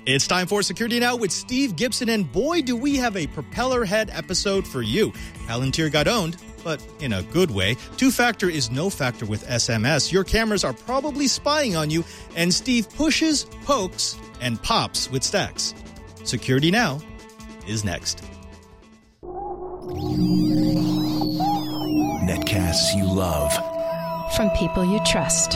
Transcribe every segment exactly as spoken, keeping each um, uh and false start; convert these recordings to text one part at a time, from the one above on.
It's time for Security Now with Steve Gibson, and boy, do we have a propeller head episode for you. Palantir got owned, but in a good way. Two-factor is no factor with S M S. Your cameras are probably spying on you, and Steve pushes, pokes, and pops with stacks. Security Now is next. Netcasts you love. From people you trust.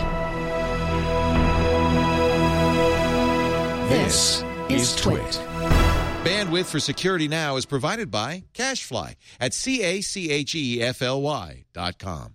This is Twit. Bandwidth for Security Now is provided by CacheFly at C A C H E F L Y dot com.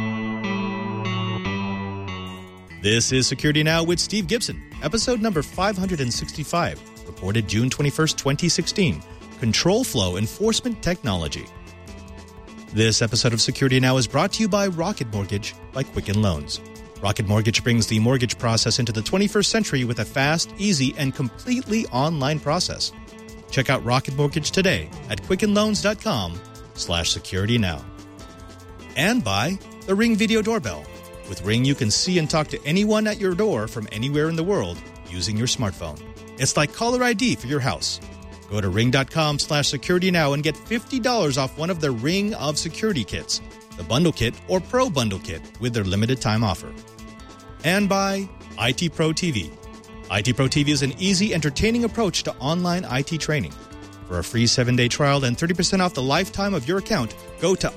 This is Security Now with Steve Gibson, episode number five hundred sixty-five, recorded June twenty-first, twenty sixteen, Control Flow Enforcement Technology. This episode of Security Now is brought to you by Rocket Mortgage by Quicken Loans. Rocket Mortgage brings the mortgage process into the twenty-first century with a fast, easy, and completely online process. Check out Rocket Mortgage today at quickenloans.com slash security now. And by the Ring Video Doorbell. With Ring, you can see and talk to anyone at your door from anywhere in the world using your smartphone. It's like caller I D for your house. Go to ring.com slash security now and get fifty dollars off one of the Ring of Security kits, the Bundle Kit or Pro Bundle Kit with their limited time offer. And by I T Pro T V. I T Pro T V is an easy, entertaining approach to online I T training. For a free seven-day trial and thirty percent off the lifetime of your account, go to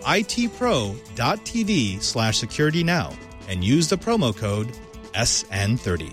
itpro.tv slash security now and use the promo code S N thirty.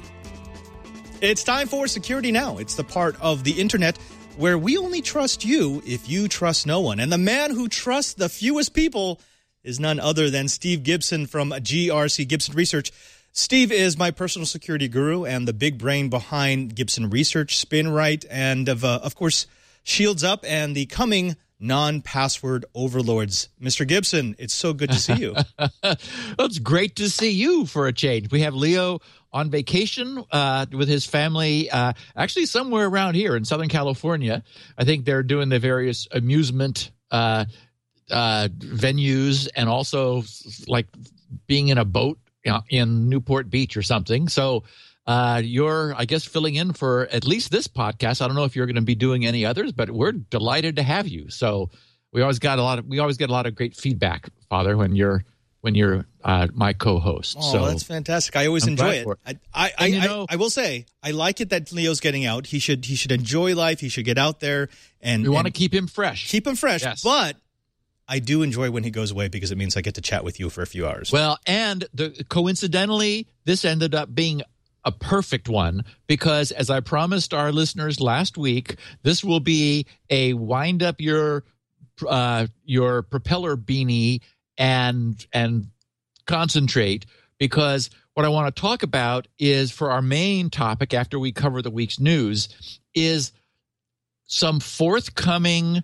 It's time for Security Now. It's the part of the internet where we only trust you if you trust no one. And the man who trusts the fewest people is none other than Steve Gibson from G R C Gibson Research. Steve is my personal security guru and the big brain behind Gibson Research, SpinRite, and of, uh, of course, Shields Up and the coming non-password overlords. Mister Gibson, it's so good to see you. Well, it's great to see you for a change. We have Leo on vacation uh, with his family, uh, actually somewhere around here in Southern California. I think they're doing the various amusement uh, uh, venues and also like being in a boat in Newport Beach or something. So uh, you're, I guess, filling in for at least this podcast. I don't know if you're going to be doing any others, but we're delighted to have you. So we always got a lot of we always get a lot of great feedback, Father, when you're when you're uh, my co-host. Oh, so that's fantastic. I always I'm enjoy it. it. I I, I, you know, I I will say I like it that Leo's getting out. He should he should enjoy life. He should get out there and we want to and keep him fresh. Keep him fresh. Yes. But I do enjoy when he goes away because it means I get to chat with you for a few hours. Well, and the, coincidentally, this ended up being a perfect one because, as I promised our listeners last week, this will be a wind up your uh, your propeller beanie and and concentrate, because what I want to talk about is, for our main topic after we cover the week's news, is some forthcoming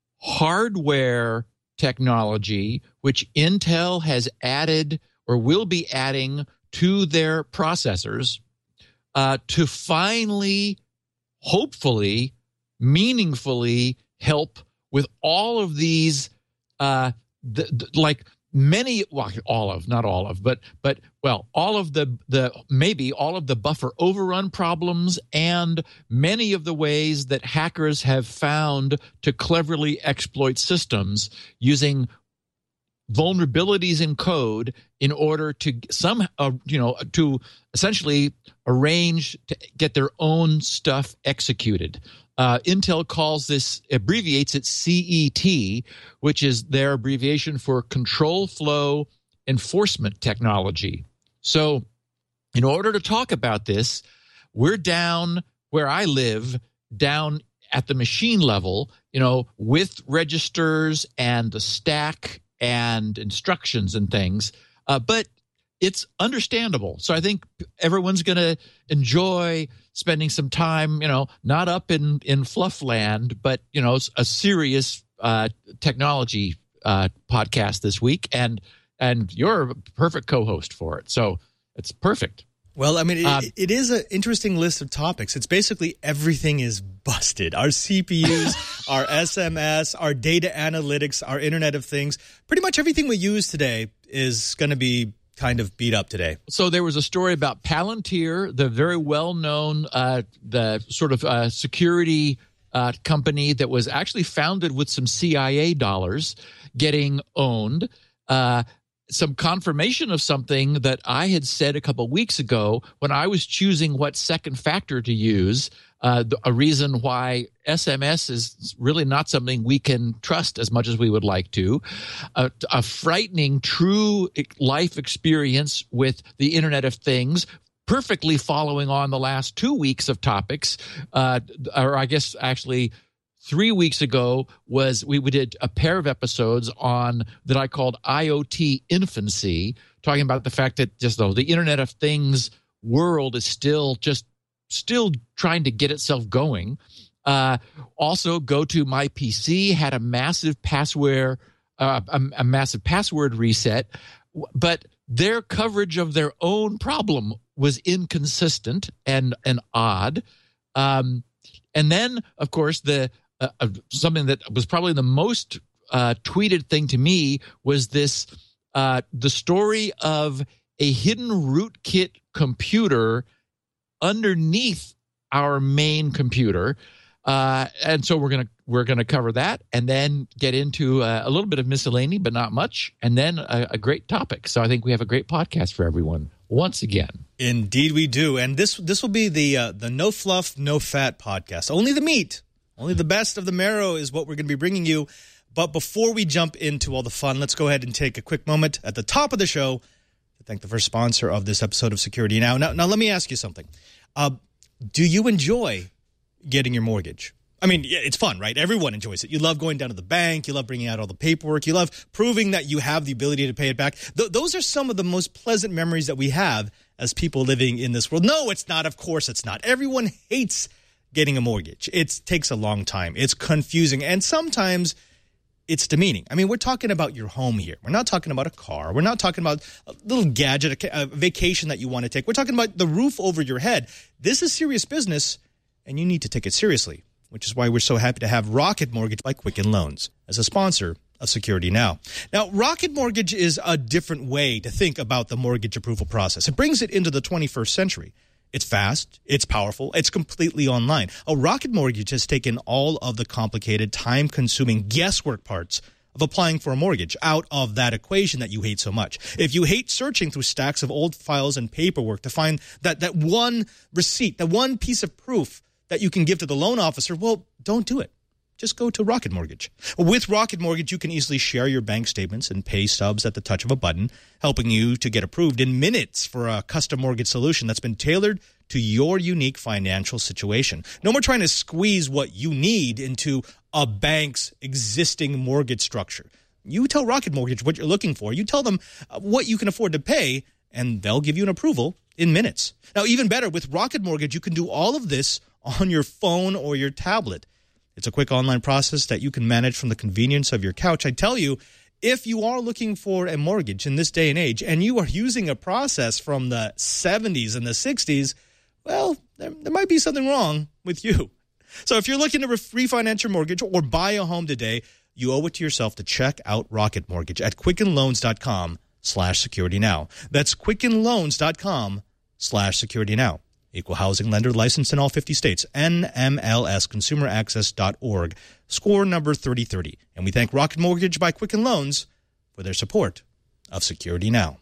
hardware technology which Intel has added or will be adding to their processors uh, to finally, hopefully, meaningfully help with all of these, uh, the, the, like many, well, all of, not all of, but, but well, all of the, the maybe all of the buffer overrun problems and many of the ways that hackers have found to cleverly exploit systems using vulnerabilities in code in order to some, uh, you know, to essentially arrange to get their own stuff executed. Uh, Intel calls this, abbreviates it C E T, which is their abbreviation for Control Flow Enforcement Technology. So in order to talk about this, we're down where I live, down at the machine level, you know, with registers and the stack and instructions and things. Uh, but it's understandable. So I think everyone's going to enjoy spending some time, you know, not up in, in fluff land, but, you know, a serious uh, technology uh, podcast this week. And and you're a perfect co-host for it. So it's perfect. Well, I mean, it, um, it is an interesting list of topics. It's basically everything is busted. Our C P Us, our S M S, our data analytics, our Internet of Things. Pretty much everything we use today is going to be kind of beat up today? So there was a story about Palantir, the very well-known, uh, the sort of uh, security uh, company that was actually founded with some C I A dollars, getting owned. Uh, some confirmation of something that I had said a couple of weeks ago when I was choosing what second factor to use, uh, a reason why S M S is really not something we can trust as much as we would like to. Uh, a frightening true life experience with the Internet of Things, perfectly following on the last two weeks of topics, uh, or I guess actually Three weeks ago was we, we did a pair of episodes on that I called I O T infancy, talking about the fact that just though the Internet of Things world is still just still trying to get itself going. Uh, also, Go To My P C had a massive password uh, a, a massive password reset, but their coverage of their own problem was inconsistent and and odd. Um, and then, of course, the Uh, uh, something that was probably the most uh, tweeted thing to me was this, uh, the story of a hidden rootkit computer underneath our main computer. Uh, and so we're going to, we're going to cover that and then get into uh, a little bit of miscellany, but not much. And then a, a great topic. So I think we have a great podcast for everyone once again. Indeed we do. And this, this will be the, uh, the No Fluff, No Fat podcast. Only the meat. Only the best of the marrow is what we're going to be bringing you. But before we jump into all the fun, let's go ahead and take a quick moment at the top of the show to thank the first sponsor of this episode of Security Now. Now, now let me ask you something. Uh, do you enjoy getting your mortgage? I mean, yeah, it's fun, right? Everyone enjoys it. You love going down to the bank. You love bringing out all the paperwork. You love proving that you have the ability to pay it back. Th- those are some of the most pleasant memories that we have as people living in this world. No, it's not. Of course it's not. Everyone hates getting a mortgage. It takes a long time. It's confusing. And sometimes it's demeaning. I mean, we're talking about your home here. We're not talking about a car. We're not talking about a little gadget, a vacation that you want to take. We're talking about the roof over your head. This is serious business, and you need to take it seriously, which is why we're so happy to have Rocket Mortgage by Quicken Loans as a sponsor of Security Now. Now, Rocket Mortgage is a different way to think about the mortgage approval process. It brings it into the twenty-first century. It's fast, it's powerful, it's completely online. A Rocket Mortgage has taken all of the complicated, time-consuming guesswork parts of applying for a mortgage out of that equation that you hate so much. If you hate searching through stacks of old files and paperwork to find that, that one receipt, that one piece of proof that you can give to the loan officer, well, don't do it. Just go to Rocket Mortgage. With Rocket Mortgage, you can easily share your bank statements and pay stubs at the touch of a button, helping you to get approved in minutes for a custom mortgage solution that's been tailored to your unique financial situation. No more trying to squeeze what you need into a bank's existing mortgage structure. You tell Rocket Mortgage what you're looking for. You tell them what you can afford to pay, and they'll give you an approval in minutes. Now, even better, with Rocket Mortgage, you can do all of this on your phone or your tablet. It's a quick online process that you can manage from the convenience of your couch. I tell you, if you are looking for a mortgage in this day and age and you are using a process from the seventies and the sixties, well, there, there might be something wrong with you. So if you're looking to refinance your mortgage or buy a home today, you owe it to yourself to check out Rocket Mortgage at quickenloans.com slash security now. That's quickenloans.com slash security now. Equal housing lender licensed in all fifty states. N M L S consumer access dot org. Score number thirty thirty. And we thank Rocket Mortgage by Quicken Loans for their support of Security Now.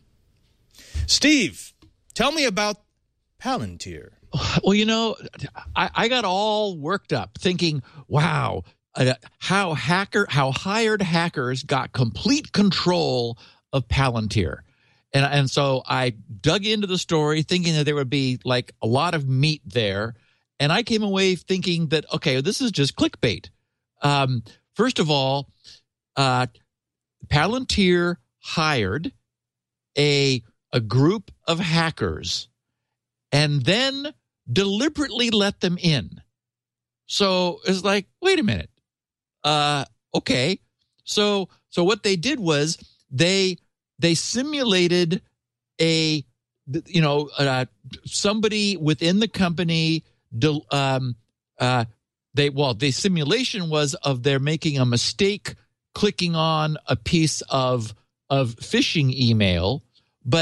Steve, tell me about Palantir. Well, you know, I, I got all worked up thinking, wow, uh, how hacker, how hired hackers got complete control of Palantir. And, and so I dug into the story thinking that there would be like a lot of meat there. And I came away thinking that, okay, this is just clickbait. Um, first of all, uh, Palantir hired a, a group of hackers and then deliberately let them in. So it's like, wait a minute. Uh, okay. So, so what they did was they, They simulated a, you know, uh, somebody within the company. Um, uh, they well, the simulation was of they're making a mistake clicking on a piece of of phishing email, but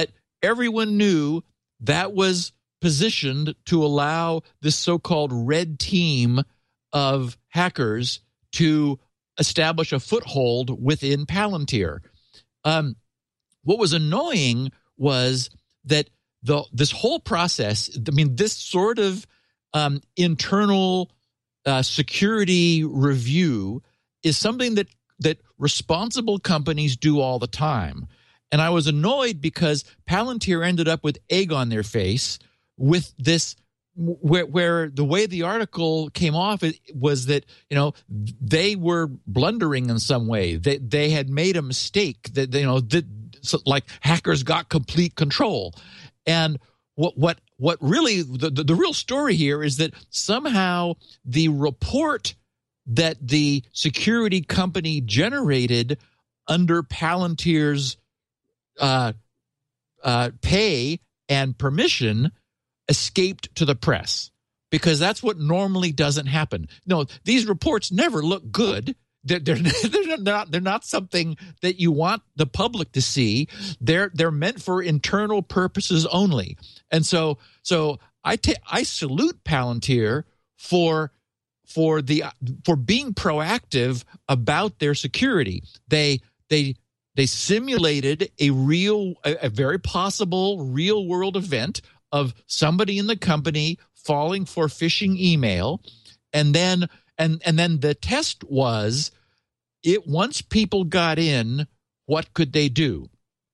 everyone knew that was positioned to allow this so-called red team of hackers to establish a foothold within Palantir. Um, what was annoying was that the this whole process, I mean, this sort of um, internal uh, security review is something that that responsible companies do all the time. And I was annoyed because Palantir ended up with egg on their face with this, where, where the way the article came off it was that, you know, they were blundering in some way. They, they had made a mistake that, you know, that, so like hackers got complete control. And what what what really, the, the, the real story here is that somehow the report that the security company generated under Palantir's uh, uh, pay and permission escaped to the press, because that's what normally doesn't happen. No, these reports never look good. They're, they're, they're not they're not something that you want the public to see. They're they're meant for internal purposes only. And so so I ta- I salute Palantir for for the for being proactive about their security. They they they simulated a real a, a very possible real world event of somebody in the company falling for phishing email, and then and and then the test was, it once people got in, what could they do?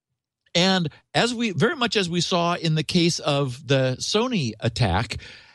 And as we very much as we saw in the case of the Sony attack,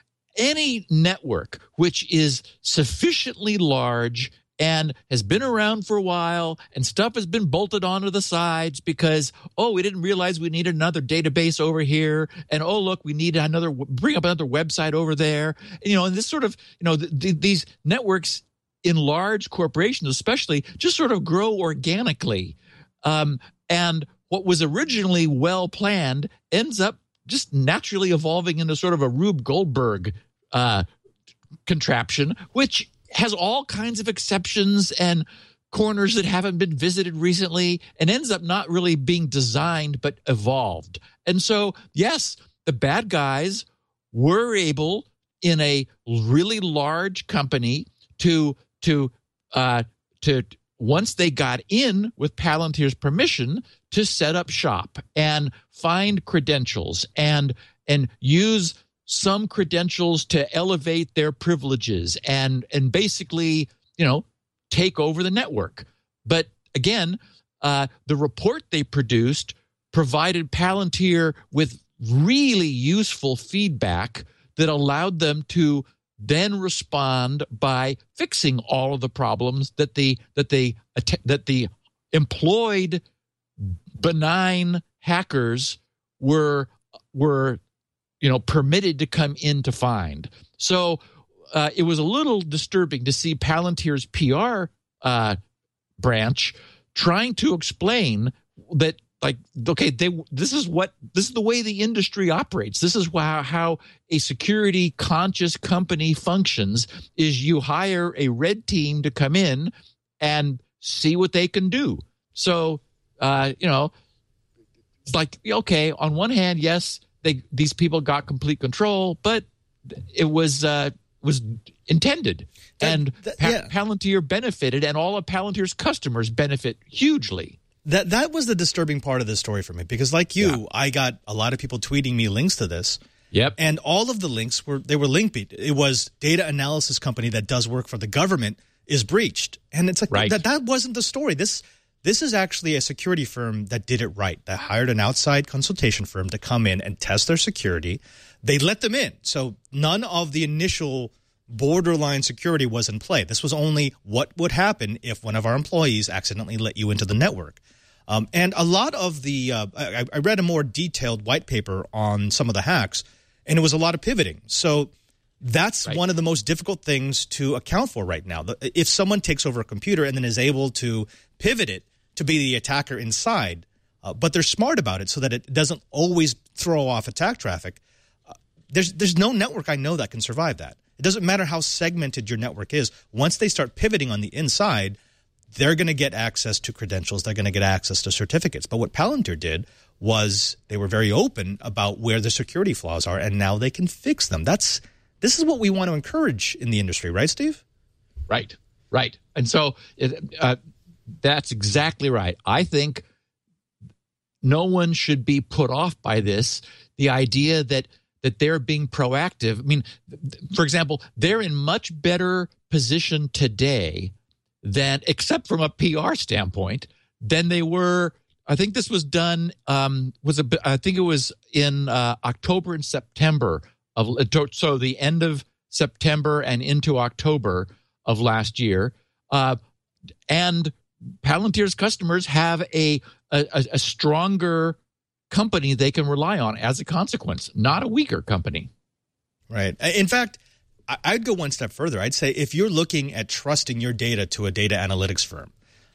any network which is sufficiently large and has been around for a while, and stuff has been bolted onto the sides because, oh, we didn't realize we needed another database over here, and oh, look, we need another, bring up another website over there. And, you know, and this sort of, you know, the, the, these networks in large corporations especially just sort of grow organically. Um, and what was originally well planned ends up just naturally evolving into sort of a Rube Goldberg uh, contraption, which has all kinds of exceptions and corners that haven't been visited recently, and ends up not really being designed but evolved. And so, yes, the bad guys were able in a really large company to to uh, to once they got in with Palantir's permission to set up shop and find credentials and and use some credentials to elevate their privileges and and basically, you know, take over the network. But again, uh, the report they produced provided Palantir with really useful feedback that allowed them to then respond by fixing all of the problems that the that they that the employed benign hackers were were you know permitted to come in to find. So uh, it was a little disturbing to see Palantir's P R uh, branch trying to explain that, like, okay, they this is what this is the way the industry operates. This is how, how a security conscious company functions, is you hire a red team to come in and see what they can do. So, uh, you know, it's like, okay, on one hand, yes, they these people got complete control, but it was uh, was intended. That, and that, yeah. pa- Palantir benefited, and all of Palantir's customers benefit hugely. That that was the disturbing part of this story for me, because like you, yeah. I got a lot of people tweeting me links to this. Yep. And all of the links were they were link beat. It was data analysis company that does work for the government is breached. And it's like right. that that wasn't the story. This this is actually a security firm that did it right, that hired an outside consultation firm to come in and test their security. They let them in. So none of the initial borderline security was in play. This was only what would happen if one of our employees accidentally let you into the network. Um, and a lot of the uh, – I, I read a more detailed white paper on some of the hacks, and it was a lot of pivoting. So that's right. One of the most difficult things to account for right now. If someone takes over a computer and then is able to pivot it to be the attacker inside, uh, but they're smart about it so that it doesn't always throw off attack traffic, uh, there's there's no network I know that can survive that. It doesn't matter how segmented your network is. Once they start pivoting on the inside – they're going to get access to credentials. They're going to get access to certificates. But what Palantir did was they were very open about where the security flaws are, and now they can fix them. That's this is what we want to encourage in the industry, right, Steve? Right, right. And so it, uh, that's exactly right. I think no one should be put off by this. The idea that that they're being proactive. I mean, for example, they're in much better position today than, except from a P R standpoint, than they were. I think this was done. Um, was a. I think it was in uh, October and September of. So the end of September and into October of last year, uh, and Palantir's customers have a a, a stronger company they can rely on as a consequence, not a weaker company. Right. In fact, I'd go one step further. I'd say if you're looking at trusting your data to a data analytics firm,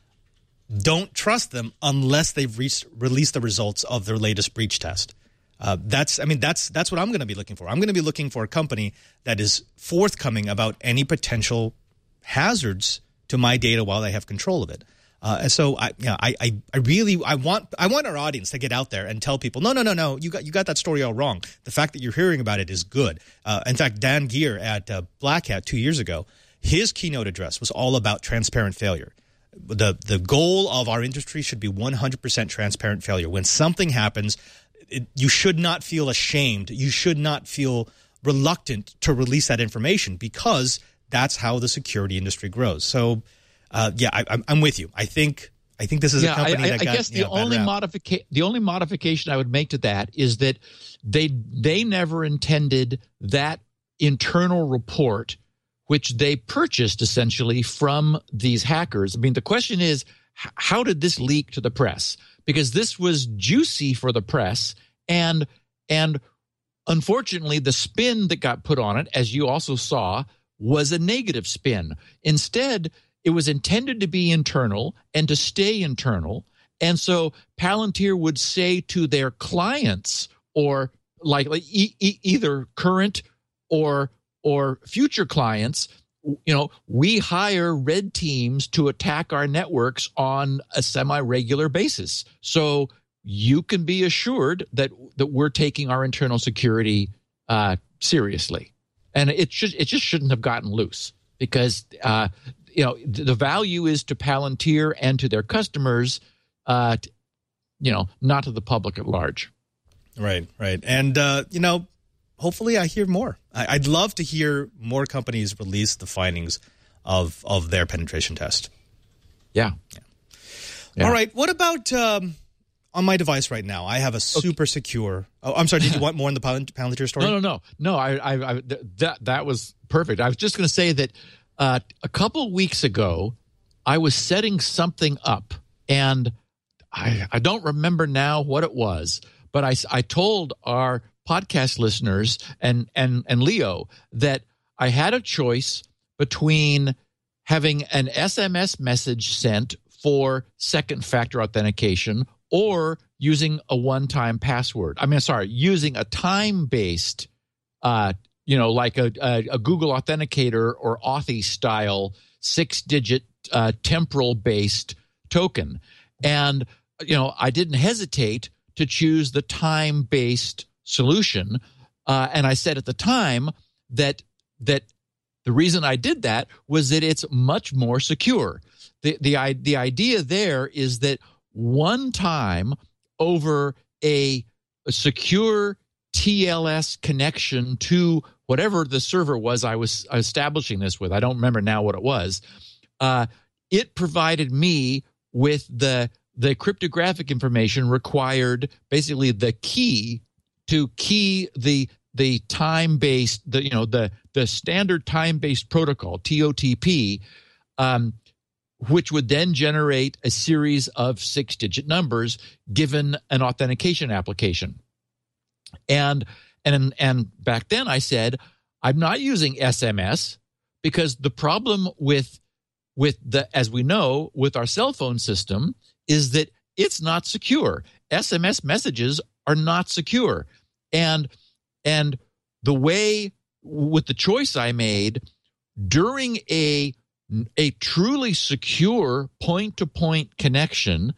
don't trust them unless they've re- released the results of their latest breach test. Uh, that's, I mean, that's that's what I'm going to be looking for. I'm going to be looking for a company that is forthcoming about any potential hazards to my data while they have control of it. Uh, and so, I, you know, I, I, I really, I want, I want our audience to get out there and tell people, no, no, no, no, you got, you got that story all wrong. The fact that you're hearing about it is good. Uh, in fact, Dan Gear at uh, Black Hat two years ago, his keynote address was all about transparent failure. The, the goal of our industry should be one hundred percent transparent failure. When something happens, it, you should not feel ashamed. You should not feel reluctant to release that information, because that's how the security industry grows. So, Uh, yeah, I, I'm with you. I think I think this is yeah, a company I, that I got, guess the you know, only modification the only modification I would make to that is that they they never intended that internal report, which they purchased essentially from these hackers. I mean, the question is, how did this leak to the press? Because this was juicy for the press, and and unfortunately, the spin that got put on it, as you also saw, was a negative spin. Instead, it was intended to be internal and to stay internal. And so Palantir would say to their clients, or like, like e- e- either current or or future clients, you know, we hire red teams to attack our networks on a semi-regular basis. So you can be assured that that we're taking our internal security uh, seriously. And it should it just shouldn't have gotten loose, because uh, you know, the value is to Palantir and to their customers, uh, you know, not to the public at large. Right, right. And, uh, you know, hopefully I hear more. I, I'd love to hear more companies release the findings of, of their penetration test. Yeah. yeah. yeah. All right. What about um, on my device right now? I have a super okay. secure. Oh, I'm sorry. Did you want more in the Palantir story? No, no, no. No, I, I, I that, that was perfect. I was just going to say that Uh, a couple weeks ago, I was setting something up, and I, I don't remember now what it was, but I, I told our podcast listeners and, and, and Leo that I had a choice between having an S M S message sent for second factor authentication or using a one-time password. I mean, sorry, using a time-based uh you know, like a, a, a Google Authenticator or Authy style six-digit uh, temporal-based token. And, you know, I didn't hesitate to choose the time-based solution. Uh, and I said at the time that that the reason I did that was that it's much more secure. The, the, the idea there is that one time over a, a secure T L S connection to whatever the server was I was establishing this with, I don't remember now what it was, uh, it provided me with the the cryptographic information required, basically the key to key the the time-based, the you know the the standard time-based protocol, T O T P, um, which would then generate a series of six-digit numbers given an authentication application. And and and back then I said, I'm not using S M S, because the problem with with the, as we know, with our cell phone system is that it's not secure. S M S messages are not secure. And and the way, with the choice I made during a a truly secure point-to-point connection,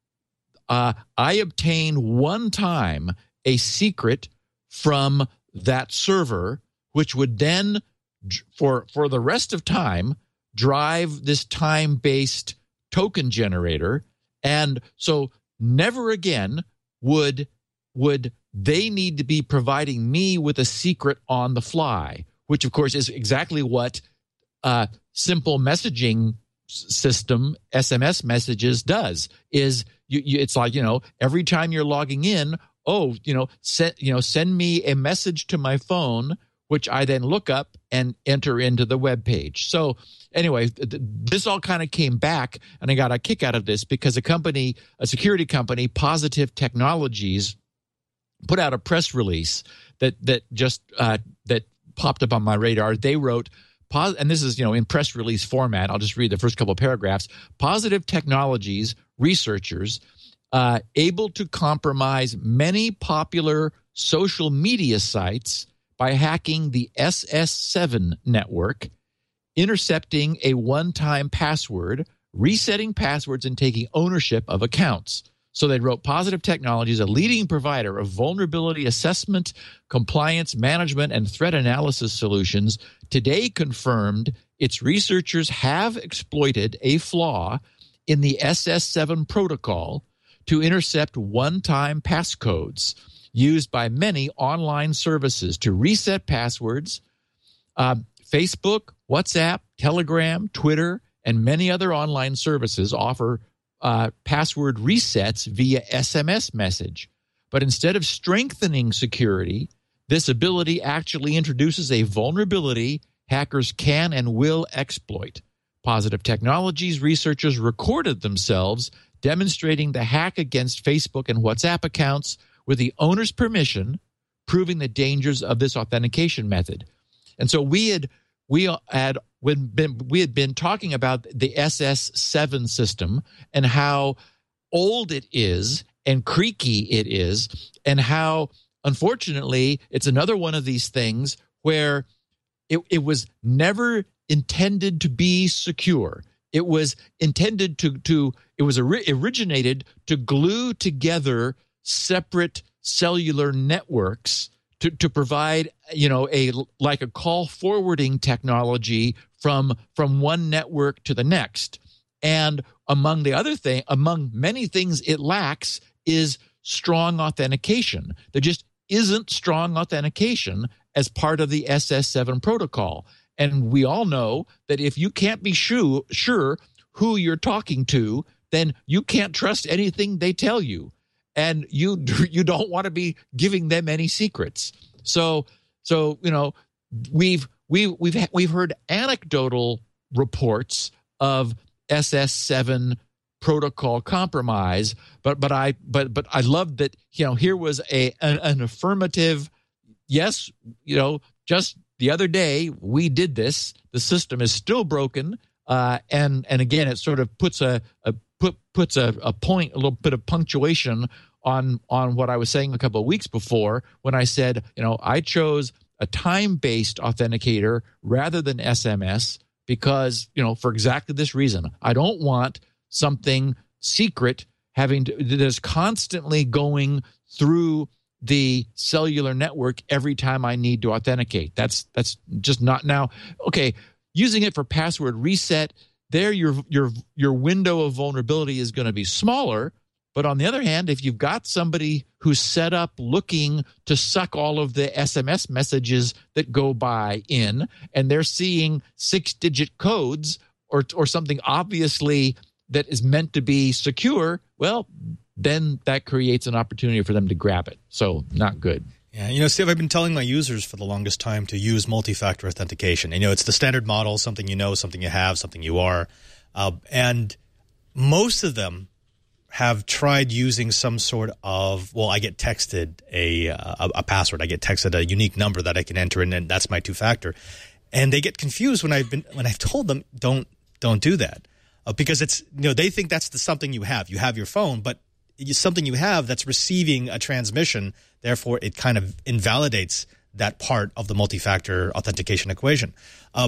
uh, I obtained one time a secret from that server, which would then, for, for the rest of time, drive this time-based token generator. And so never again would, would they need to be providing me with a secret on the fly, which, of course, is exactly what uh, simple messaging system, S M S messages, does. Is you, you, it's like, you know, every time you're logging in, oh, you know, send, you know, send me a message to my phone, which I then look up and enter into the web page. So anyway, th- this all kind of came back, and I got a kick out of this because a company, a security company, Positive Technologies, put out a press release that that just uh, that popped up on my radar. They wrote, and this is, you know, in press release format. I'll just read the first couple of paragraphs. Positive Technologies researchers uh, able to compromise many popular social media sites by hacking the S S seven network, intercepting a one-time password, resetting passwords, and taking ownership of accounts. So they wrote, Positive Technologies, a leading provider of vulnerability assessment, compliance management, and threat analysis solutions, today confirmed its researchers have exploited a flaw in the S S seven protocol to intercept one-time passcodes used by many online services to reset passwords. Uh, Facebook, WhatsApp, Telegram, Twitter, and many other online services offer uh, password resets via S M S message. But instead of strengthening security, this ability actually introduces a vulnerability hackers can and will exploit. Positive Technologies researchers recorded themselves demonstrating the hack against Facebook and WhatsApp accounts with the owner's permission, proving the dangers of this authentication method. And so we had we had when been, we had been talking about the S S seven system and how old it is and creaky it is, and how unfortunately it's another one of these things where it, it was never intended to be secure. It was intended to to it was ori- originated to glue together separate cellular networks to, to provide, you know, a like a call forwarding technology from from one network to the next. And among the other thing, among many things it lacks is strong authentication. There just isn't strong authentication as part of the S S seven protocol. And we all know that if you can't be sure, sure who you're talking to, then you can't trust anything they tell you. And you you don't want to be giving them any secrets. So so you know we've we we've we've heard anecdotal reports of S S seven protocol compromise, but but I but but I loved that, you know, here was a an, an affirmative yes, you know, just the other day we did this. The system is still broken, uh, and and again it sort of puts a, a put puts a, a point, a little bit of punctuation on on what I was saying a couple of weeks before when I said, you know, I chose a time-based authenticator rather than S M S because, you know, for exactly this reason. I don't want something secret having to, that is constantly going through the cellular network every time I need to authenticate. That's that's just not now. Okay, using it for password reset, there your your your window of vulnerability is going to be smaller. But on the other hand, if you've got somebody who's set up looking to suck all of the S M S messages that go by in, and they're seeing six-digit codes or or something obviously that is meant to be secure, well, then that creates an opportunity for them to grab it. So not good. Yeah, you know, Steve, I've been telling my users for the longest time to use multi-factor authentication. You know, it's the standard model, something you know, something you have, something you are. Uh, and most of them have tried using some sort of, well, I get texted a, a a password. I get texted a unique number that I can enter, and then that's my two-factor. And they get confused when I've been when I've told them don't don't do that uh, because it's, you know, they think that's the something you have. You have your phone, but it's something you have that's receiving a transmission. Therefore, it kind of invalidates that part of the multi-factor authentication equation. Uh,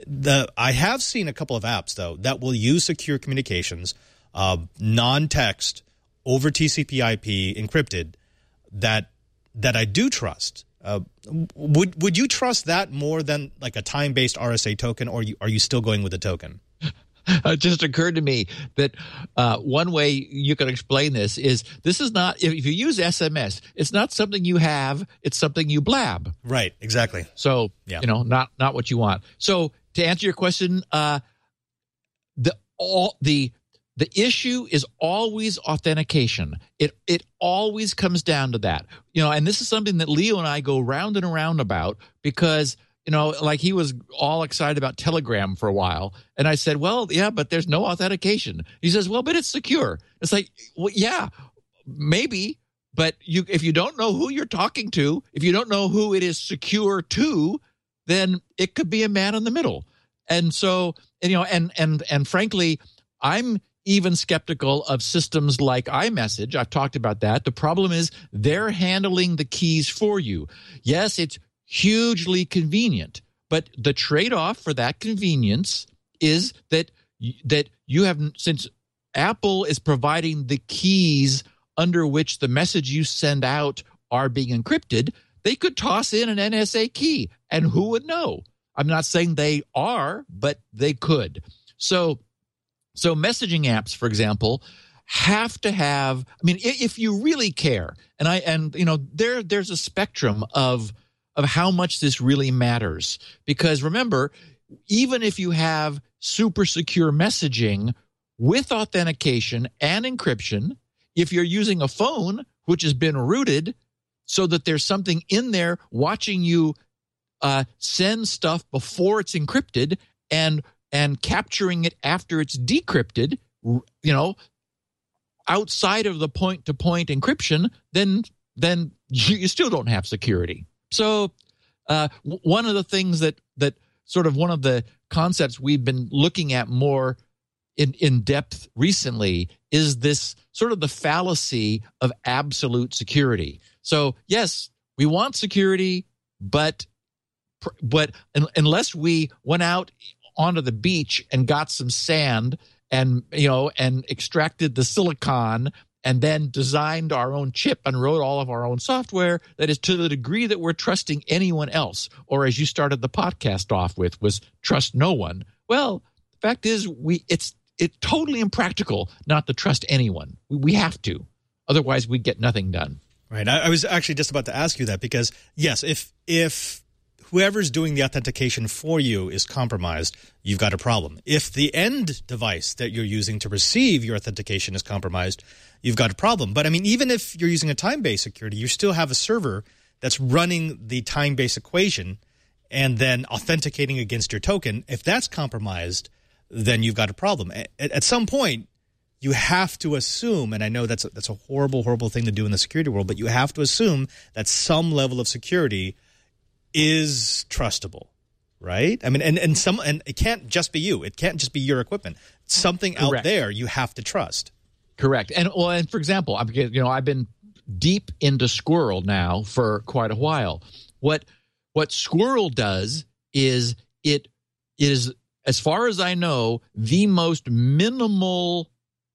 The I have seen a couple of apps, though, that will use secure communications, uh, non-text, over T C P I P, encrypted, that that I do trust. Uh, would would you trust that more than like a time-based R S A token, or you, are you still going with the token? It just occurred to me that uh, one way you can explain this is this is not, if you use S M S, it's not something you have, it's something you blab. Right, exactly. So, yeah. you know, not not what you want. So to answer your question, uh, the all the the issue is always authentication. It it always comes down to that. You know, and this is something that Leo and I go round and around about because, you know, like he was all excited about Telegram for a while. And I said, well, yeah, but there's no authentication. He says, well, but it's secure. It's like, well, yeah, maybe. But you, if you don't know who you're talking to, if you don't know who it is secure to, then it could be a man in the middle. And so, and, you know, and and and frankly, I'm even skeptical of systems like iMessage. I've talked about that. The problem is they're handling the keys for you. Yes, it's hugely convenient, but the trade-off for that convenience is that that you have, since Apple is providing the keys under which the message you send out are being encrypted, they could toss in an N S A key, and who would know? I'm not saying they are, but they could. So, so messaging apps, for example, have to have, I mean, if you really care, and I and you know, there there's a spectrum of of how much this really matters. Because remember, even if you have super secure messaging with authentication and encryption, if you're using a phone which has been rooted so that there's something in there watching you uh, send stuff before it's encrypted and and capturing it after it's decrypted, you know, outside of the point-to-point encryption, then then you, you still don't have security. So uh, w- one of the things that that sort of one of the concepts we've been looking at more in, in depth recently is this sort of the fallacy of absolute security. So yes, we want security, but but un- unless we went out onto the beach and got some sand and you know and extracted the silicon and then designed our own chip and wrote all of our own software, that is to the degree that we're trusting anyone else, or as you started the podcast off with, was trust no one. Well, the fact is, we it's it's totally impractical not to trust anyone. We, we have to. Otherwise, we get nothing done. Right. I, I was actually just about to ask you that because, yes, if if whoever's doing the authentication for you is compromised, you've got a problem. If the end device that you're using to receive your authentication is compromised, you've got a problem. But, I mean, even if you're using a time-based security, you still have a server that's running the time-based equation and then authenticating against your token. If that's compromised, then you've got a problem. At, at some point, you have to assume, and I know that's a, that's a horrible, horrible thing to do in the security world, but you have to assume that some level of security is trustable, right? I mean, and, and some, and it can't just be you. It can't just be your equipment. Something Correct. out there you have to trust. Correct. And well, and for example, I'm you know I've been deep into Squirrel now for quite a while. What what Squirrel does is it is, as far as I know, the most minimal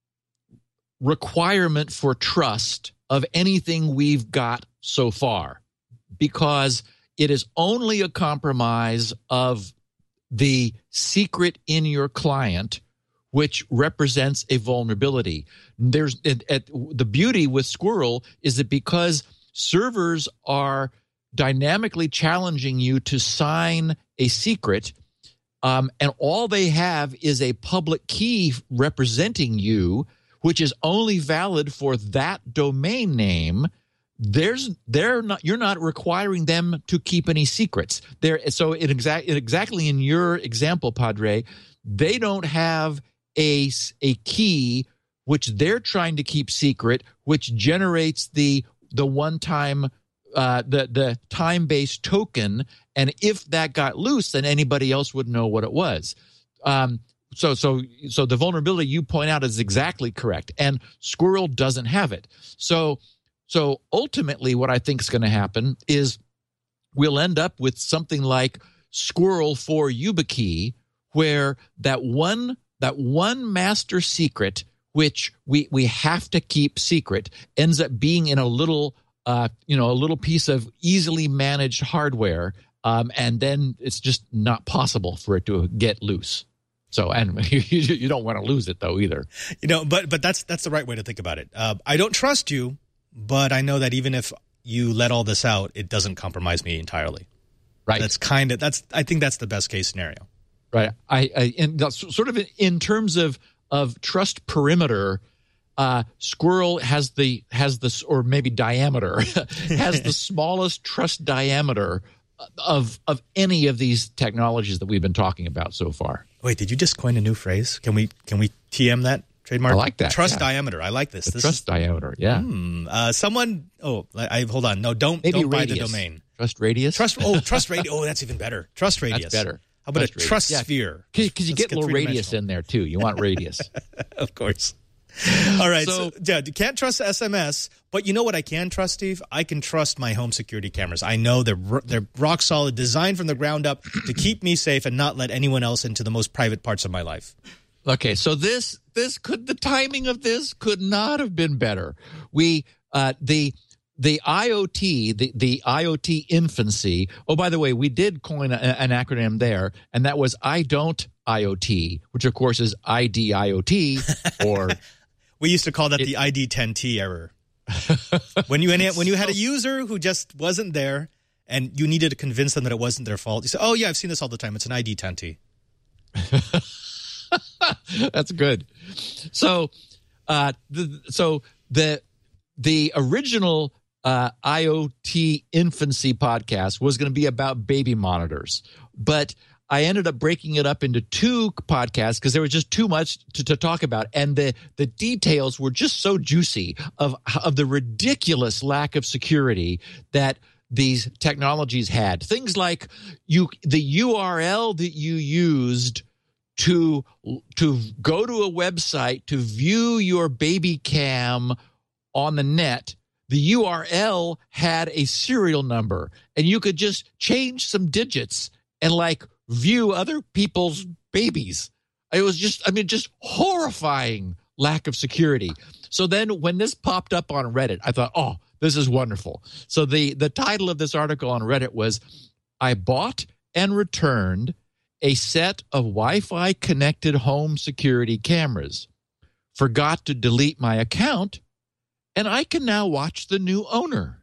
requirement for trust of anything we've got so far, because it is only a compromise of the secret in your client, which represents a vulnerability. There's at, at, the beauty with Squirrel is that because servers are dynamically challenging you to sign a secret, um, and all they have is a public key representing you, which is only valid for that domain name. There's they're not you're not requiring them to keep any secrets. There so it exact exactly in your example, Padre, they don't have a a key which they're trying to keep secret, which generates the the one time uh, the the time based token, and if that got loose, then anybody else would know what it was. Um, so so so the vulnerability you point out is exactly correct, and Squirrel doesn't have it. So. So ultimately what I think is going to happen is we'll end up with something like Squirrel for YubiKey, where that one that one master secret, which we we have to keep secret, ends up being in a little uh, you know, a little piece of easily managed hardware, um, and then it's just not possible for it to get loose. So, and you, you don't want to lose it though either. You know, but but that's that's the right way to think about it. Uh, I don't trust you, but I know that even if you let all this out, it doesn't compromise me entirely. Right. That's kind of that's. I think that's the best case scenario. Right. I, I and that's sort of in terms of of trust perimeter. Uh, Squirrel has the has this, or maybe diameter has the smallest trust diameter of of any of these technologies that we've been talking about so far. Wait, did you just coin a new phrase? Can we can we T M that trademark? I like that. Trust yeah. diameter. I like this. The this trust is, diameter. Yeah. Hmm, uh, someone. Oh, I, I hold on. No, don't maybe don't radius. buy the domain. Trust radius. Trust. Oh, trust radius. Oh, that's even better. Trust radius. That's better. How about trust a trust radius. sphere? Because you Let's get a little radius three-dimensional. in there too. You want radius. Of course. All right. So, So- yeah, you can't trust S M S, but you know what I can trust, Steve? I can trust my home security cameras. I know they're they're rock solid, designed from the ground up to keep me safe and not let anyone else into the most private parts of my life. Okay, so this this could the timing of this could not have been better. We uh, the the IoT the the IoT infancy. Oh, by the way, we did coin a, an acronym there, and that was I don't IoT, which of course is I D I O T or. We used to call that it, the I D ten T error. When you when you had a user who just wasn't there and you needed to convince them that it wasn't their fault, you said, "Oh yeah, I've seen this all the time. It's an I D ten T." That's good. So, uh, the, so the the original uh, IoT infancy podcast was going to be about baby monitors, but I ended up breaking it up into two podcasts because there was just too much to, to talk about, and the the details were just so juicy of of the ridiculous lack of security that these technologies had. Things like you the U R L that you used to to go to a website to view your baby cam on the net. The U R L had a serial number, and you could just change some digits and like view other people's babies. It was just, I mean, just horrifying lack of security. So then when this popped up on Reddit, I thought, oh, this is wonderful. So the, the title of this article on Reddit was, I bought and returned a set of Wi-Fi connected home security cameras, forgot to delete my account, and I can now watch the new owner.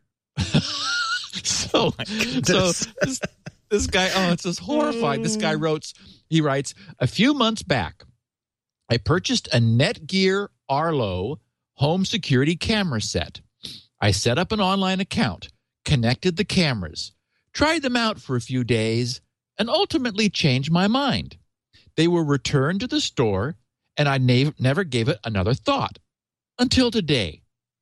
so, Oh so this, this guy, oh, it's just horrifying. This guy wrote, he writes, a few months back, I purchased a Netgear Arlo home security camera set. I set up an online account, connected the cameras, tried them out for a few days, and ultimately changed my mind. They were returned to the store, and I na- never gave it another thought until today.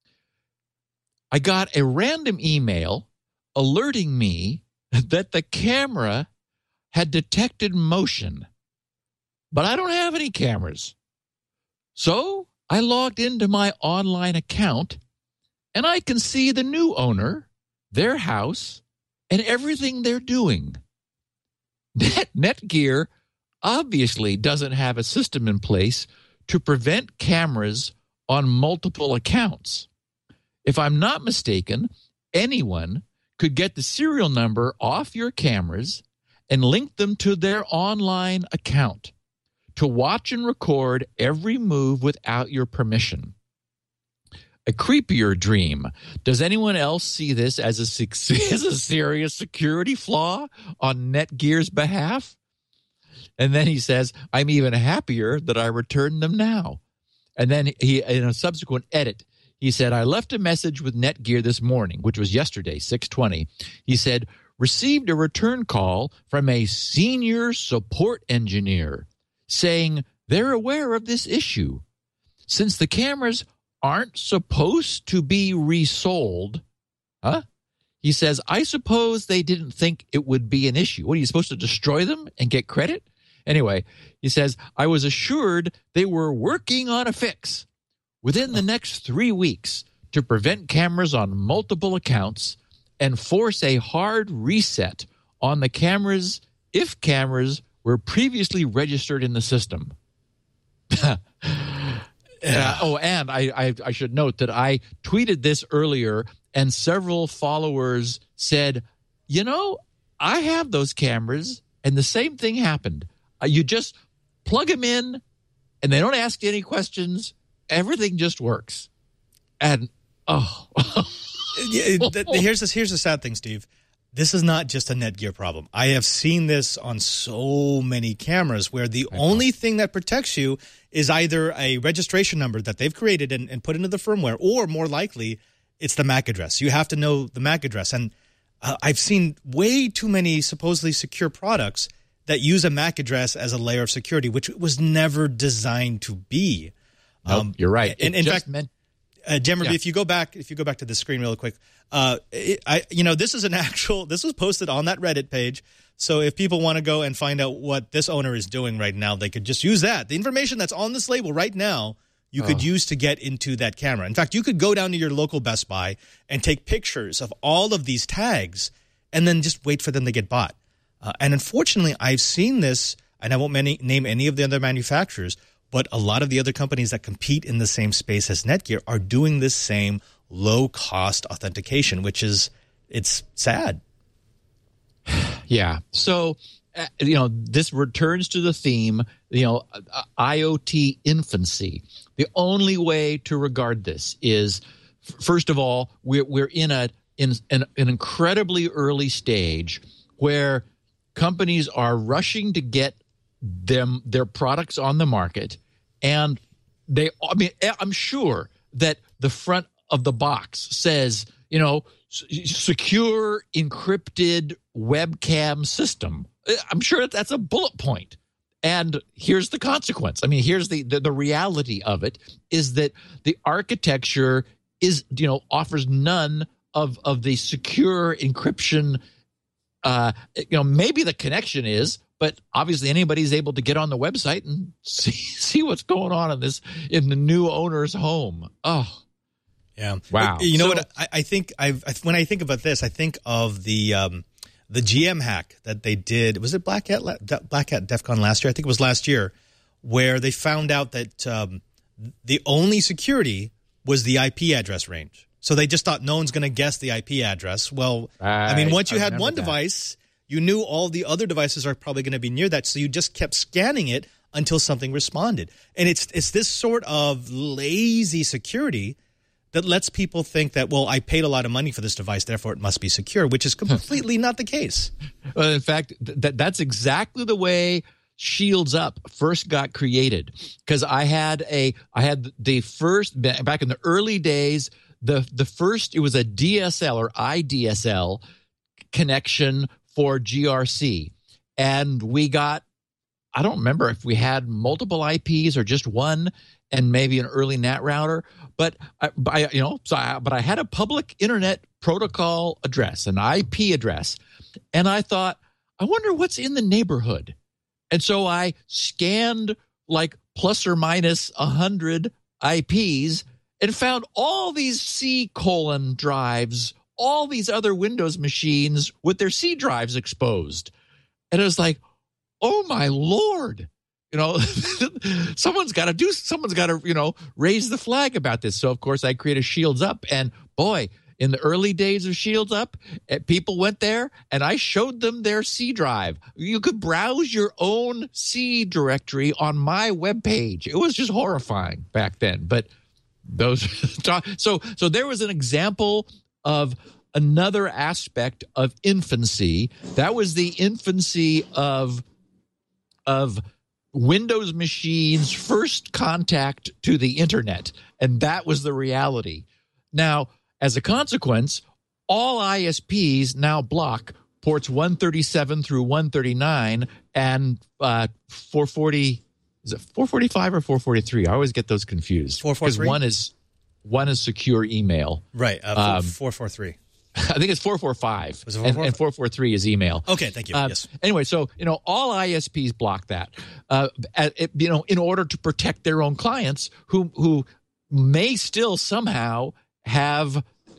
I got a random email alerting me that the camera had detected motion, but I don't have any cameras. So I logged into my online account, and I can see the new owner, their house, and everything they're doing. Net, Netgear obviously doesn't have a system in place to prevent cameras on multiple accounts. If I'm not mistaken, anyone could get the serial number off your cameras and link them to their online account to watch and record every move without your permission. A creepier dream. Does anyone else see this as a, as a serious security flaw on Netgear's behalf? And then he says, I'm even happier that I returned them now. And then he, in a subsequent edit, he said, I left a message with Netgear this morning, which was yesterday, six twenty. He said, received a return call from a senior support engineer saying they're aware of this issue. Since the cameras aren't supposed to be resold, huh? He says, I suppose they didn't think it would be an issue. What, are you supposed to destroy them and get credit? Anyway, he says, I was assured they were working on a fix within the next three weeks to prevent cameras on multiple accounts and force a hard reset on the cameras if cameras were previously registered in the system. uh, oh, and I, I I should note that I tweeted this earlier, and several followers said, you know, I have those cameras, and the same thing happened. Uh, you just plug them in, and they don't ask you any questions. Everything just works. And, oh. yeah, th- here's, this, here's the sad thing, Steve. This is not just a Netgear problem. I have seen this on so many cameras where the only thing that protects you is either a registration number that they've created and, and put into the firmware, or more likely, it's the M A C address. You have to know the M A C address. And uh, I've seen way too many supposedly secure products that use a M A C address as a layer of security, which was never designed to be. Nope, um, you're right. And in fact, meant- Uh, Jemmerby, yeah. if you go back, if you go back to the screen real quick, uh, it, I, you know, this is an actual. This was posted on that Reddit page. So if people want to go and find out what this owner is doing right now, they could just use that. The information that's on this label right now, you oh. could use to get into that camera. In fact, you could go down to your local Best Buy and take pictures of all of these tags, and then just wait for them to get bought. Uh, and unfortunately, I've seen this, and I won't many, name any of the other manufacturers. But a lot of the other companies that compete in the same space as Netgear are doing this same low-cost authentication, which is, it's sad. Yeah. So, uh, you know, this returns to the theme, you know, uh, IoT infancy. The only way to regard this is, f- first of all, we're, we're in, a, in an, an incredibly early stage where companies are rushing to get them their products on the market. And they, I mean, I'm sure that the front of the box says, you know, secure encrypted webcam system. I'm sure that's a bullet point. And here's the consequence. I mean, here's the, the, the reality of it is that the architecture is, you know, offers none of, of the secure encryption. Uh, you know, maybe the connection is, but obviously anybody's able to get on the website and see see what's going on in this in the new owner's home. Oh, yeah! Wow. You know so, what? I, I think I've when I think about this, I think of the um, the G M hack that they did. Was it Black Hat Black Hat DEF CON last year? I think it was last year, where they found out that um, the only security was the I P address range. So they just thought no one's going to guess the I P address. Well, right. I mean, once you I had one that. device. You knew all the other devices are probably going to be near that, so you just kept scanning it until something responded. And it's it's this sort of lazy security that lets people think that, well, I paid a lot of money for this device, therefore it must be secure, which is completely not the case. Well, in fact, th- that's exactly the way Shields Up first got created. Because I had a I had the first back in the early days, the the first it was a D S L or I D S L connection for G R C, and we got, I don't remember if we had multiple I Ps or just one, and maybe an early N A T router, but I, I you know, so I, but I had a public internet protocol address, an I P address, and I thought, I wonder what's in the neighborhood, and so I scanned like plus or minus a hundred I Ps and found all these C colon drives. All these other Windows machines with their C drives exposed. And it was like, oh my Lord, you know, someone's got to do, someone's got to, you know, raise the flag about this. So of course I created Shields Up, and boy, in the early days of Shields Up, people went there and I showed them their C drive. You could browse your own C directory on my webpage. It was just horrifying back then, but those, so, so there was an example of another aspect of infancy. That was the infancy of of Windows machines' first contact to the internet, and that was the reality. Now, as a consequence, all I S Ps now block ports one thirty-seven through one thirty-nine and uh, four forty. Is it four forty-five or four forty-three? I always get those confused. four forty-three? Because one is One is secure email. Right. Uh, um, four forty-three. I think it's four forty-five. Was it and, and four forty-three is email. Okay, thank you. Uh, yes. Anyway, so, you know, all I S Ps block that, uh, it, you know, in order to protect their own clients who who may still somehow have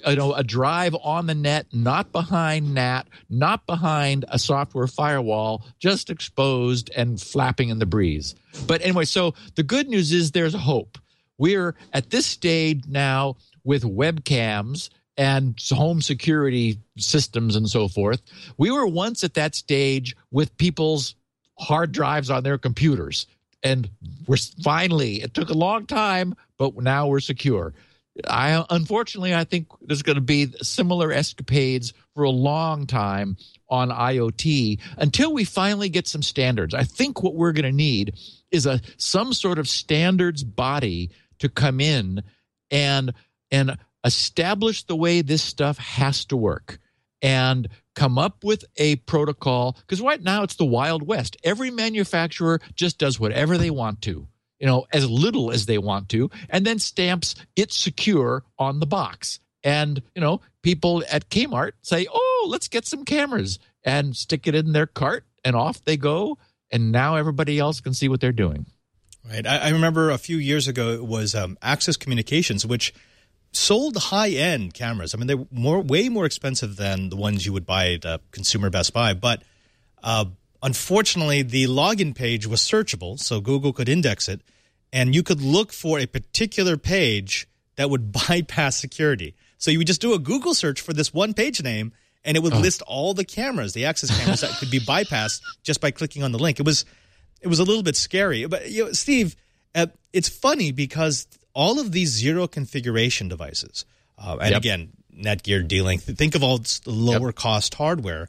you know, a drive on the net, not behind N A T, not behind a software firewall, just exposed and flapping in the breeze. But anyway, so the good news is there's hope. We're at this stage now with webcams and home security systems and so forth. We were once at that stage with people's hard drives on their computers. And we're finally, it took a long time, but now we're secure. I unfortunately, I think there's going to be similar escapades for a long time on IoT until we finally get some standards. I think what we're going to need is a some sort of standards body to come in and and establish the way this stuff has to work and come up with a protocol, because right now it's the Wild West. Every manufacturer just does whatever they want to, you know, as little as they want to, and then stamps it's secure on the box. And, you know, people at Kmart say, oh, let's get some cameras, and stick it in their cart, and off they go. And now everybody else can see what they're doing. Right. I, I remember a few years ago, it was um, Access Communications, which sold high-end cameras. I mean, they're more, way more expensive than the ones you would buy at uh, Consumer Best Buy. But uh, unfortunately, the login page was searchable, so Google could index it, and you could look for a particular page that would bypass security. So you would just do a Google search for this one page name, and it would oh. list all the cameras, the access cameras that could be bypassed just by clicking on the link. It was it was a little bit scary. But you know, Steve, uh, it's funny because all of these zero configuration devices, uh, and yep. again, Netgear, D-Link, think of all the lower yep. cost hardware.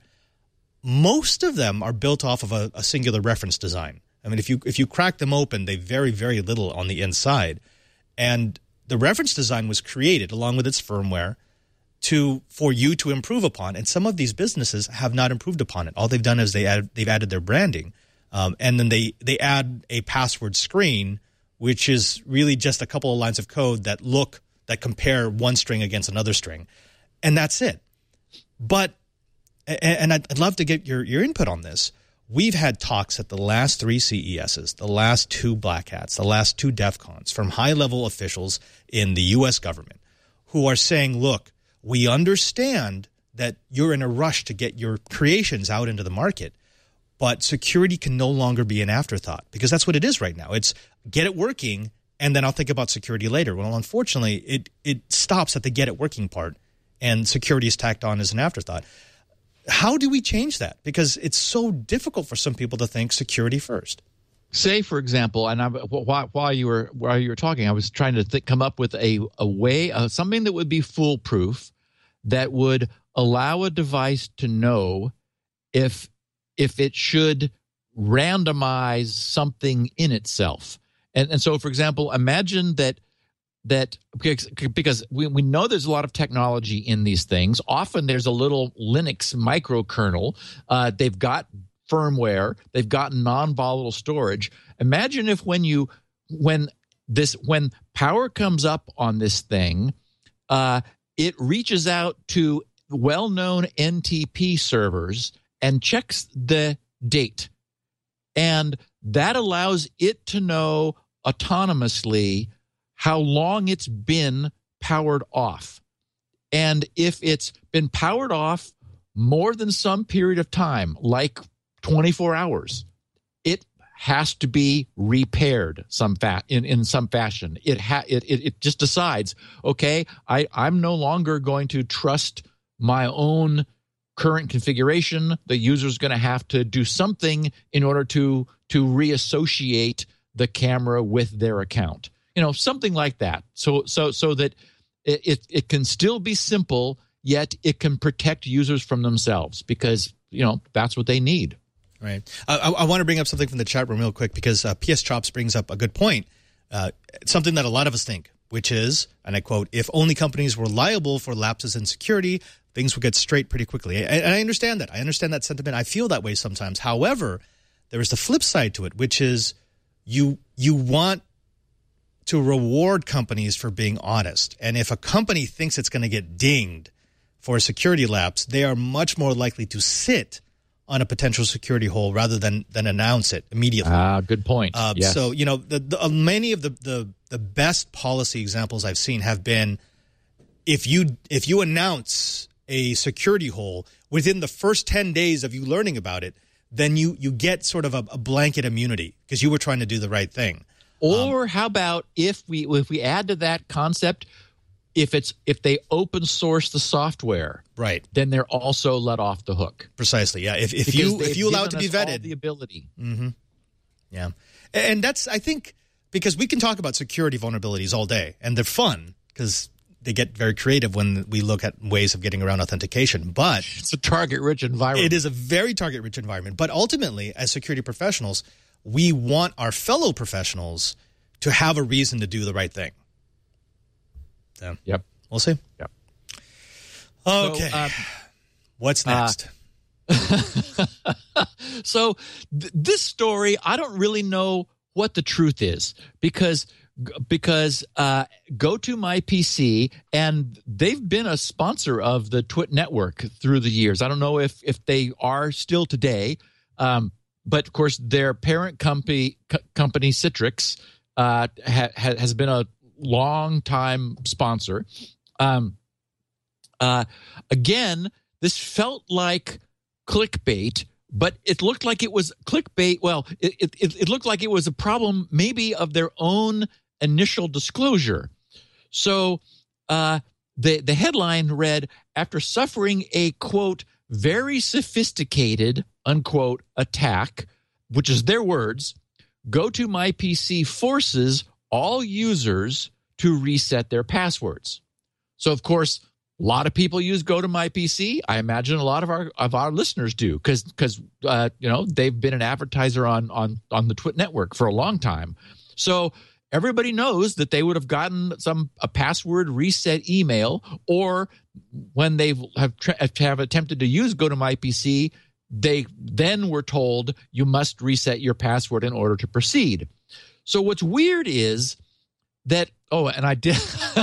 Most of them are built off of a, a singular reference design. I mean, if you if you crack them open, they vary very little on the inside. And the reference design was created along with its firmware to for you to improve upon. And some of these businesses have not improved upon it. All they've done is they add, they've added their branding, um, and then they they add a password screen, which is really just a couple of lines of code that look, that compare one string against another string. And that's it. But, and I'd love to get your, your input on this. We've had talks at the last three C E S's, the last two Black Hats, the last two DEF CONs from high-level officials in the U S government who are saying, look, we understand that you're in a rush to get your creations out into the market, but security can no longer be an afterthought, because that's what it is right now. It's get it working, and then I'll think about security later. Well, unfortunately, it it stops at the get it working part, and security is tacked on as an afterthought. How do we change that? Because it's so difficult for some people to think security first. Say, for example, and I, while, while you were while you were talking, I was trying to th- come up with a a way, uh, something that would be foolproof, that would allow a device to know if if it should randomize something in itself. And and so, for example, imagine that that because, because we, we know there's a lot of technology in these things. Often there's a little Linux microkernel. Uh, they've got firmware. They've got non-volatile storage. Imagine if when you when this when power comes up on this thing, uh, it reaches out to well-known N T P servers and checks the date. And that allows it to know autonomously how long it's been powered off. And if it's been powered off more than some period of time, like twenty-four hours, it has to be repaired some fa- in, in some fashion. It, ha- it, it it just decides, okay, I, I'm no longer going to trust my own current configuration. The user's going to have to do something in order to to reassociate the camera with their account. You know, something like that. So so so that it, it, it can still be simple, yet it can protect users from themselves, because, you know, that's what they need. Right. I, I want to bring up something from the chat room real quick, because uh, P S Chops brings up a good point, uh, something that a lot of us think, which is, and I quote, if only companies were liable for lapses in security, things would get straight pretty quickly. And I understand that. I understand that sentiment. I feel that way sometimes. However, there is the flip side to it, which is you you want to reward companies for being honest. And if a company thinks it's going to get dinged for a security lapse, they are much more likely to sit on a potential security hole rather than than announce it immediately. Ah, good point. Uh, yes. So, you know, the, the, uh, many of the, the, the best policy examples I've seen have been if you if you announce a security hole within the first ten days of you learning about it, then you you get sort of a, a blanket immunity because you were trying to do the right thing. Or um, how about if we if we add to that concept, if it's if they open source the software, right, then they're also let off the hook. Precisely, yeah. If if because you if you allow it to be vetted, the ability, mm-hmm. yeah, and that's I think because we can talk about security vulnerabilities all day, and they're fun because they get very creative when we look at ways of getting around authentication. But it's a target-rich environment. It is a very target-rich environment. But ultimately, as security professionals, we want our fellow professionals to have a reason to do the right thing. So, yep. We'll see. Yep. Okay. So, uh, What's next? Uh, so th- this story, I don't really know what the truth is because because uh, GoToMyPC, and they've been a sponsor of the Twit Network through the years. I don't know if if they are still today, um, but of course their parent company co- company Citrix uh, ha- has been a long time sponsor. Um, uh, again, this felt like clickbait, but it looked like it was clickbait. Well, it, it, it looked like it was a problem maybe of their own initial disclosure. So uh, the, the headline read, after suffering a, quote, very sophisticated, unquote, attack, which is their words, GoToMyPC forces all users to reset their passwords. So, of course, a lot of people use GoToMyPC. I imagine a lot of our of our listeners do because because uh, you know they've been an advertiser on on on the Twit Network for a long time. So everybody knows that they would have gotten some a password reset email, or when they have have attempted to use GoToMyPC, they then were told you must reset your password in order to proceed. So what's weird is that, oh, and I did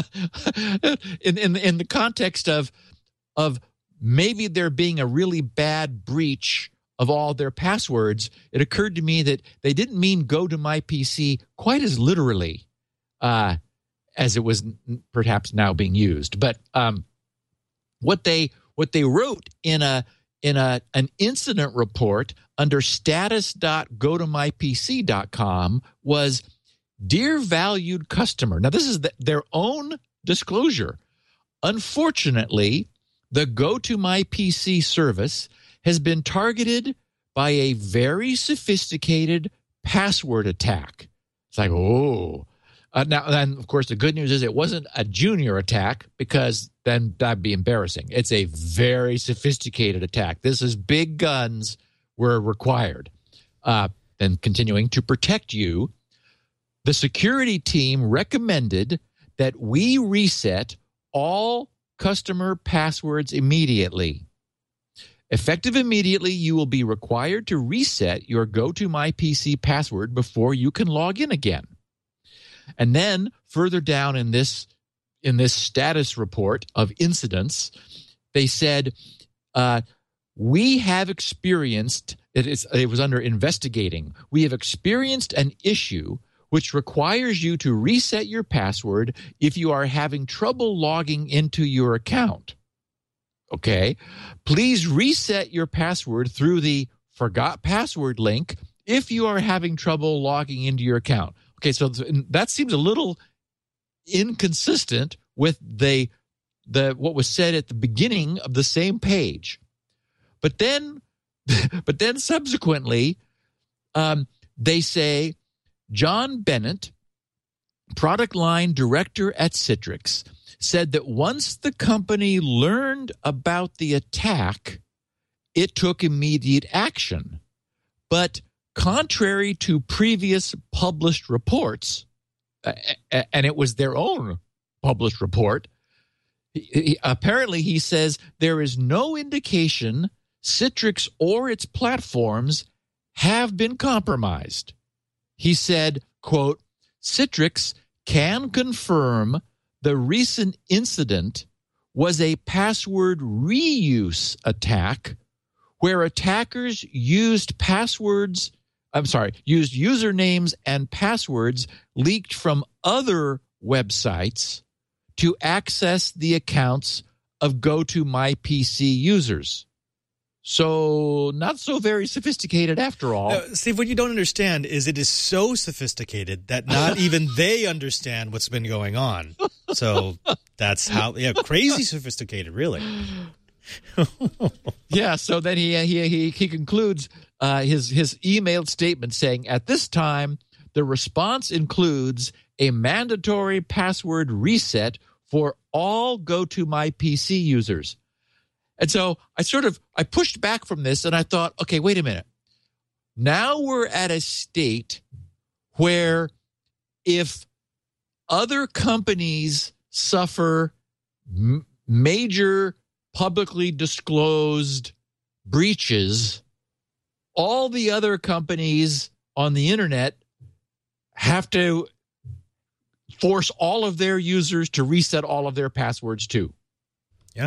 in in in the context of of maybe there being a really bad breach of all their passwords, it occurred to me that they didn't mean GoToMyPC quite as literally uh, as it was perhaps now being used. But um, what they what they wrote in a in a an incident report under status dot go to my p c dot com was, dear valued customer. Now, this is the, their own disclosure. Unfortunately, the GoToMyPC service has been targeted by a very sophisticated password attack. It's like, oh. Uh, now, then, of course, the good news is it wasn't a junior attack because then that'd be embarrassing. It's a very sophisticated attack. This is big guns were required. Uh, then continuing, to protect you, the security team recommended that we reset all customer passwords immediately. Effective immediately, you will be required to reset your GoToMyPC password before you can log in again. And then further down in this in this status report of incidents, they said, uh, we have experienced, it, is, it was under investigating, we have experienced an issue which requires you to reset your password if you are having trouble logging into your account. Okay? Please reset your password through the forgot password link if you are having trouble logging into your account. Okay, so that seems a little inconsistent with the the what was said at the beginning of the same page. But then but then subsequently um, they say, John Bennett, product line director at Citrix, said that once the company learned about the attack, it took immediate action. But contrary to previous published reports, uh, and it was their own published report, he, he, apparently he says there is no indication Citrix or its platforms have been compromised. He said, quote, Citrix can confirm the recent incident was a password reuse attack where attackers used passwords, I'm sorry, used usernames and passwords leaked from other websites to access the accounts of GoToMyPC users. So not so very sophisticated after all. No, Steve, what you don't understand is it is so sophisticated that not even they understand what's been going on. So that's how, yeah, crazy sophisticated, really. Yeah, so then he he he, he concludes uh, his, his emailed statement saying, at this time, the response includes a mandatory password reset for all GoToMyPC users. And so I sort of, I pushed back from this and I thought, okay, wait a minute. Now we're at a state where if other companies suffer m- major publicly disclosed breaches, all the other companies on the internet have to force all of their users to reset all of their passwords too. Yeah.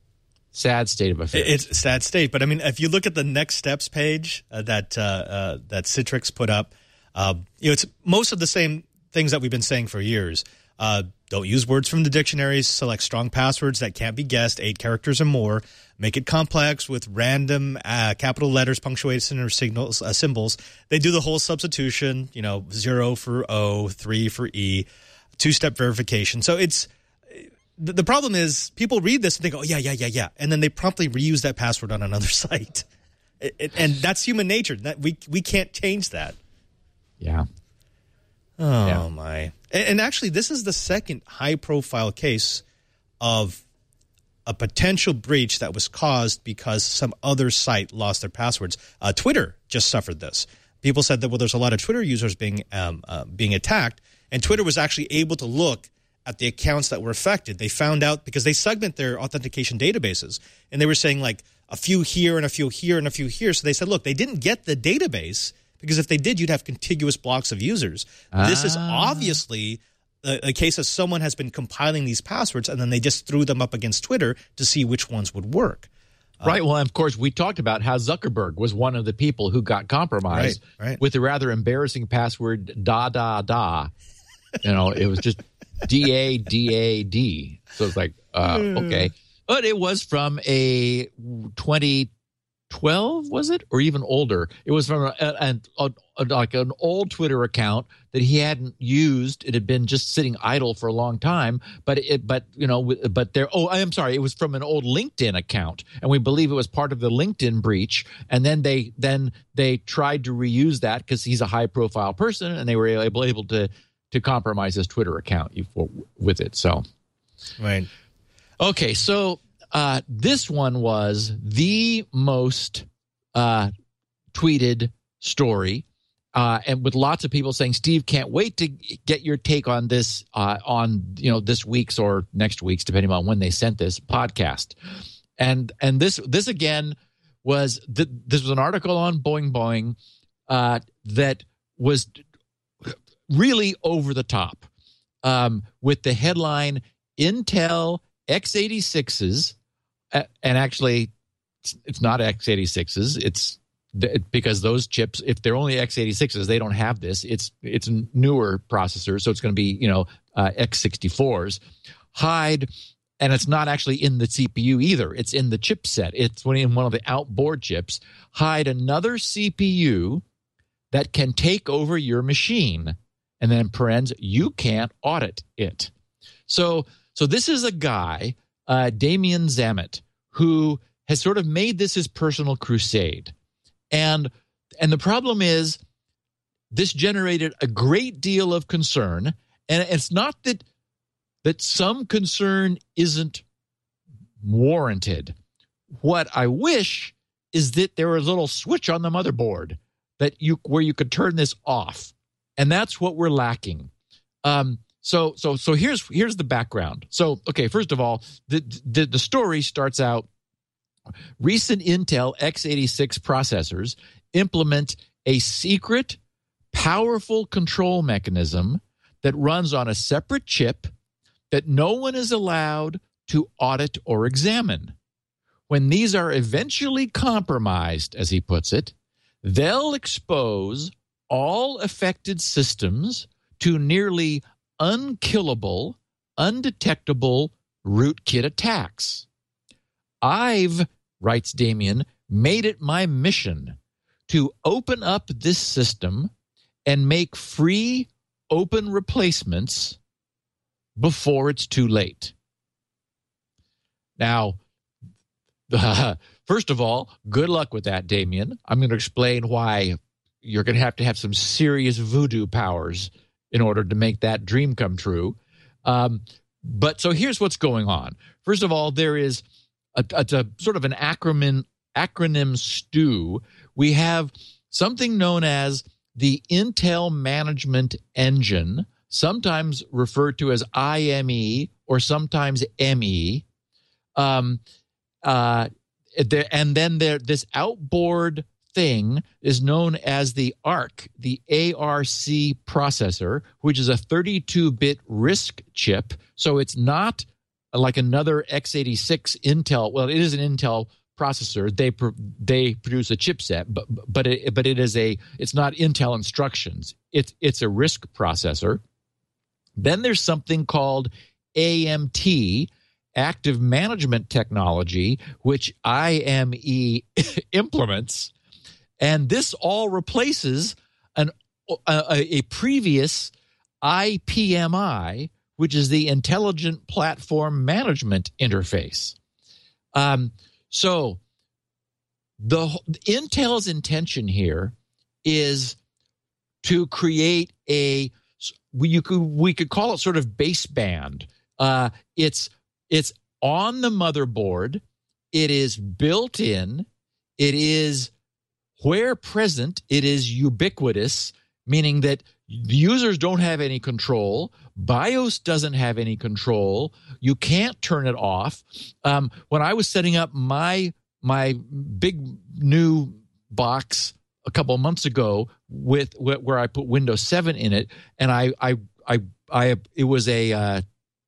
Sad state of affairs. It's a sad state, but I mean, if you look at the next steps page uh, that uh, uh, that Citrix put up, uh, you know, it's most of the same things that we've been saying for years. Uh, don't use words from the dictionaries. Select strong passwords that can't be guessed, eight characters or more. Make it complex with random uh, capital letters, punctuation, or signals, uh, symbols. They do the whole substitution. You know, zero for O, three for E, two-step verification. So it's. The problem is people read this and they go, oh, yeah, yeah, yeah, yeah. And then they promptly reuse that password on another site. It, it, and that's human nature. That we we can't change that. Yeah. Oh, yeah. my. And, and actually, this is the second high-profile case of a potential breach that was caused because some other site lost their passwords. Uh, Twitter just suffered this. People said that, well, there's a lot of Twitter users being um, uh, being attacked, and Twitter was actually able to look at the accounts that were affected. They found out because they segment their authentication databases, and they were saying like a few here and a few here and a few here. So they said, look, they didn't get the database because if they did, you'd have contiguous blocks of users. Ah. This is obviously a, a case of someone has been compiling these passwords, and then they just threw them up against Twitter to see which ones would work. Right. Well, of course, we talked about how Zuckerberg was one of the people who got compromised right, right. with the rather embarrassing password da da da. You know, it was just D A D A D. So it's like, uh, okay. But it was from a twenty twelve, was it? Or even older. It was from a, a, a, a, like an old Twitter account that he hadn't used. It had been just sitting idle for a long time. But, it, but you know, but there, oh, I'm sorry. It was from an old LinkedIn account. And we believe it was part of the LinkedIn breach. And then they, then they tried to reuse that because he's a high profile person and they were able, able to, to compromise his Twitter account with it. So, right. Okay, so uh, this one was the most uh, tweeted story, uh, and with lots of people saying, "Steve, can't wait to get your take on this uh, on you know this week's or next week's, depending on when they sent this podcast." And and this this again was th- this was an article on Boing Boing uh, that was really over the top um, with the headline Intel x eighty-sixes, and actually it's not x eighty-sixes, it's because those chips, if they're only x eighty-sixes, they don't have this. It's it's newer processors, so it's going to be, you know, uh, x sixty-fours hide, and it's not actually in the C P U either. It's in the chipset. It's in one of the outboard chips. Hide another C P U that can take over your machine. And then parens, you can't audit it. So, so this is a guy, uh, Damien Zammit, who has sort of made this his personal crusade. And, and the problem is this generated a great deal of concern. And it's not that, that some concern isn't warranted. What I wish is that there was a little switch on the motherboard that you where you could turn this off. And that's what we're lacking. Um, so, so, so here's here's the background. So, okay, first of all, the the, the story starts out: recent Intel x eighty-six processors implement a secret, powerful control mechanism that runs on a separate chip that no one is allowed to audit or examine. When these are eventually compromised, as he puts it, they'll expose all affected systems to nearly unkillable undetectable rootkit attacks. I've, writes Damien, made it my mission to open up this system and make free open replacements before it's too late. Now, uh, first of all, good luck with that, Damien. I'm going to explain why you're going to have to have some serious voodoo powers in order to make that dream come true. Um, but so here's what's going on. First of all, there is a, a, a sort of an acronym, acronym stew. We have something known as the Intel Management Engine, sometimes referred to as I M E or sometimes M E. Um, uh, there, and then there, this outboard thing is known as the A R C, the A R C processor, which is a thirty-two bit RISC chip. So it's not like another x eighty-six Intel. Well, it is an Intel processor. They they produce a chipset, but but it, but it is a it's not Intel instructions. It's it's a RISC processor. Then there's something called A M T, Active Management Technology, which I M E implements. And this all replaces an a, a previous I P M I, which is the Intelligent Platform Management Interface. Um, so the Intel's intention here is to create a you could we could call it sort of baseband. Uh, it's it's on the motherboard. It is built in. It is where present, it is ubiquitous, meaning that the users don't have any control. BIOS doesn't have any control. You can't turn it off. Um, when I was setting up my my big new box a couple of months ago with where I put Windows seven in it, and I I I, I it was a uh,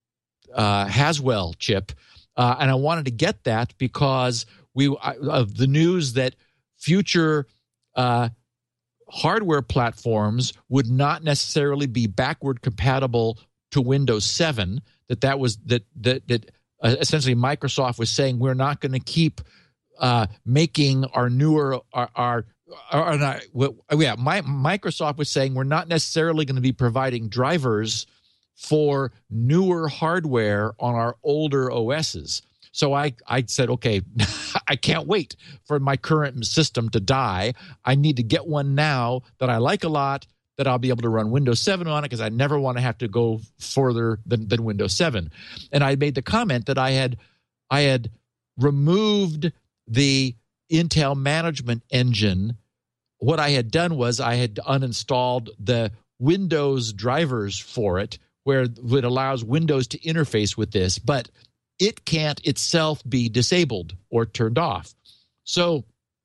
uh, Haswell chip, uh, and I wanted to get that because we I, of the news that future uh, hardware platforms would not necessarily be backward compatible to Windows seven. That that was that that that uh, essentially Microsoft was saying we're not going to keep uh, making our newer our, our, our not, well, yeah. My, Microsoft was saying we're not necessarily going to be providing drivers for newer hardware on our older O Ss. So I, I said, okay, I can't wait for my current system to die. I need to get one now that I like a lot, that I'll be able to run Windows seven on it, because I never want to have to go further than, than Windows seven. And I made the comment that I had I had removed the Intel Management Engine. What I had done was I had uninstalled the Windows drivers for it, where it allows Windows to interface with this, but it can't itself be disabled or turned off. So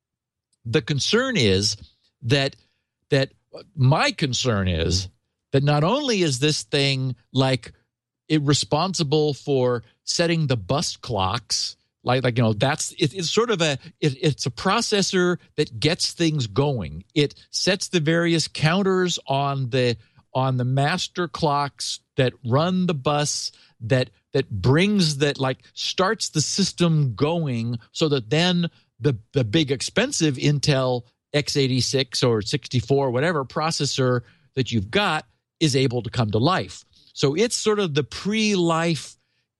the concern is that that my concern is that not only is this thing like it responsible for setting the bus clocks, like like you know that's it, it's sort of a it, it's a processor that gets things going. It sets the various counters on the on the master clocks that run the bus, that that brings that like starts the system going, so that then the the big expensive Intel x eighty-six or sixty-four, whatever processor that you've got, is able to come to life. So it's sort of the pre-life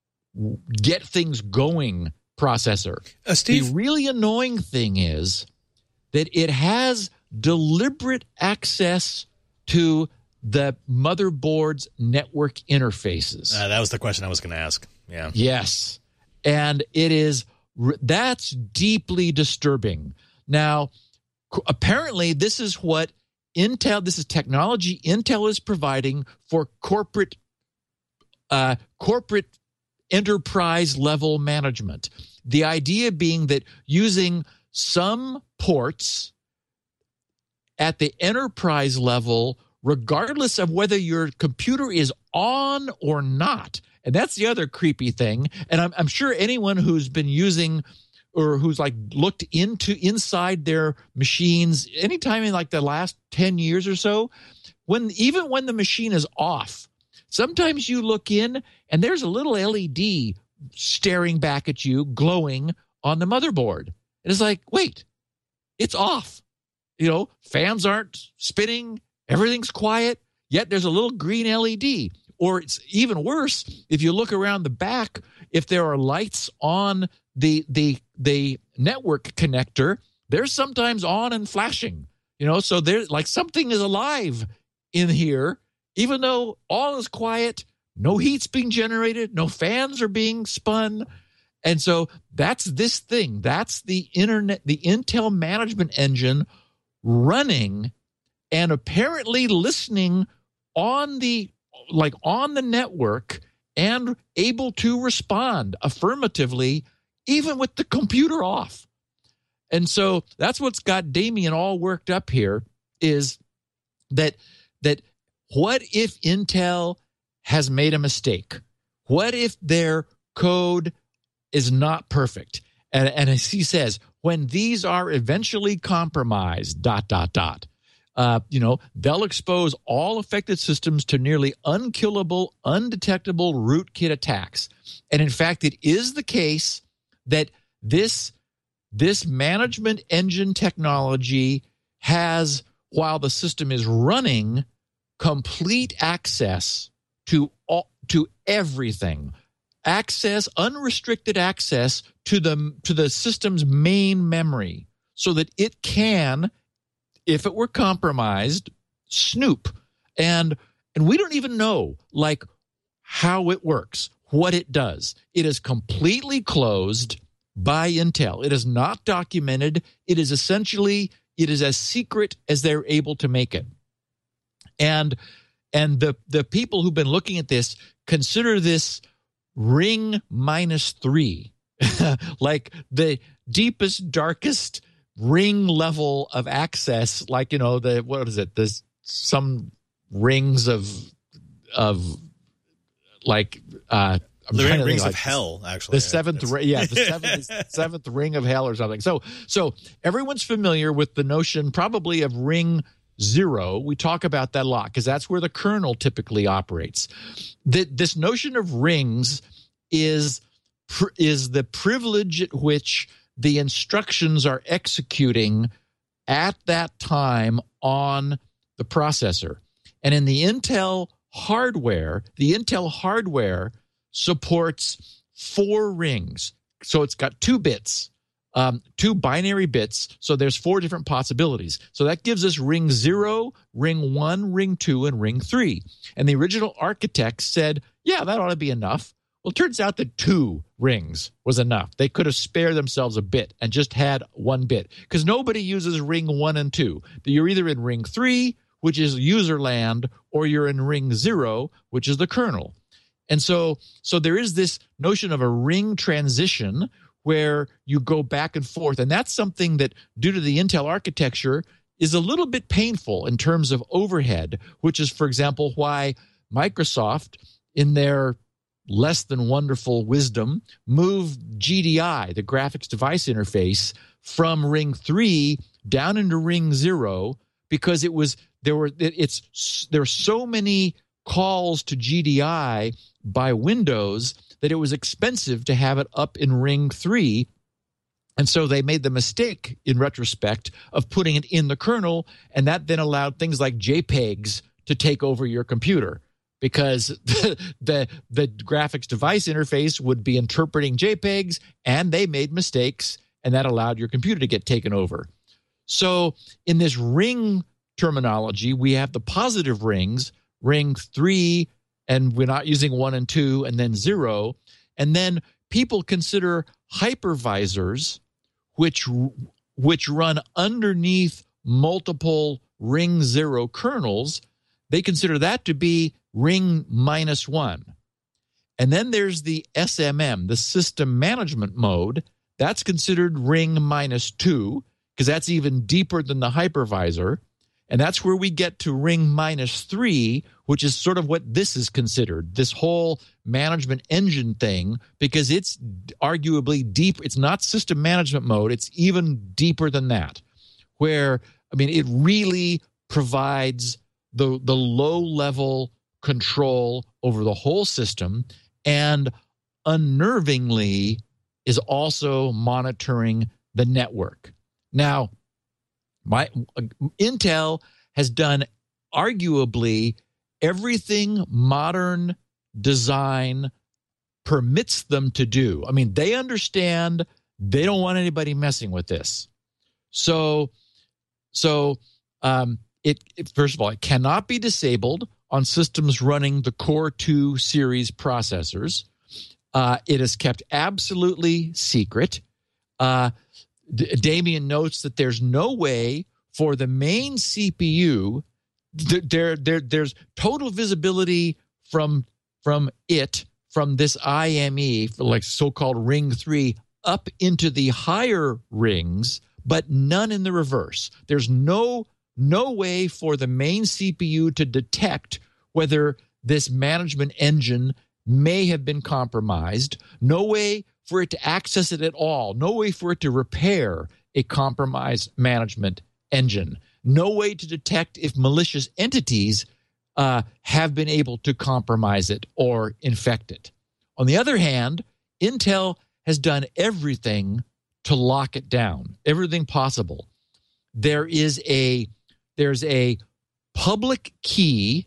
get things going processor. Uh, Steve? The really annoying thing is that it has deliberate access to the motherboard's network interfaces. Uh, that was the question I was going to ask. Yeah. Yes. And it is, that's deeply disturbing. Now, apparently this is what Intel, this is technology Intel is providing for corporate, uh, corporate enterprise level management. The idea being that using some ports at the enterprise level, regardless of whether your computer is on or not. And that's the other creepy thing. And I'm, I'm sure anyone who's been using or who's like looked into inside their machines anytime in like the last ten years or so, when even when the machine is off, sometimes you look in and there's a little L E D staring back at you, glowing on the motherboard. And it's like, wait, it's off. You know, fans aren't spinning, everything's quiet, yet there's a little green L E D. Or it's even worse, if you look around the back, if there are lights on the the the network connector, they're sometimes on and flashing. You know, so there's like something is alive in here, even though all is quiet, no heat's being generated, no fans are being spun. And so that's this thing. That's the internet, the Intel management engine running and apparently listening on the like on the network and able to respond affirmatively, even with the computer off. And so that's what's got Damien all worked up here is that that what if Intel has made a mistake? What if their code is not perfect? And, and as he says, when these are eventually compromised, dot, dot, dot, uh, you know, they'll expose all affected systems to nearly unkillable, undetectable rootkit attacks. And in fact, it is the case that this This management engine technology has, while the system is running, complete access to all, to everything, access, unrestricted access to the to the system's main memory, so that it can, if it were compromised, snoop. And and we don't even know like how it works, what it does. It is completely closed by Intel. It is not documented. It is essentially, it is as secret as they're able to make it. And and the, the people who've been looking at this consider this ring minus three, like the deepest, darkest ring level of access, like, you know, the, what is it? There's some rings of, of like, uh, I'm the rings rings like of hell, actually. The seventh, ri- yeah, the seventh, seventh ring of hell or something. So, so everyone's familiar with the notion, probably, of ring zero. We talk about that a lot because that's where the kernel typically operates. The, this notion of rings is is the privilege at which the instructions are executing at that time on the processor. And in the Intel hardware, the Intel hardware supports four rings. So it's got two bits, um, two binary bits. So there's four different possibilities. So that gives us ring zero, ring one, ring two, and ring three. And the original architects said, yeah, that ought to be enough. Well, it turns out that two rings was enough. They could have spared themselves a bit and just had one bit, because nobody uses ring one and two. You're either in ring three, which is user land, or you're in ring zero, which is the kernel. And so so there is this notion of a ring transition where you go back and forth. And that's something that, due to the Intel architecture, is a little bit painful in terms of overhead, which is, for example, why Microsoft, in their less than wonderful wisdom, moved G D I, the graphics device interface, from ring three down into ring zero, because it was there were it's there were so many calls to G D I by Windows that it was expensive to have it up in ring three. And so they made the mistake, in retrospect, of putting it in the kernel, and that then allowed things like JPEGs to take over your computer, because the, the, the graphics device interface would be interpreting JPEGs, and they made mistakes, and that allowed your computer to get taken over. So in this ring terminology, we have the positive rings, ring three, and we're not using one and two, and then zero. And then people consider hypervisors, which which run underneath multiple ring zero kernels. They consider that to be ring minus one. And then there's the S M M, the system management mode. That's considered ring minus two, because that's even deeper than the hypervisor. And that's where we get to ring minus three, which is sort of what this is considered, this whole management engine thing, because it's arguably deep. It's not system management mode. It's even deeper than that, where, I mean, it really provides the, the low-level control over the whole system, and unnervingly is also monitoring the network. Now, my uh, Intel has done arguably everything modern design permits them to do. I mean, they understand they don't want anybody messing with this. So, so um, it, it first of all, it cannot be disabled on systems running the Core two series processors. Uh, it is kept absolutely secret. Uh, D- Damien notes that there's no way for the main C P U. Th- there, there, there's total visibility from from it from this I M E, like so-called ring three, up into the higher rings, but none in the reverse. There's no no way for the main C P U to detect whether this management engine may have been compromised. No way for it to access it at all. No way for it to repair a compromised management engine. No way to detect if malicious entities uh, have been able to compromise it or infect it. On the other hand, Intel has done everything to lock it down, everything possible. There is a there's a public key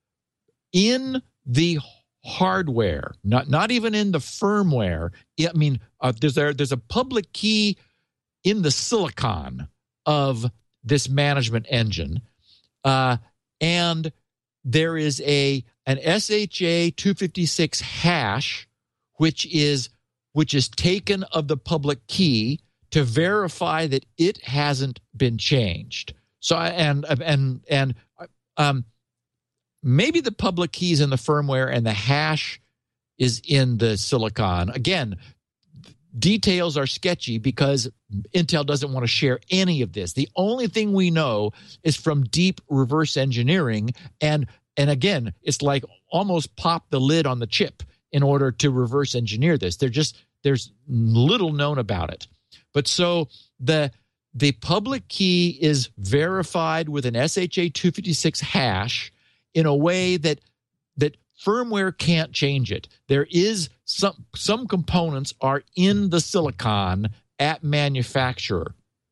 in the hardware, not not even in the firmware. I mean, uh, there's there, there's a public key in the silicon of this management engine, uh, and there is a an S H A two fifty-six hash, which is which is taken of the public key to verify that it hasn't been changed. So and and and um. Maybe the public key is in the firmware and the hash is in the silicon. Again, details are sketchy because Intel doesn't want to share any of this. The only thing we know is from deep reverse engineering. And, and again, it's like almost pop the lid on the chip in order to reverse engineer this. They're just, there's little known about it. But so the the public key is verified with an S H A two fifty-six hash in a way that that firmware can't change it. There is some some components are in the silicon at manufacturer.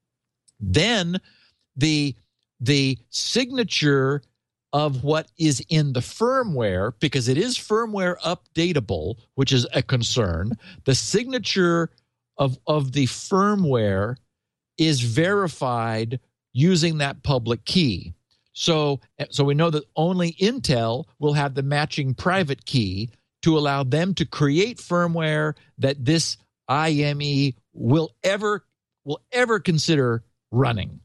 Then the the signature of what is in the firmware, because it is firmware updatable, which is a concern, the signature of of the firmware is verified using that public key. So, so we know that only Intel will have the matching private key to allow them to create firmware that this I M E will ever will ever consider running.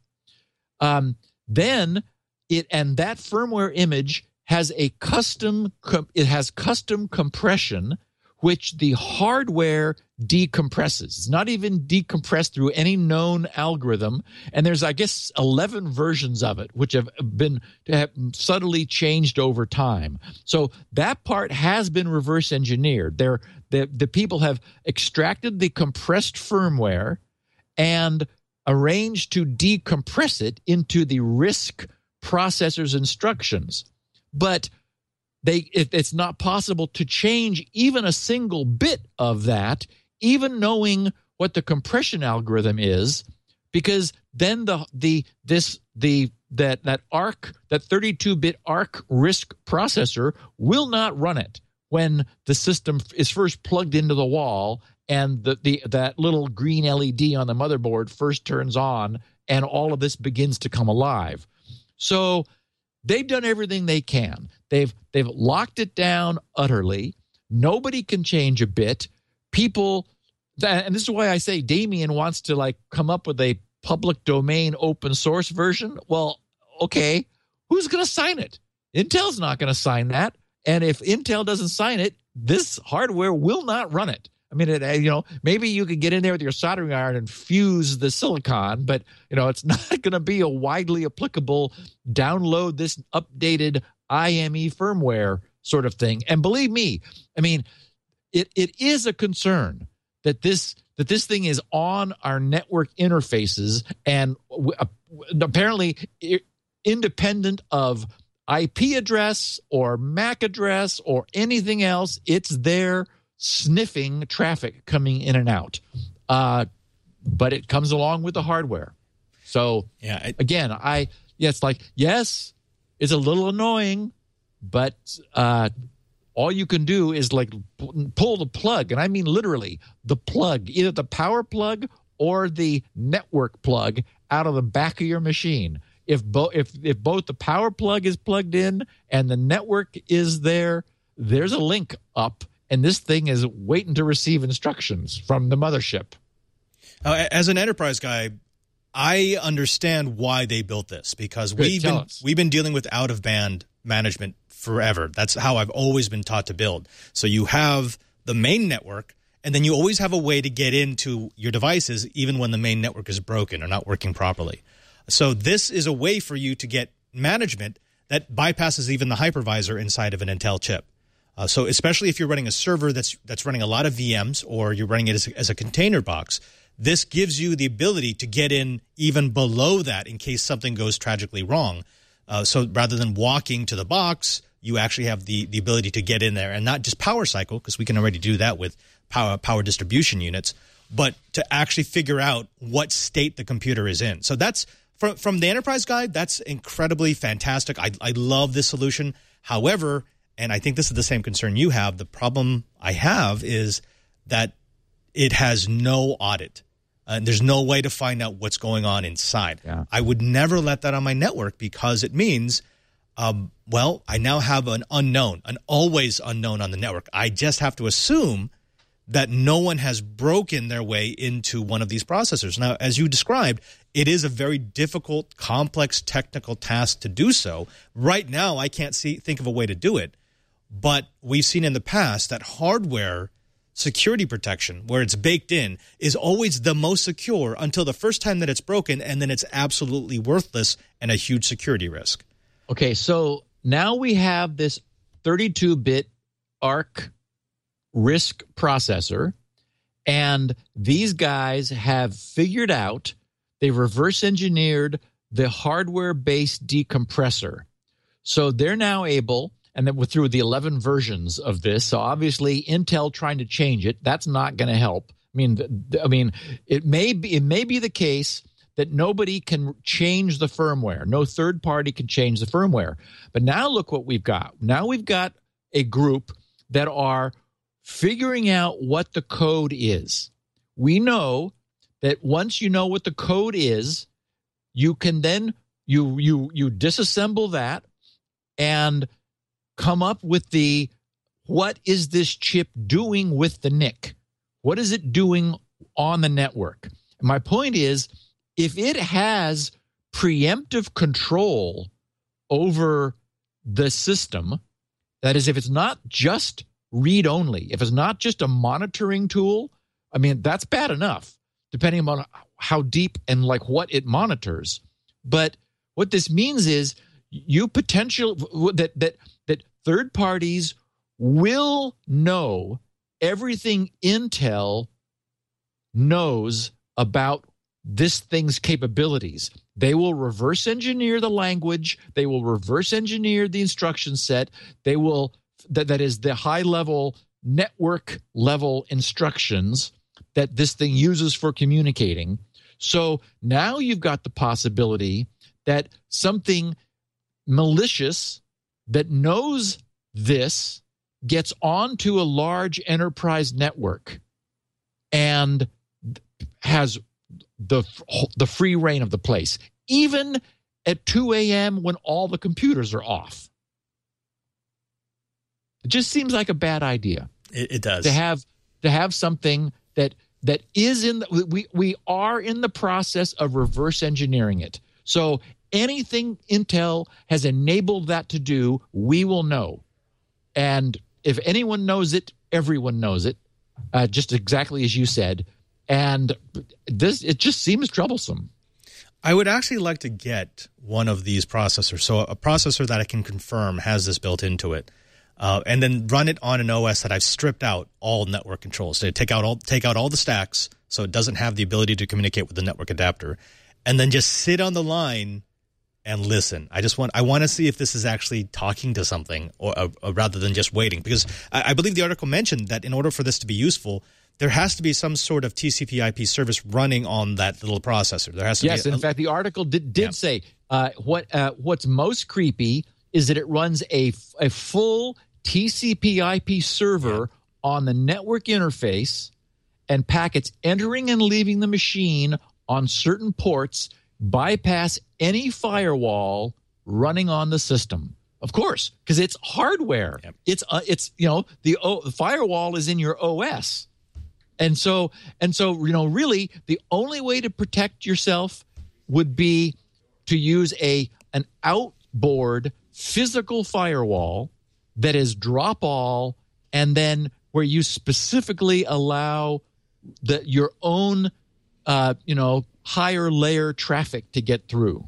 Um, then it and that firmware image has a custom it has custom compression, which the hardware decompresses. It's not even decompressed through any known algorithm. And there's, I guess, eleven versions of it, which have been have subtly changed over time. So that part has been reverse engineered. There, the, the people have extracted the compressed firmware and arranged to decompress it into the RISC processor's instructions. But They, if it's not possible to change even a single bit of that, even knowing what the compression algorithm is, because then the the this the that that ARC that thirty-two bit ARC RISC processor will not run it when the system is first plugged into the wall and the, the that little green L E D on the motherboard first turns on and all of this begins to come alive. So they've done everything they can. They've they've locked it down utterly. Nobody can change a bit. People, and this is why I say Damien wants to like come up with a public domain open source version. Well, okay, who's going to sign it? Intel's not going to sign that. And if Intel doesn't sign it, this hardware will not run it. I mean, it, you know, maybe you could get in there with your soldering iron and fuse the silicon, but, you know, it's not going to be a widely applicable download this updated I M E firmware sort of thing. And believe me, I mean, it it is a concern that this that this thing is on our network interfaces and uh, apparently independent of I P address or M A C address or anything else. It's there sniffing traffic coming in and out. Uh, but it comes along with the hardware. So, yeah, I, again, I yeah, it's like, yes, it's a little annoying, but uh, all you can do is like pull the plug. And I mean literally the plug, either the power plug or the network plug out of the back of your machine. If, bo- if, if both the power plug is plugged in and the network is there, there's a link up, and this thing is waiting to receive instructions from the mothership. Uh, as an enterprise guy, I understand why they built this, because Good, we've tell been us. we've been dealing with out-of-band management forever. That's how I've always been taught to build. So you have the main network, and then you always have a way to get into your devices even when the main network is broken or not working properly. So this is a way for you to get management that bypasses even the hypervisor inside of an Intel chip. Uh, so especially if you're running a server that's that's running a lot of V Ms, or you're running it as a, as a container box, this gives you the ability to get in even below that in case something goes tragically wrong. Uh, so rather than walking to the box, you actually have the, the ability to get in there, and not just power cycle, because we can already do that with power power distribution units, but to actually figure out what state the computer is in. So that's from, from the enterprise guide, that's incredibly fantastic. I, I love this solution. However, and I think this is the same concern you have, the problem I have is that it has no audit. Uh, there's no way to find out what's going on inside. Yeah. I would never let that on my network, because it means, um, well, I now have an unknown, an always unknown on the network. I just have to assume that no one has broken their way into one of these processors. Now, as you described, it is a very difficult, complex technical task to do so. Right now, I can't see think of a way to do it. But we've seen in the past that hardware security protection, where it's baked in, is always the most secure until the first time that it's broken, and then it's absolutely worthless and a huge security risk. Okay, so now we have this thirty-two bit ARC RISC processor, and these guys have figured out, they reverse engineered the hardware-based decompressor. So they're now able, and then through the eleven versions of this, so obviously Intel trying to change it, that's not going to help. I mean, I mean, it may be it may be the case that nobody can change the firmware. No third party can change the firmware. But now look what we've got. Now we've got a group that are figuring out what the code is. We know that once you know what the code is, you can then you you you disassemble that and come up with the, what is this chip doing with the N I C? What is it doing on the network? And my point is, if it has preemptive control over the system, that is, if it's not just read-only, if it's not just a monitoring tool, I mean, that's bad enough, depending on how deep and like what it monitors. But what this means is you potential that that that third parties will know everything Intel knows about this thing's capabilities. They will reverse engineer the language. They will reverse engineer the instruction set. They will, that, that is the high level network level instructions that this thing uses for communicating. So now you've got the possibility that something malicious that knows this gets onto a large enterprise network and has the the free reign of the place, even at two a.m. when all the computers are off. It just seems like a bad idea. It, it does. To have to have something that that is in the, we we are in the process of reverse engineering it. So anything Intel has enabled that to do, we will know. And if anyone knows it, everyone knows it, uh, just exactly as you said. And this, it just seems troublesome. I would actually like to get one of these processors, so a processor that I can confirm has this built into it, uh, and then run it on an O S that I've stripped out all network controls. So take out all take out all the stacks, so it doesn't have the ability to communicate with the network adapter, and then just sit on the line and listen. I just want I want to see if this is actually talking to something, or, or, or rather than just waiting. Because I, I believe the article mentioned that in order for this to be useful, there has to be some sort of T C P I P service running on that little processor. There has to yes, be. Yes, in a, fact, the article did, did yeah. say uh, what uh, what's most creepy is that it runs a a full T C P I P server yeah. on the network interface, and packets entering and leaving the machine on certain ports bypass any firewall running on the system. Of course, because it's hardware. Yep. It's uh, it's you know the, o, the firewall is in your O S, and so and so you know really the only way to protect yourself would be to use a an outboard physical firewall that is drop all, and then where you specifically allow the your own uh, you know. higher layer traffic to get through.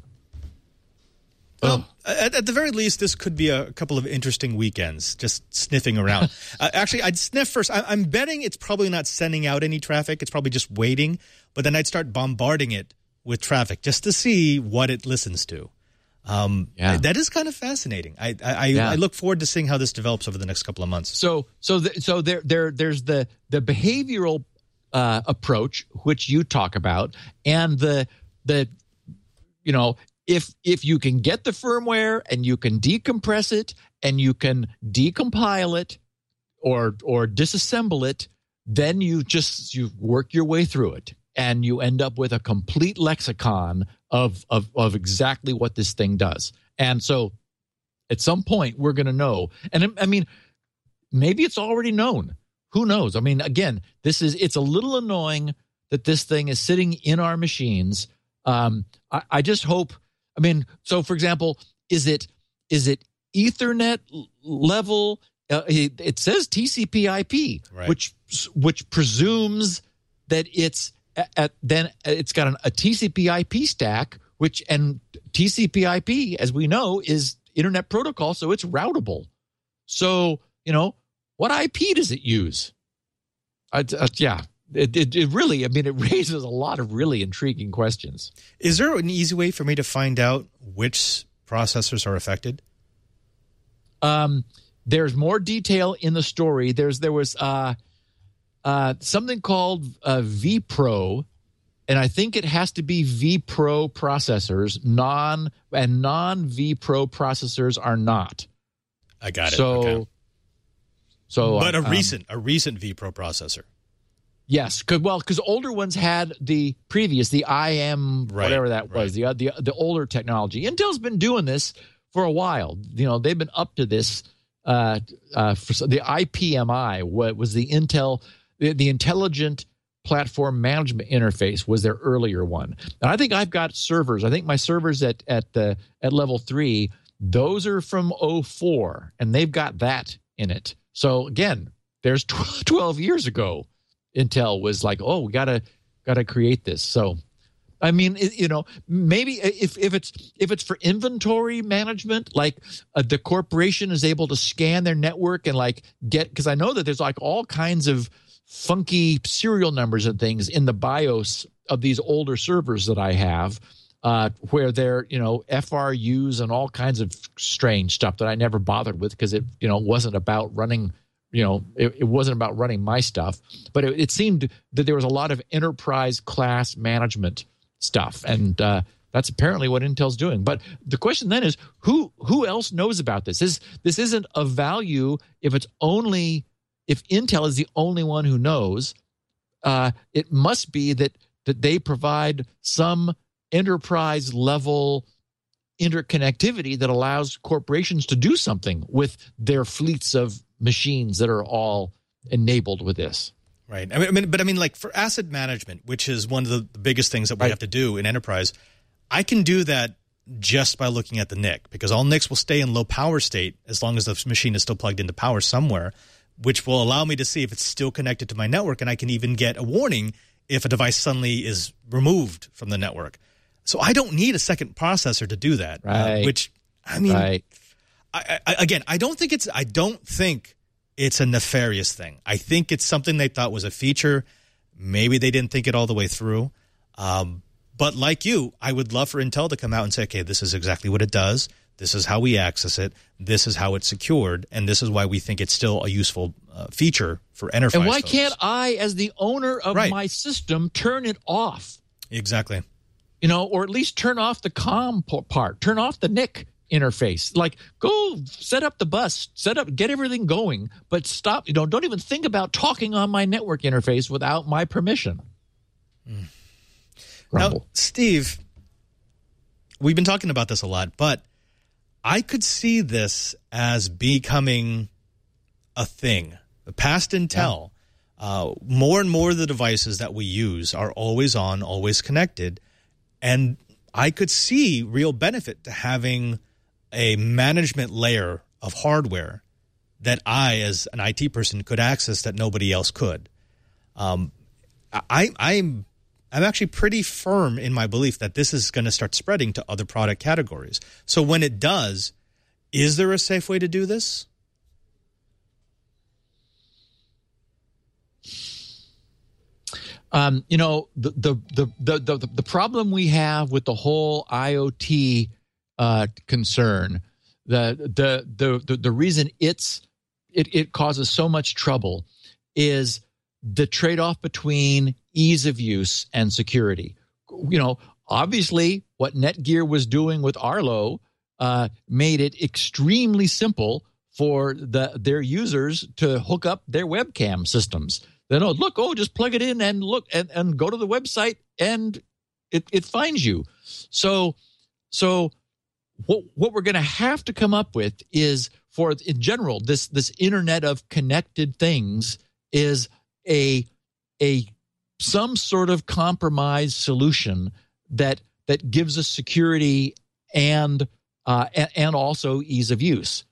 Well, at, at the very least, this could be a couple of interesting weekends, just sniffing around. uh, actually, I'd sniff first. I, I'm betting it's probably not sending out any traffic. It's probably just waiting. But then I'd start bombarding it with traffic just to see what it listens to. Um, yeah. That is kind of fascinating. I I, yeah. I look forward to seeing how this develops over the next couple of months. So so the, so there there there's the the behavioral Uh, approach, which you talk about, and the the you know if if you can get the firmware and you can decompress it and you can decompile it or or disassemble it, then you just you work your way through it and you end up with a complete lexicon of of of exactly what this thing does. And so at some point we're going to know, and I mean maybe it's already known. Who knows? I mean, again, this is it's a little annoying that this thing is sitting in our machines. Um, I, I just hope. I mean, so for example, is it is it Ethernet level? Uh, it, it says T C P I P, right. which which presumes that it's at, at then it's got an, a T C P I P stack, which and T C P I P, as we know, is Internet Protocol, so it's routable. So you know. What I P does it use? Uh, uh, yeah, it, it, it really, I mean, it raises a lot of really intriguing questions. Is there an easy way for me to find out which processors are affected? Um, there's more detail in the story. There's There was uh, uh, something called uh, vPro, and I think it has to be vPro processors, non and non-vPro processors are not. I got it. So. Okay. So, but a um, recent a recent vPro processor. Yes, cause, well, because older ones had the previous, the I M, right, whatever that right. was, the, the the older technology. Intel's been doing this for a while. You know, they've been up to this. Uh, uh, for the I P M I, what was the Intel, the, the Intelligent Platform Management Interface was their earlier one. And I think I've got servers. I think my servers at at the at level three, those are from oh four, and they've got that in it. So again, there's twelve years ago, Intel was like, "Oh, we gotta gotta create this." So, I mean, it, you know, maybe if if it's if it's for inventory management, like uh, the corporation is able to scan their network and like get, because I know that there's like all kinds of funky serial numbers and things in the BIOS of these older servers that I have. Uh, where they're, you know, F R Us and all kinds of strange stuff that I never bothered with because it, you know, wasn't about running, you know, it, it wasn't about running my stuff. But it, it seemed that there was a lot of enterprise class management stuff. And uh, that's apparently what Intel's doing. But the question then is, who who else knows about this? This, this isn't of value if it's only, if Intel is the only one who knows. Uh, it must be that that they provide some enterprise level interconnectivity that allows corporations to do something with their fleets of machines that are all enabled with this. Right. I mean, but I mean, like for asset management, which is one of the biggest things that we right. have to do in enterprise, I can do that just by looking at the N I C, because all N I Cs will stay in low power state as long as the machine is still plugged into power somewhere, which will allow me to see if it's still connected to my network, and I can even get a warning if a device suddenly is removed from the network. So I don't need a second processor to do that. Right. Uh, which I mean, right. I, I, again, I don't think it's. I don't think it's a nefarious thing. I think it's something they thought was a feature. Maybe they didn't think it all the way through. Um, But like you, I would love for Intel to come out and say, okay, this is exactly what it does. This is how we access it. This is how it's secured. And this is why we think it's still a useful uh, feature for enterprise And why folks. can't I, as the owner of Right. my system, turn it off? Exactly. You know, or at least turn off the COM part, turn off the N I C interface. Like, go set up the bus, set up, get everything going, but stop. You know, don't even think about talking on my network interface without my permission. Mm. Grumble. Now, Steve, we've been talking about this a lot, but I could see this as becoming a thing. Past Intel, yeah. uh, more and more of the devices that we use are always on, always connected, and I could see real benefit to having a management layer of hardware that I, as an I T person, could access that nobody else could. Um, I, I'm I'm actually pretty firm in my belief that this is going to start spreading to other product categories. So when it does, is there a safe way to do this? Um, you know, the, the the the the the problem we have with the whole IoT uh, concern, the, the the the the reason it's it it causes so much trouble is the trade-off between ease of use and security. You know, obviously, what Netgear was doing with Arlo uh, made it extremely simple for the their users to hook up their webcam systems. They know, look, oh, just plug it in and look and, and go to the website and it, it finds you. So, so what what we're going to have to come up with is, for in general, this this Internet of connected things is a a some sort of compromise solution that that gives us security and uh, and, and also ease of use.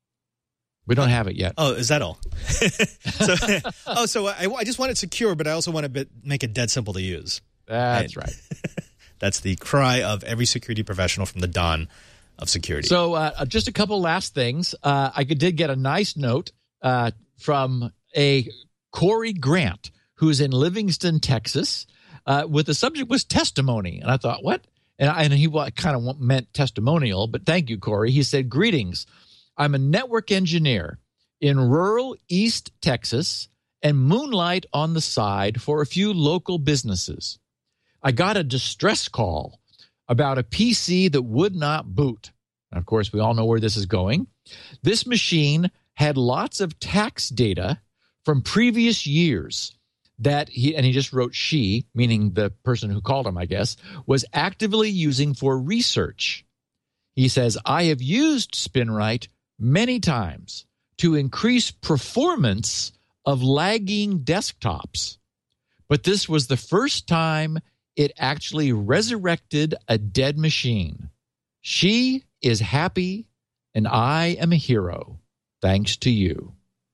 We don't have it yet. Oh, is that all? so, oh, so I, I just want it secure, but I also want to bit, make it dead simple to use. That's right. That's the cry of every security professional from the dawn of security. So uh, just a couple last things. Uh, I did get a nice note uh, from a Corey Grant, who's in Livingston, Texas, uh, with the subject was testimony. And I thought, what? And, I, and he well, kind of meant testimonial, but thank you, Corey. He said, greetings. I'm a network engineer in rural East Texas and moonlight on the side for a few local businesses. I got a distress call about a P C that would not boot. And of course, we all know where this is going. This machine had lots of tax data from previous years that he, and he just wrote she, meaning the person who called him, I guess, was actively using for research. He says, I have used SpinRite many times to increase performance of lagging desktops. But this was the first time it actually resurrected a dead machine. She is happy, and I am a hero, thanks to you.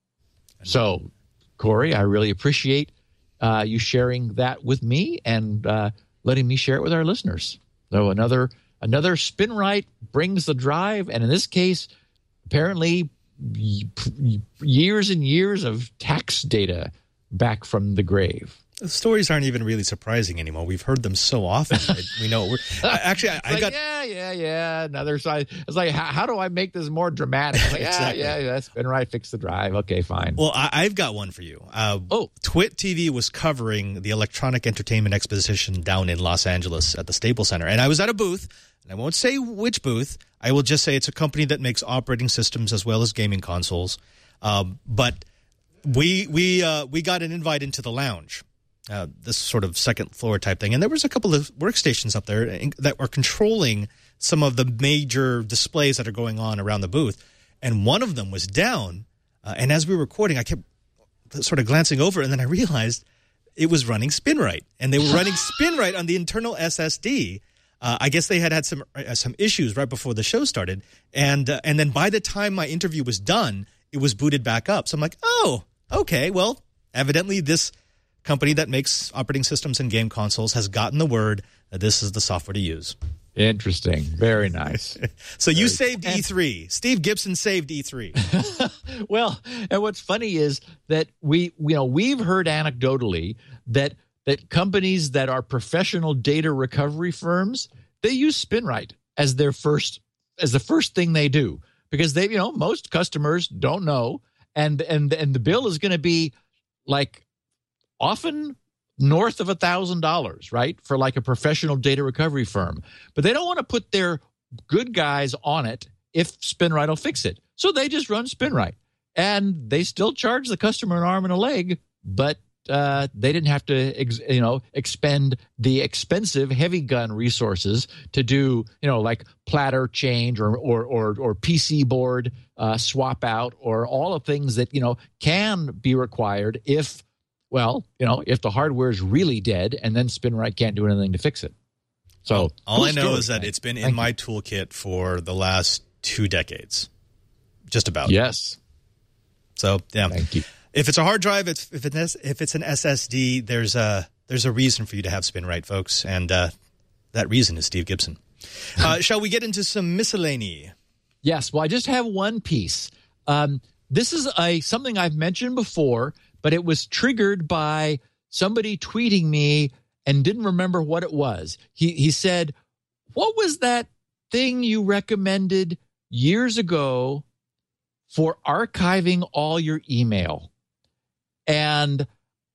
So, Corey, I really appreciate uh, you sharing that with me and uh, letting me share it with our listeners. So another another SpinRite brings the drive, and in this case, apparently years and years of tax data back from the grave. The stories aren't even really surprising anymore. We've heard them so often. We know. We're, actually, I, I like, got yeah, yeah, yeah. Another side. It's like, how, how do I make this more dramatic? Like, Exactly. yeah, yeah, yeah. SpinRite, fix the drive. Okay, fine. Well, I, I've got one for you. Uh, oh, Twit T V was covering the Electronic Entertainment Exposition down in Los Angeles at the Staples Center, and I was at a booth. And I won't say which booth. I will just say it's a company that makes operating systems as well as gaming consoles. Um, but we we uh, we got an invite into the lounge. Uh, this sort of second floor type thing. And there was a couple of workstations up there that were controlling some of the major displays that are going on around the booth. And one of them was down. Uh, and as we were recording, I kept sort of glancing over, and then I realized it was running SpinRite. And they were running SpinRite on the internal S S D. Uh, I guess they had had some uh, some issues right before the show started. And, uh, and then by the time my interview was done, it was booted back up. So I'm like, oh, okay, well, evidently this company that makes operating systems and game consoles has gotten the word that this is the software to use. Interesting. Very nice. So you Very saved E three. Steve Gibson saved E three. Well, and what's funny is that we, you know, we've heard anecdotally that that companies that are professional data recovery firms, they use SpinRite as their first, as the first thing they do, because they, you know, most customers don't know, and and and the bill is going to be like often north of a thousand dollars, right, for like a professional data recovery firm. But they don't want to put their good guys on it if SpinRite will fix it, so they just run SpinRite, and they still charge the customer an arm and a leg, but uh, they didn't have to, ex- you know, expend the expensive heavy gun resources to do, you know, like platter change or or or, or P C board uh, swap out, or all of things that, you know, can be required if, well, you know, if the hardware is really dead and then SpinRite can't do anything to fix it. So well, all cool I know story, is that right? it's been in Thank my you. toolkit for the last two decades, just about. Yes. So yeah. Thank you. If it's a hard drive, it's, if it's if it's an S S D, there's a there's a reason for you to have SpinRite, folks, and uh, that reason is Steve Gibson. Uh, shall we get into some miscellany? Yes. Well, I just have one piece. Um, this is a something I've mentioned before, but it was triggered by somebody tweeting me and didn't remember what it was. He he said, "What was that thing you recommended years ago for archiving all your email?" And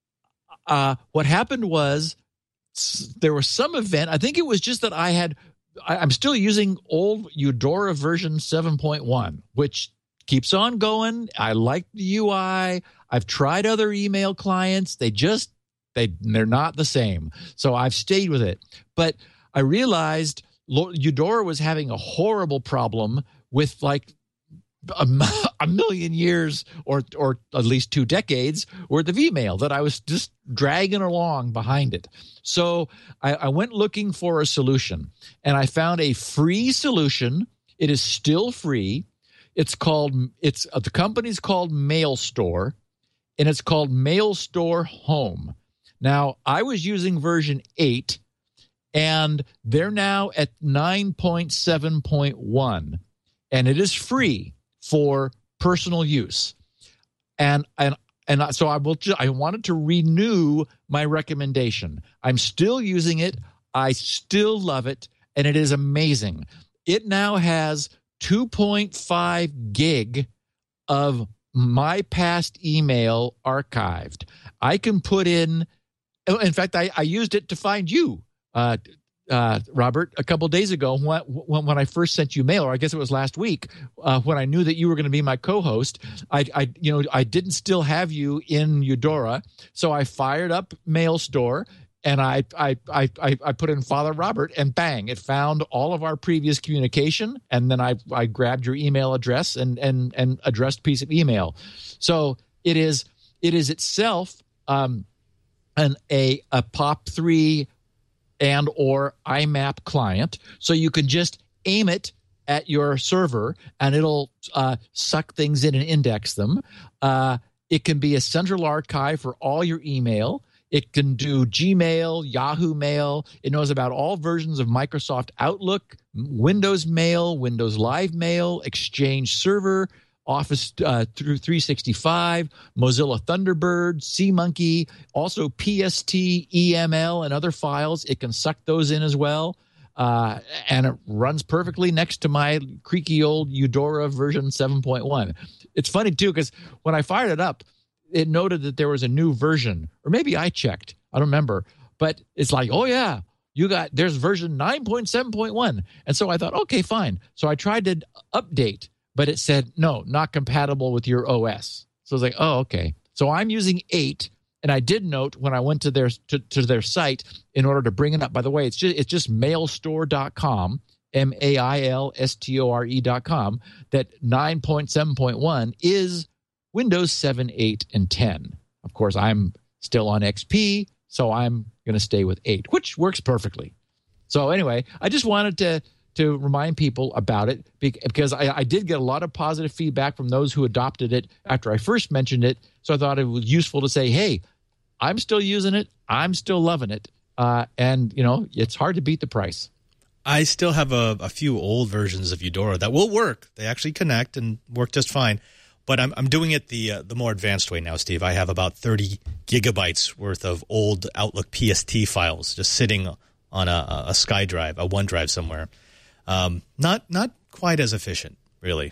uh, what happened was there was some event. I think it was just that I had, I, I'm still using old Eudora version seven point one, which keeps on going. I like the U I. I've tried other email clients. They just, they, they're not the same. So I've stayed with it. But I realized Eudora was having a horrible problem with like A, a million years or or at least two decades worth of email that I was just dragging along behind it. So I, I went looking for a solution, and I found a free solution. It is still free. It's called, it's uh, the company's called MailStore, and it's called MailStore Home. Now, I was using version eight, and they're now at nine point seven point one, and it is free for personal use. And and and so I will just, I wanted to renew my recommendation. I'm still using it. I still love it, and it is amazing. It now has two point five gig of my past email archived. I can put in, in fact, I, I used it to find you, uh, Uh, Robert, a couple days ago when, when when I first sent you mail, or I guess it was last week, uh, when I knew that you were going to be my co-host, I, I, you know, I didn't still have you in Eudora, so I fired up MailStore and I, I, I, I, I put in Father Robert, and bang, it found all of our previous communication, and then I, I grabbed your email address and and and addressed piece of email. So it is, it is itself um, an a a P O P three and or I MAP client, so you can just aim it at your server and it'll uh, suck things in and index them. Uh, it can be a central archive for all your email. It can do Gmail, Yahoo Mail. It knows about all versions of Microsoft Outlook, Windows Mail, Windows Live Mail, Exchange Server, Office uh, through three sixty-five, Mozilla Thunderbird, SeaMonkey, also P S T, E M L, and other files. It can suck those in as well. Uh, and it runs perfectly next to my creaky old Eudora version seven point one. It's funny, too, because when I fired it up, it noted that there was a new version. Or maybe I checked. I don't remember. But it's like, oh, yeah, you got, there's version nine point seven point one. And so I thought, okay, fine. So I tried to update, but it said, no, not compatible with your O S. So I was like, oh, okay. So I'm using eight, and I did note when I went to their to, to their site in order to bring it up. By the way, it's just it's just mailstore dot com, M A I L S T O R E dot com, that nine point seven point one is Windows seven, eight, and ten. Of course, I'm still on X P, so I'm going to stay with eight, which works perfectly. So anyway, I just wanted to to remind people about it because I, I did get a lot of positive feedback from those who adopted it after I first mentioned it. So I thought it was useful to say, hey, I'm still using it. I'm still loving it. Uh, and, you know, it's hard to beat the price. I still have a, a few old versions of Eudora that will work. They actually connect and work just fine. But I'm I'm doing it the uh, the more advanced way now, Steve. I have about thirty gigabytes worth of old Outlook P S T files just sitting on a, a SkyDrive, a OneDrive somewhere. Um, not not quite as efficient, really.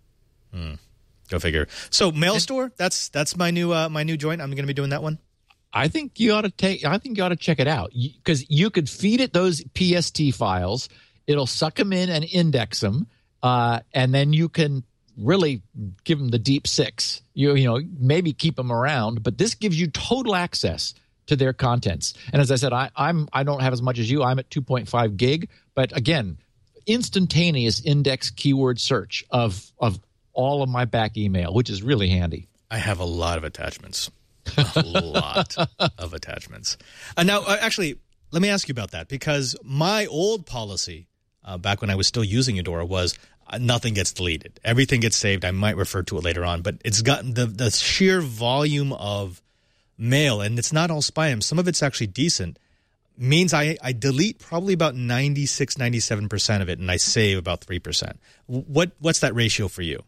Hmm. Go figure. So MailStore, that's that's my new uh, my new joint. I'm going to be doing that one. I think you ought to take. I think you ought to check it out because you could feed it those P S T files. It'll suck them in and index them, uh, and then you can really give them the deep six. You you know maybe keep them around, but this gives you total access to their contents. And as I said, I, I'm I don't have as much as you. I'm at two point five gig, but again, instantaneous index keyword search of of all of my back email, which is really handy. I have a lot of attachments. A lot of attachments. Uh, now, uh, actually, let me ask you about that because my old policy uh, back when I was still using Eudora was uh, nothing gets deleted. Everything gets saved. I might refer to it later on, but it's gotten the, the sheer volume of mail, and it's not all spam. Some of it's actually decent, means I, I delete probably about ninety-six, ninety-seven percent of it, and I save about three percent. What What's that ratio for you?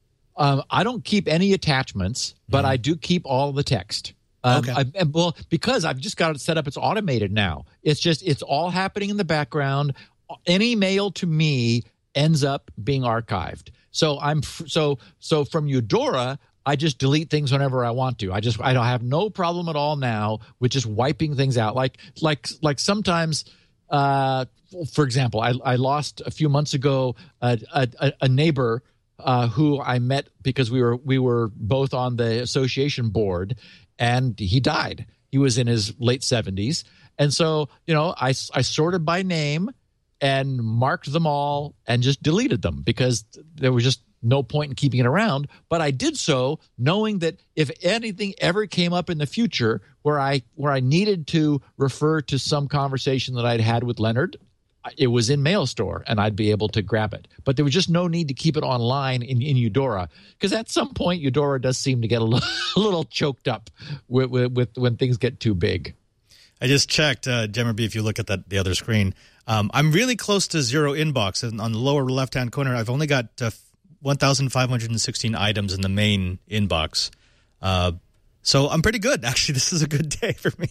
Um, I don't keep any attachments, but mm. I do keep all the text. Um, okay. I, and, well, because I've just got it set up, it's automated now. It's just it's all happening in the background. Any mail to me ends up being archived. So I'm so so from Eudora, I just delete things whenever I want to. I just I don't have no problem at all now with just wiping things out. Like like like sometimes. Uh, for example, I, I lost a few months ago a, a, a neighbor. Uh, who I met because we were we were both on the association board, and he died. He was in his late seventies, and so you know I, I sorted by name and marked them all and just deleted them because there was just no point in keeping it around. But I did so knowing that if anything ever came up in the future where I where I needed to refer to some conversation that I'd had with Leonard, it was in MailStore, and I'd be able to grab it. But there was just no need to keep it online in, in Eudora, because at some point Eudora does seem to get a little, a little choked up with, with, with when things get too big. I just checked, uh, Gemma B, if you look at that the other screen. Um, I'm really close to zero inbox. And on the lower left-hand corner, I've only got uh, one thousand five hundred sixteen items in the main inbox. Uh, so I'm pretty good. Actually, this is a good day for me.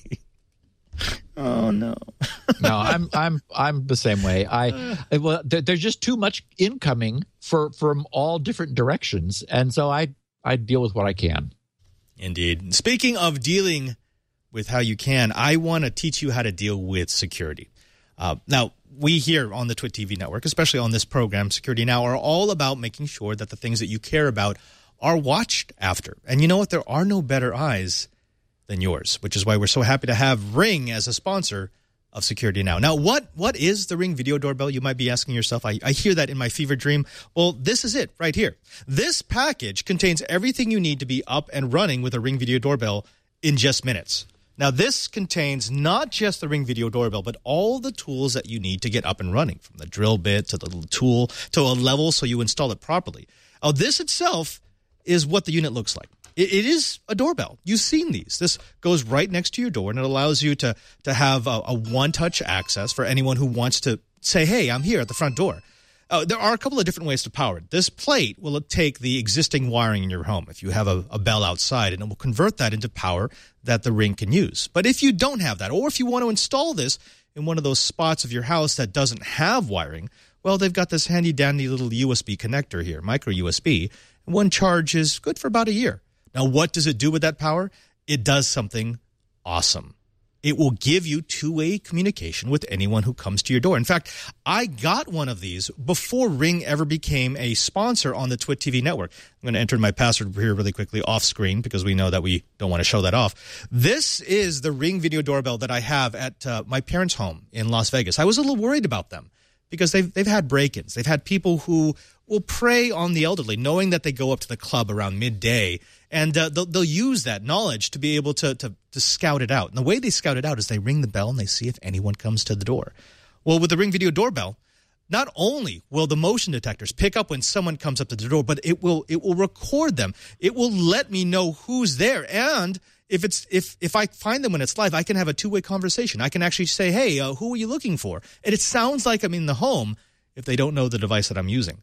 Oh no! No, I'm I'm I'm the same way. I well, there, there's just too much incoming for from all different directions, and so I I deal with what I can. Indeed. Speaking of dealing with how you can, I want to teach you how to deal with security. Uh, now, we here on the Twit T V network, especially on this program, Security Now, are all about making sure that the things that you care about are watched after. And you know what? There are no better eyes than yours, which is why we're so happy to have Ring as a sponsor of Security Now. Now, what what is the Ring video doorbell? You might be asking yourself. I, I hear that in my fever dream. Well, this is it right here. This package contains everything you need to be up and running with a Ring video doorbell in just minutes. Now, this contains not just the Ring video doorbell, but all the tools that you need to get up and running, from the drill bit to the little tool to a level so you install it properly. Now, this itself is what the unit looks like. It, it is a doorbell. You've seen these. This goes right next to your door, and it allows you to, to have a, a one-touch access for anyone who wants to say, hey, I'm here at the front door. Uh, there are a couple of different ways to power it. This plate will take the existing wiring in your home if you have a, a bell outside, and it will convert that into power that the Ring can use. But if you don't have that, or if you want to install this in one of those spots of your house that doesn't have wiring, well, they've got this handy-dandy little U S B connector here, micro U S B. One charge is good for about a year. Now, what does it do with that power? It does something awesome. It will give you two-way communication with anyone who comes to your door. In fact, I got one of these before Ring ever became a sponsor on the Twit T V network. I'm going to enter my password here really quickly off screen because we know that we don't want to show that off. This is the Ring video doorbell that I have at uh, my parents' home in Las Vegas. I was a little worried about them because they've, they've had break-ins. They've had people who will prey on the elderly, knowing that they go up to the club around midday, and uh, they'll, they'll use that knowledge to be able to, to to scout it out. And the way they scout it out is they ring the bell and they see if anyone comes to the door. Well, with the Ring video doorbell, not only will the motion detectors pick up when someone comes up to the door, but it will it will record them. It will let me know who's there, and if it's if if I find them when it's live, I can have a two-way conversation. I can actually say, "Hey, uh, who are you looking for?" And it sounds like I'm in the home if they don't know the device that I'm using.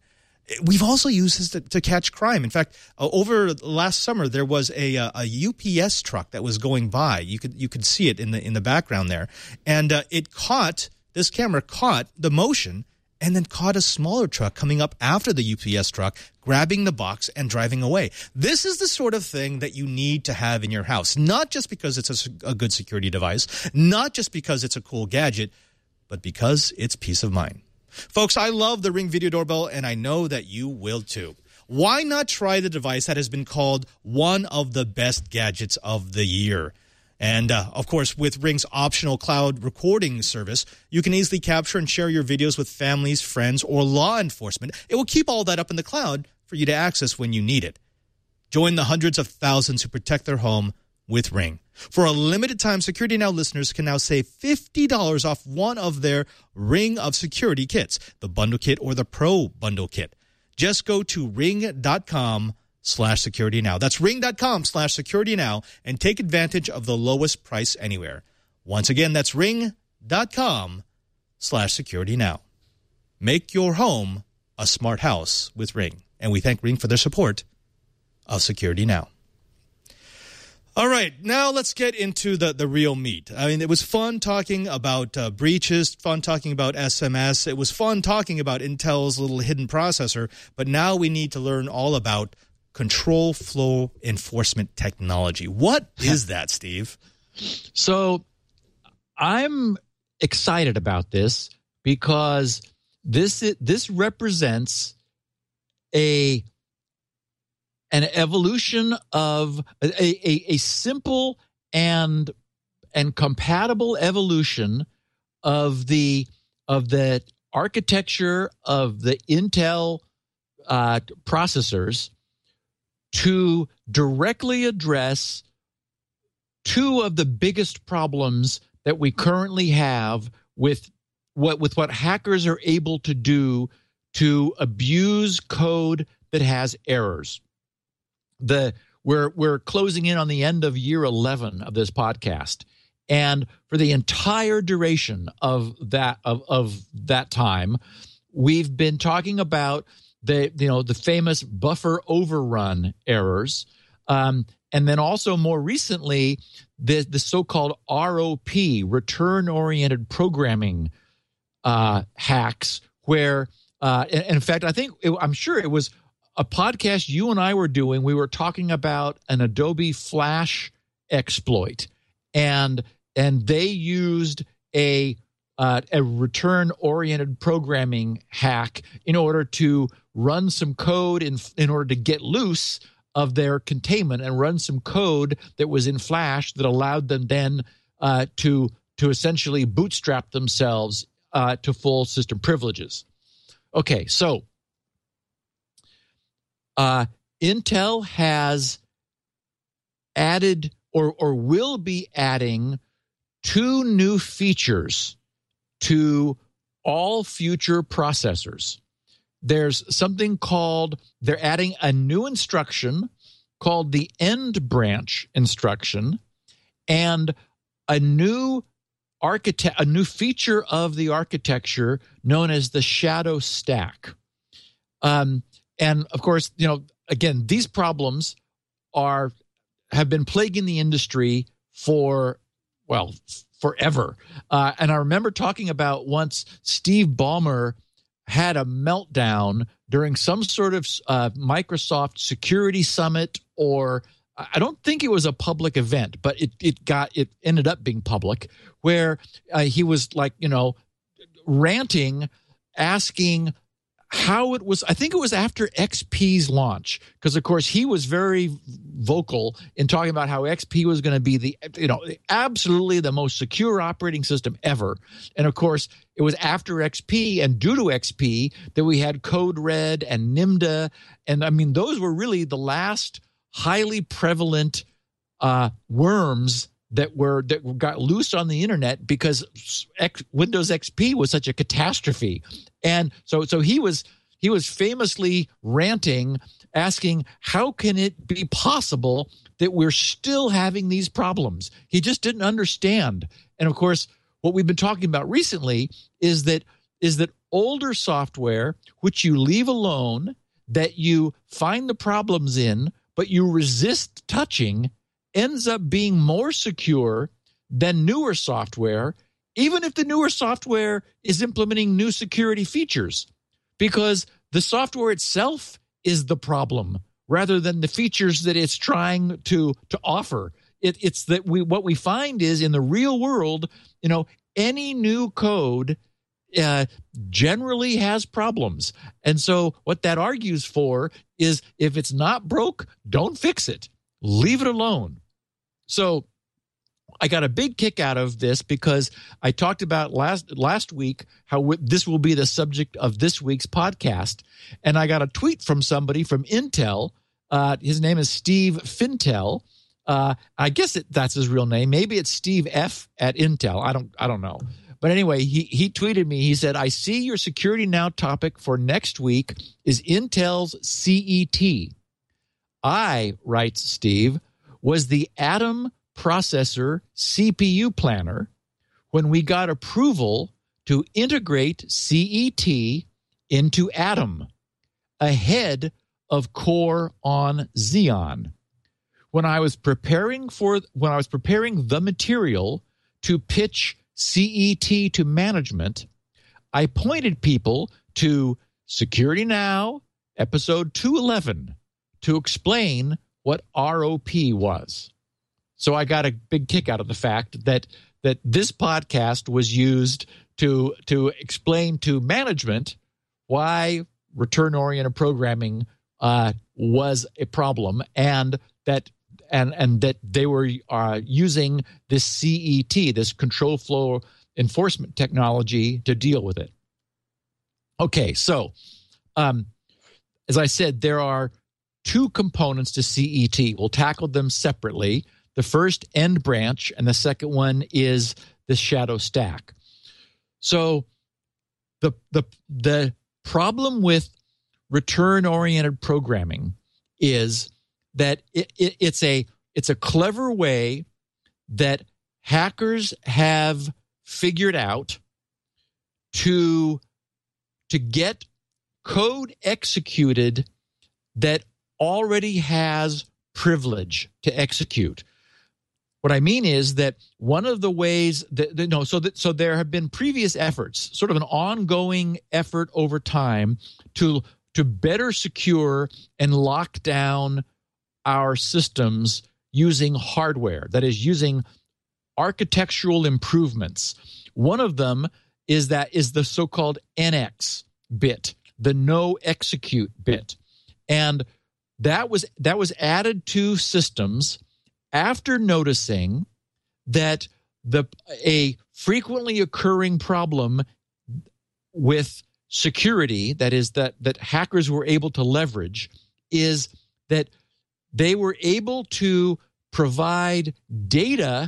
We've also used this to, to catch crime. In fact, uh, over last summer, there was a, a, a U P S truck that was going by. You could you could see it in the in the background there, and uh, it caught this camera caught the motion, and then caught a smaller truck coming up after the U P S truck, grabbing the box and driving away. This is the sort of thing that you need to have in your house, not just because it's a, a good security device, not just because it's a cool gadget, but because it's peace of mind. Folks, I love the Ring Video Doorbell, and I know that you will too. Why not try the device that has been called one of the best gadgets of the year? And, uh, of course, with Ring's optional cloud recording service, you can easily capture and share your videos with families, friends, or law enforcement. It will keep all that up in the cloud for you to access when you need it. Join the hundreds of thousands who protect their home with Ring. For a limited time, Security Now listeners can now save fifty dollars off one of their Ring of Security kits, the Bundle Kit or the Pro Bundle Kit. Just go to ring.com slash security now. That's ring.com slash security now and take advantage of the lowest price anywhere. Once again, that's ring.com slash security now. Make your home a smart house with Ring. And we thank Ring for their support of Security Now. All right, now let's get into the, the real meat. I mean, it was fun talking about uh, breaches, fun talking about S M S. It was fun talking about Intel's little hidden processor, but now we need to learn all about control flow enforcement technology. What is that, Steve? So I'm excited about this because this this represents a an evolution of a, a, a simple and and compatible evolution of the of the architecture of the Intel uh, processors to directly address two of the biggest problems that we currently have with what with what hackers are able to do to abuse code that has errors. The we're we're closing in on the end of year eleven of this podcast, and for the entire duration of that of of that time, we've been talking about the you know the famous buffer overrun errors, um, and then also more recently the the so-called R O P, return oriented programming uh, hacks, where uh, in, in fact I think it, I'm sure it was a podcast you and I were doing. We were talking about an Adobe Flash exploit, and and they used a uh, a return-oriented programming hack in order to run some code in in order to get loose of their containment and run some code that was in Flash that allowed them then uh, to to essentially bootstrap themselves uh, to full system privileges. Okay, so. Uh, Intel has added or or will be adding two new features to all future processors. There's something called, they're adding a new instruction called the end branch instruction, and a new architect, a new feature of the architecture known as the shadow stack. Um, And of course, you know, again, these problems are have been plaguing the industry for, well, forever. Uh, and I remember talking about once Steve Ballmer had a meltdown during some sort of uh, Microsoft security summit, or I don't think it was a public event, but it it got it ended up being public, where uh, he was like, you know, ranting, asking how it was. I think it was after X P's launch, because of course he was very vocal in talking about how X P was going to be the, you know, absolutely the most secure operating system ever. And of course it was after X P and due to X P that we had Code Red and Nimda. And I mean, those were really the last highly prevalent uh, worms that were that got loose on the internet because X, Windows X P was such a catastrophe. And so so he was he was famously ranting, asking, how can it be possible that we're still having these problems? He just didn't understand. And of course, what we've been talking about recently is that is that older software, which you leave alone, that you find the problems in, but you resist touching, ends up being more secure than newer software, even if the newer software is implementing new security features, because the software itself is the problem rather than the features that it's trying to, to offer. It, it's that we what we find is in the real world, you know, any new code uh, generally has problems. And so what that argues for is if it's not broke, don't fix it. Leave it alone. So I got a big kick out of this because I talked about last last week how w- this will be the subject of this week's podcast. And I got a tweet from somebody from Intel. Uh, his name is Steve Fintel. Uh, I guess it, that's his real name. Maybe it's Steve F at Intel. I don't I don't know. But anyway, he, he tweeted me. He said, I see your Security Now topic for next week is Intel's C E T. I, writes Steve, was the Atom processor C P U planner when we got approval to integrate C E T into Atom ahead of Core on Xeon. When I was preparing for when I was preparing the material to pitch C E T to management, I pointed people to Security Now, episode two eleven, to explain what R O P was. So I got a big kick out of the fact that that this podcast was used to to explain to management why return-oriented programming uh, was a problem, and that and and that they were uh, using this C E T, this control flow enforcement technology, to deal with it. Okay, so um, as I said, there are two components to C E T. We'll tackle them separately. The first, end branch, and the second one is the shadow stack. So the the the problem with return-oriented programming is that it, it, it's a it's a clever way that hackers have figured out to to get code executed that already has privilege to execute. What I mean is that one of the ways that, that no, so that so there have been previous efforts, sort of an ongoing effort over time to to better secure and lock down our systems using hardware, that is, using architectural improvements. One of them is that is the so-called N X bit, the no execute bit, and that was that was added to systems after noticing that the a frequently occurring problem with security, that is, that that hackers were able to leverage, is that they were able to provide data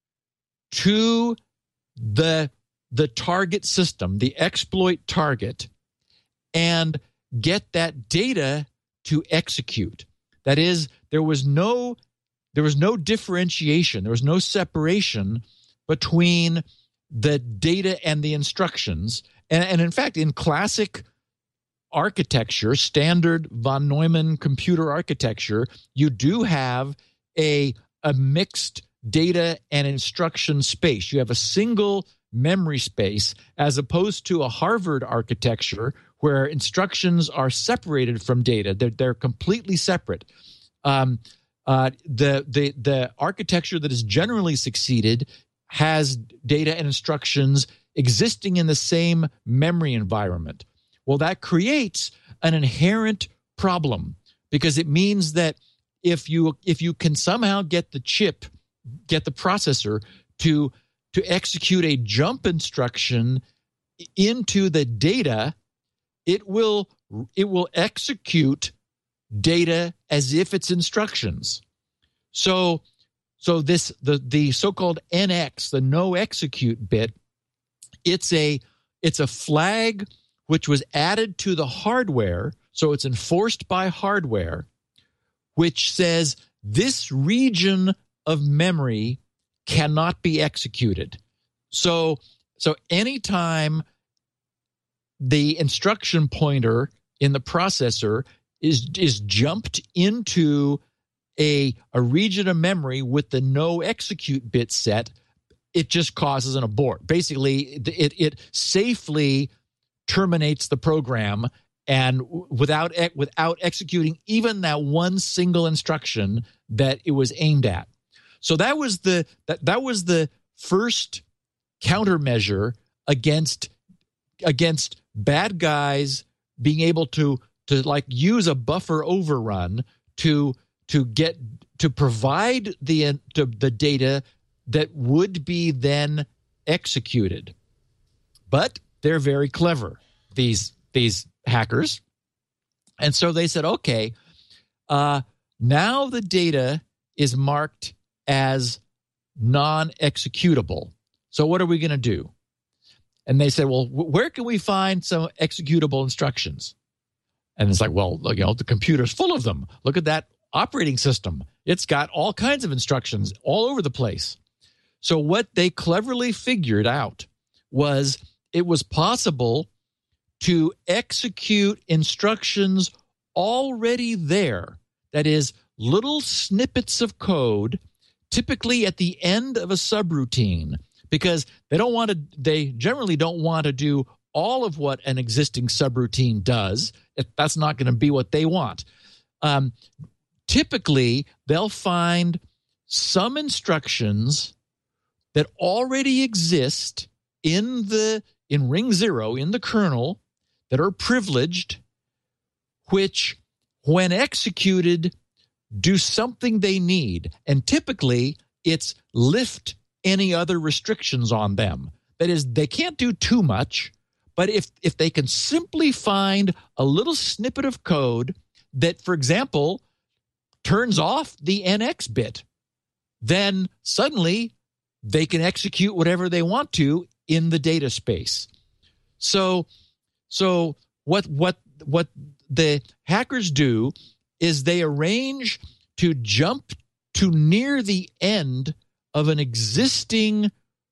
to the the target system, the exploit target, and get that data to execute. That is, there was no There was no differentiation. There was no separation between the data and the instructions. And, and in fact, in classic architecture, standard von Neumann computer architecture, you do have a, a mixed data and instruction space. You have a single memory space as opposed to a Harvard architecture where instructions are separated from data. They're, they're completely separate. Um, Uh, the the the architecture that has generally succeeded has data and instructions existing in the same memory environment. Well, that creates an inherent problem because it means that if you if you can somehow get the chip, get the processor to to execute a jump instruction into the data, it will it will execute data as if it's instructions. So, so this the the so-called N X, the no execute bit, it's a it's a flag which was added to the hardware, so it's enforced by hardware, which says this region of memory cannot be executed. So, so anytime the instruction pointer in the processor is is jumped into a, a region of memory with the no execute bit set, it just causes an abort. Basically, it it safely terminates the program, and without without executing even that one single instruction that it was aimed at. So that was the that, that was the first countermeasure against against bad guys being able to to like use a buffer overrun to to get to provide the to the data that would be then executed. But they're very clever, these these hackers. And so they said, okay, uh, now the data is marked as non-executable. So what are we going to do? And they said, well, where can we find some executable instructions? And it's like, well, you know, the computer's full of them. Look at that operating system. It's got all kinds of instructions all over the place. So what they cleverly figured out was it was possible to execute instructions already there. That is, little snippets of code, typically at the end of a subroutine, because they don't want to, they generally don't want to do all of what an existing subroutine does. That's not going to be what they want. Um, typically, they'll find some instructions that already exist in the in ring zero, in the kernel, that are privileged, which, when executed, do something they need. And typically, it's lift any other restrictions on them. That is, they can't do too much, but if if they can simply find a little snippet of code that, for example, turns off the N X bit, then suddenly they can execute whatever they want to in the data space. So, so what what what the hackers do is they arrange to jump to near the end of an existing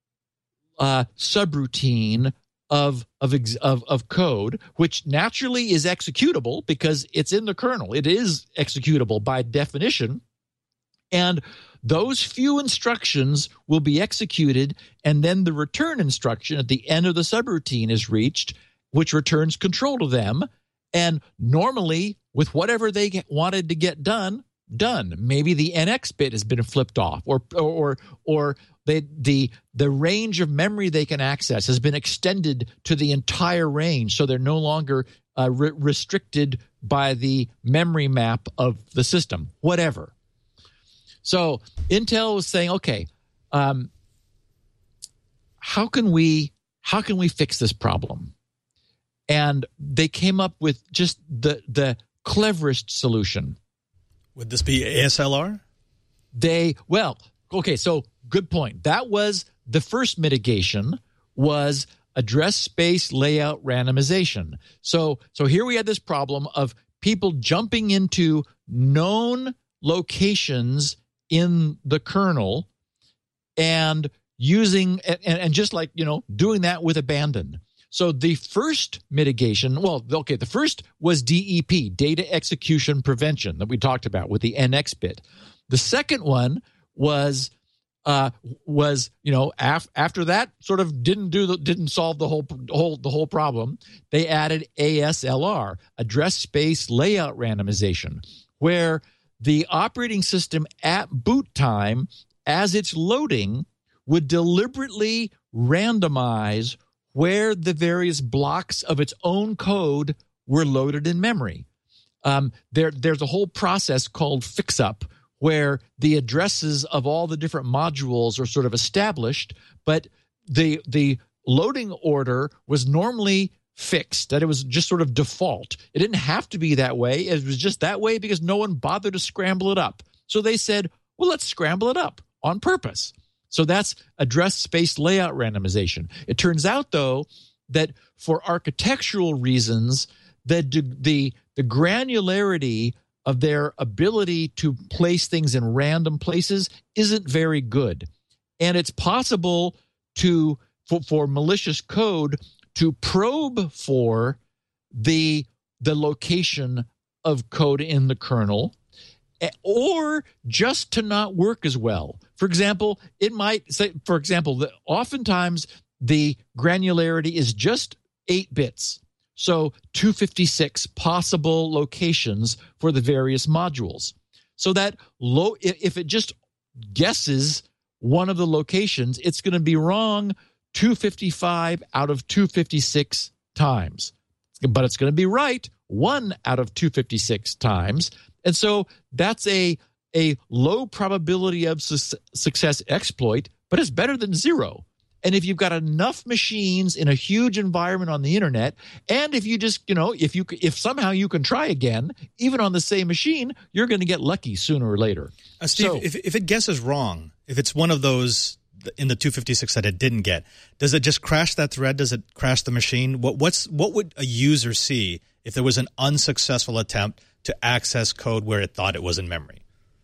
uh, subroutine of of, of of code, which naturally is executable because it's in the kernel. It is executable by definition, and those few instructions will be executed, and then the return instruction at the end of the subroutine is reached, which returns control to them. And normally, with whatever they get, wanted to get done, done. Maybe the N X bit has been flipped off, or or or they, the the range of memory they can access has been extended to the entire range, so they're no longer uh, re- restricted by the memory map of the system. Whatever. So Intel was saying, okay, um, how can we how can we fix this problem? And they came up with just the the cleverest solution. Would this be A S L R? They well, okay, so good point. That was the first mitigation, was address space layout randomization. So so here we had this problem of people jumping into known locations in the kernel and using and, and just like, you know, doing that with abandon. So the first mitigation, well, okay, the first was D E P, data execution prevention, that we talked about with the N X bit. The second one was uh, was you know af- after that sort of didn't do the, didn't solve the whole whole the whole problem. They added A S L R, address space layout randomization, where the operating system at boot time, as it's loading, would deliberately randomize where the various blocks of its own code were loaded in memory. Um, there, there's a whole process called fix-up where the addresses of all the different modules are sort of established, but the the loading order was normally fixed, that it was just sort of default. It didn't have to be that way. It was just that way because no one bothered to scramble it up. So they said, well, let's scramble it up on purpose. So that's address space layout randomization. It turns out, though, that for architectural reasons, the, the, the granularity of their ability to place things in random places isn't very good. And it's possible to for, for malicious code to probe for the the location of code in the kernel, or just to not work as well. For example, it might say, for example, that oftentimes the granularity is just eight bits. So two hundred fifty-six possible locations for the various modules. So that low, if it just guesses one of the locations, it's going to be wrong two hundred fifty-five out of two hundred fifty-six times. But it's going to be right one out of two hundred fifty-six times. And so that's a, a low probability of su- success exploit, but it's better than zero. And if you've got enough machines in a huge environment on the internet, and if you just, you know, if you if somehow you can try again, even on the same machine, you're going to get lucky sooner or later. Uh, Steve, so, if if it guesses wrong, if it's one of those in the two hundred fifty-six that it didn't get, does it just crash that thread? Does it crash the machine? What what's what would a user see if there was an unsuccessful attempt to access code where it thought it was in memory?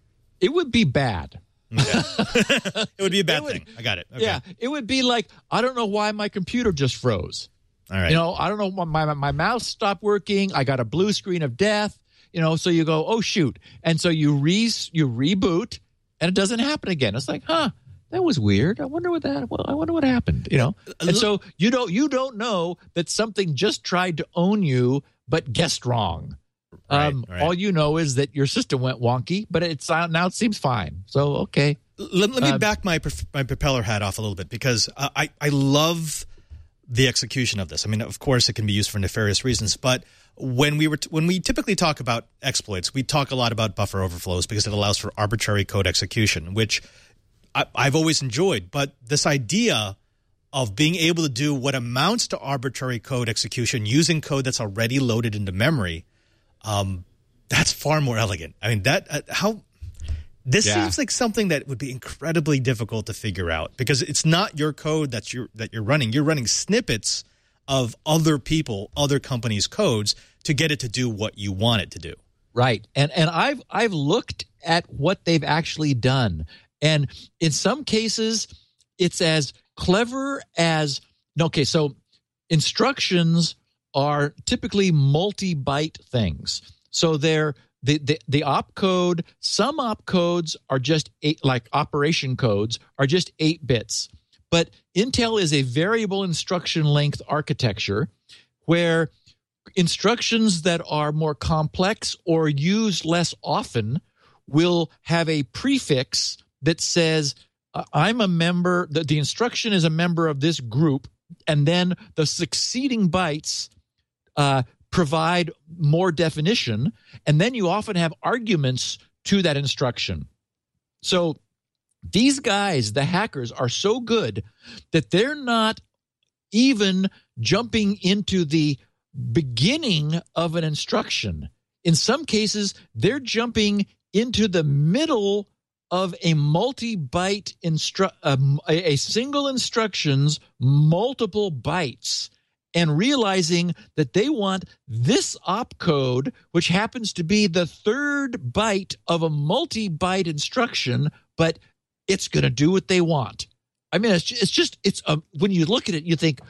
It would be bad. Okay. It would be a bad would, thing. I got it. Okay. Yeah, it would be like, I don't know why my computer just froze. All right. You know, I don't know why my, my mouse stopped working. I got a blue screen of death. You know, so you go, oh, shoot. And so you re you reboot, and it doesn't happen again. It's like, huh, that was weird. I wonder what that. Well, I wonder what happened. You know, and so you don't you don't know that something just tried to own you, but guessed wrong. Right, um, right. All you know is that your system went wonky, but it's uh, now it seems fine. So okay. Let, let me Uh, back my my propeller hat off a little bit, because uh, I I love the execution of this. I mean, of course, it can be used for nefarious reasons, but when we were t- when we typically talk about exploits, we talk a lot about buffer overflows because it allows for arbitrary code execution, which I, I've always enjoyed. But this idea of being able to do what amounts to arbitrary code execution using code that's already loaded into memory, um, that's far more elegant. I mean, that uh, how. This Yeah. seems like something that would be incredibly difficult to figure out, because it's not your code that you're that you're running. You're running snippets of other people, other companies' codes to get it to do what you want it to do. Right. And and I've I've looked at what they've actually done. And in some cases, it's as clever as okay, so instructions are typically multi-byte things. So they're The, the the opcode, some opcodes are just eight, like operation codes are just eight bits. But Intel is a variable instruction length architecture where instructions that are more complex or used less often will have a prefix that says, uh, I'm a member, the, the instruction is a member of this group, and then the succeeding bytes uh provide more definition, and then you often have arguments to that instruction. So these guys, the hackers, are so good that they're not even jumping into the beginning of an instruction. In some cases, they're jumping into the middle of a multi-byte instru- um, a, a single instruction's multiple bytes, and realizing that they want this opcode, which happens to be the third byte of a multi-byte instruction, but it's going to do what they want. I mean, it's just, it's just it's a, when you look at it, you think,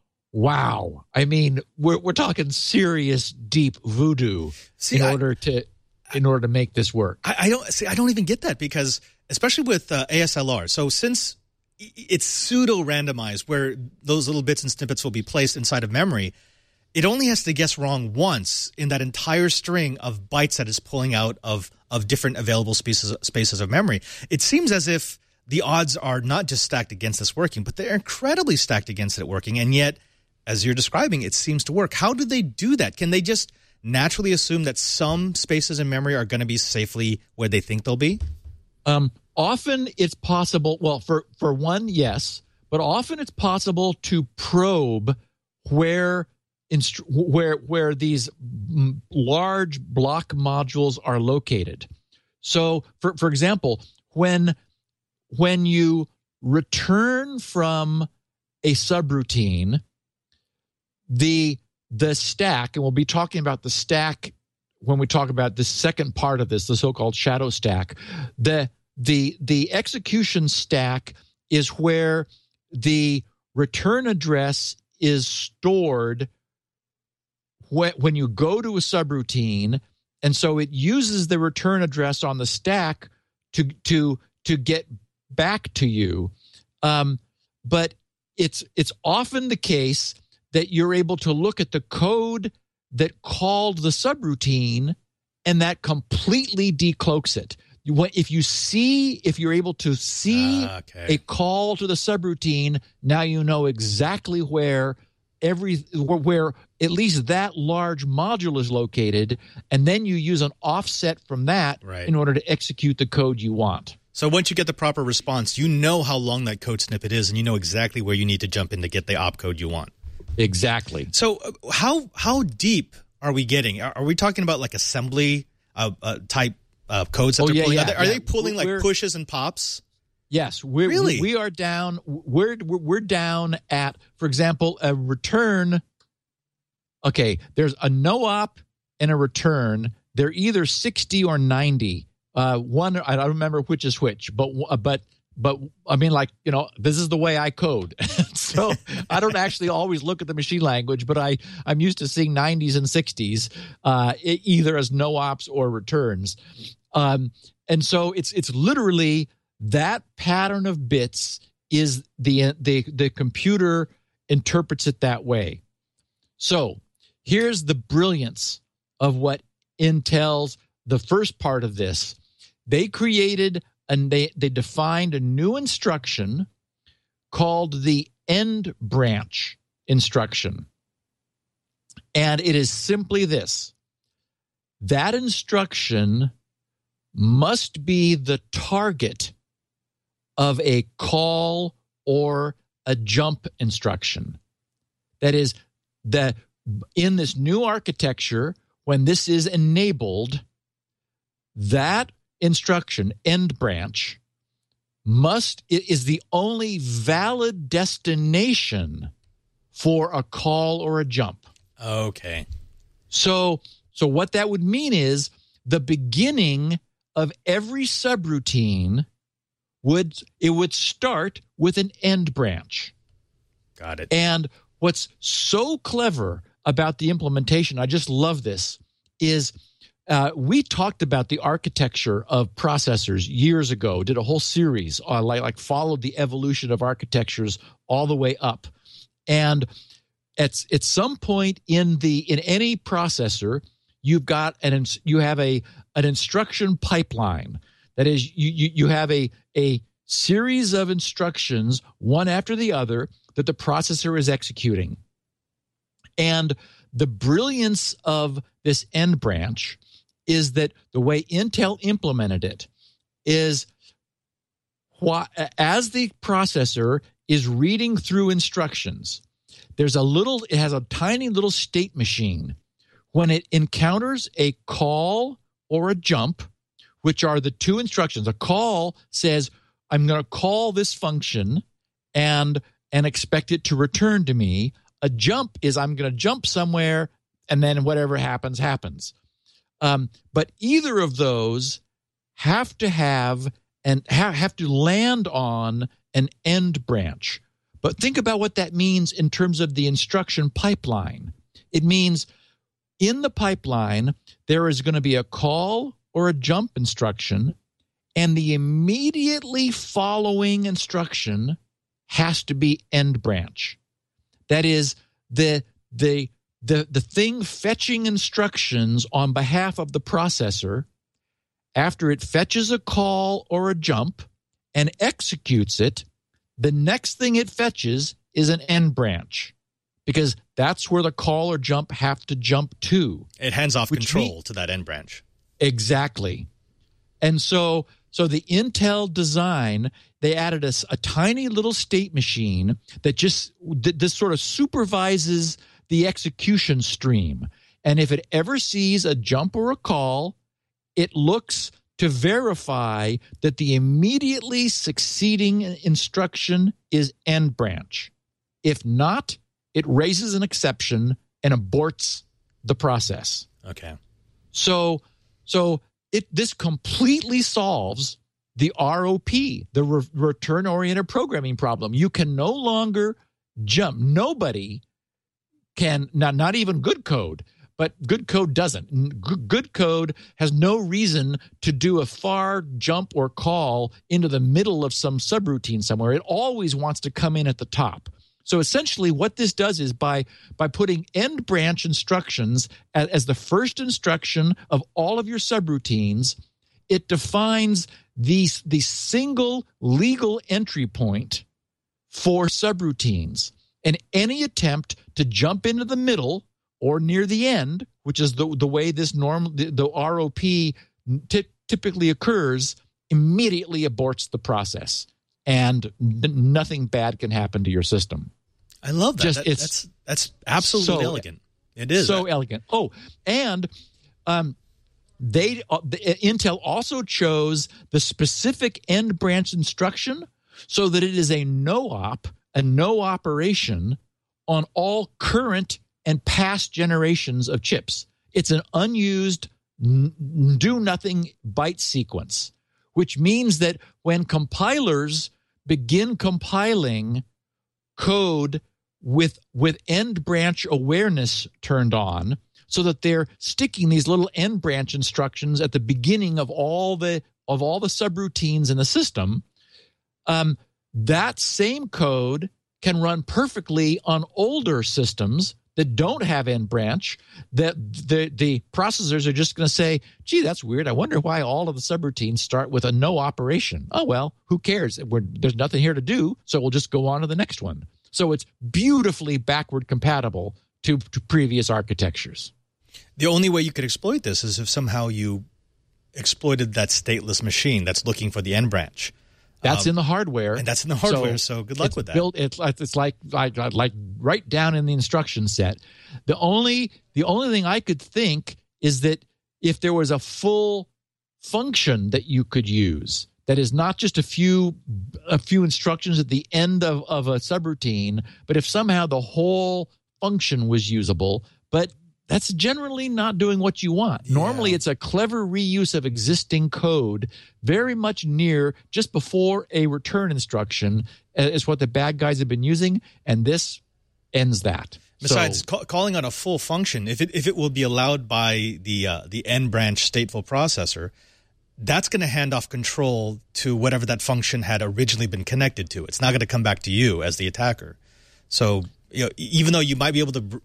wow. I mean, we're we're talking serious, deep voodoo See, in I- order to in order to make this work. I, I don't see. I don't even get that, because especially with uh, A S L R. So since it's pseudo randomized, where those little bits and snippets will be placed inside of memory, it only has to guess wrong once in that entire string of bytes that it's pulling out of of different available spaces spaces of memory. It seems as if the odds are not just stacked against this working, but they're incredibly stacked against it working. And yet, as you're describing, it seems to work. How do they do that? Can they just naturally assume that some spaces in memory are going to be safely where they think they'll be? Um, often it's possible, well, for, for one, yes, but often it's possible to probe where instru- where where these m- large block modules are located. So, for for example, when when you return from a subroutine, the the stack, and we'll be talking about the stack when we talk about the second part of this, the so-called shadow stack, the the the execution stack is where the return address is stored when, when you go to a subroutine, and so it uses the return address on the stack to to to get back to you. Um, but it's it's often the case that you're able to look at the code that called the subroutine, and that completely decloaks it. You, if you see, if you're able to see uh, okay. a call to the subroutine, now you know exactly where every where at least that large module is located, and then you use an offset from that right. in order to execute the code you want. So once you get the proper response, you know how long that code snippet is, and you know exactly where you need to jump in to get the opcode you want. Exactly. So uh, how how deep are we getting? Are, are we talking about like assembly uh, uh, type uh, codes that oh, they're yeah, pulling? yeah, are they, are yeah. they pulling we're, like pushes and pops? Yes, we're, really? we, we are down. We're, we're we're down at, for example, a return. Okay, there's a no-op and a return. They're either sixty or ninety. Uh, one, I don't remember which is which, but but but I mean, like, you know, this is the way I code. So I don't actually always look at the machine language, but I I'm used to seeing nineties and sixties, uh, either as no-ops or returns, um, and so it's it's literally that pattern of bits is the the the computer interprets it that way. So here's the brilliance of what Intel's the first part of this. They created and they, they defined a new instruction called the end branch instruction. And it is simply this. That instruction must be the target of a call or a jump instruction. That is, that in this new architecture, when this is enabled, that instruction, end branch, must it is the only valid destination for a call or a jump. Okay. So, so what that would mean is the beginning of every subroutine would it would start with an end branch. Got it. And what's so clever about the implementation, I just love this, is uh, we talked about the architecture of processors years ago, did a whole series, uh, like, like followed the evolution of architectures all the way up. And at, at some point in the in any processor, you've got an you have a an instruction pipeline. That is, you you, you have a a series of instructions, one after the other, that the processor is executing. And the brilliance of this end branch is that the way Intel implemented it is wh- as the processor is reading through instructions, there's a little, it has a tiny little state machine. When it encounters a call or a jump, which are the two instructions, a call says, I'm going to call this function and and expect it to return to me. A jump is I'm going to jump somewhere, and then whatever happens, happens. Um, but either of those have to have and ha- have to land on an end branch. But think about what that means in terms of the instruction pipeline. It means in the pipeline, there is going to be a call or a jump instruction, and the immediately following instruction has to be end branch. That is, the the the the thing fetching instructions on behalf of the processor, after it fetches a call or a jump and executes it, the next thing it fetches is an end branch, because that's where the call or jump have to jump to. It hands off control mean, to that end branch. Exactly. And so so the Intel design, they added a, a tiny little state machine that just th- this sort of supervises the execution stream. And if it ever sees a jump or a call, it looks to verify that the immediately succeeding instruction is end branch. If not, it raises an exception and aborts the process. Okay. So, so it this completely solves the R O P, the re- return-oriented programming problem. You can no longer jump. Nobody can not not even good code, but good code doesn't. Good code has no reason to do a far jump or call into the middle of some subroutine somewhere. It always wants to come in at the top. So essentially what this does is by by putting end branch instructions as, as the first instruction of all of your subroutines, it defines the, the single legal entry point for subroutines. And any attempt to jump into the middle or near the end, which is the, the way this norm, the, the R O P t- typically occurs, immediately aborts the process. And n- nothing bad can happen to your system. I love that. Just, that it's that's that's absolutely so, elegant. It is so elegant. Oh, and um, they uh, the, Intel also chose the specific end branch instruction so that it is a no-op, a no operation on all current and past generations of chips. It's an unused n- do-nothing byte sequence, which means that when compilers begin compiling code with with end branch awareness turned on, so that they're sticking these little end branch instructions at the beginning of all the of all the subroutines in the system, um, that same code can run perfectly on older systems that don't have end branch, that the the processors are just going to say, gee, that's weird. I wonder why all of the subroutines start with a no operation. Oh, well, who cares? We're, there's nothing here to do, so we'll just go on to the next one. So it's beautifully backward compatible to, to previous architectures. The only way you could exploit this is if somehow you exploited that stateless machine that's looking for the end branch. That's um, in the hardware, and that's in the hardware. So, so good luck it's with that. Built, it's like it's like, like like right down in the instruction set. The only the only thing I could think is that if there was a full function that you could use, that is not just a few a few instructions at the end of, of a subroutine, but if somehow the whole function was usable, but that's generally not doing what you want. Yeah. Normally, it's a clever reuse of existing code, very much near just before a return instruction is what the bad guys have been using, and this ends that. Besides, so, ca- calling on a full function, if it if it will be allowed by the uh, the end branch stateful processor, that's going to hand off control to whatever that function had originally been connected to. It's not going to come back to you as the attacker. So, you know, even though you might be able to,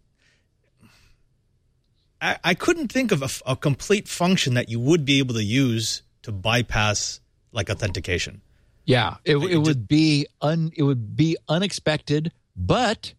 I, I couldn't think of a, a complete function that you would be able to use to bypass like authentication. Yeah, it, Like, it would be un, it would be unexpected, but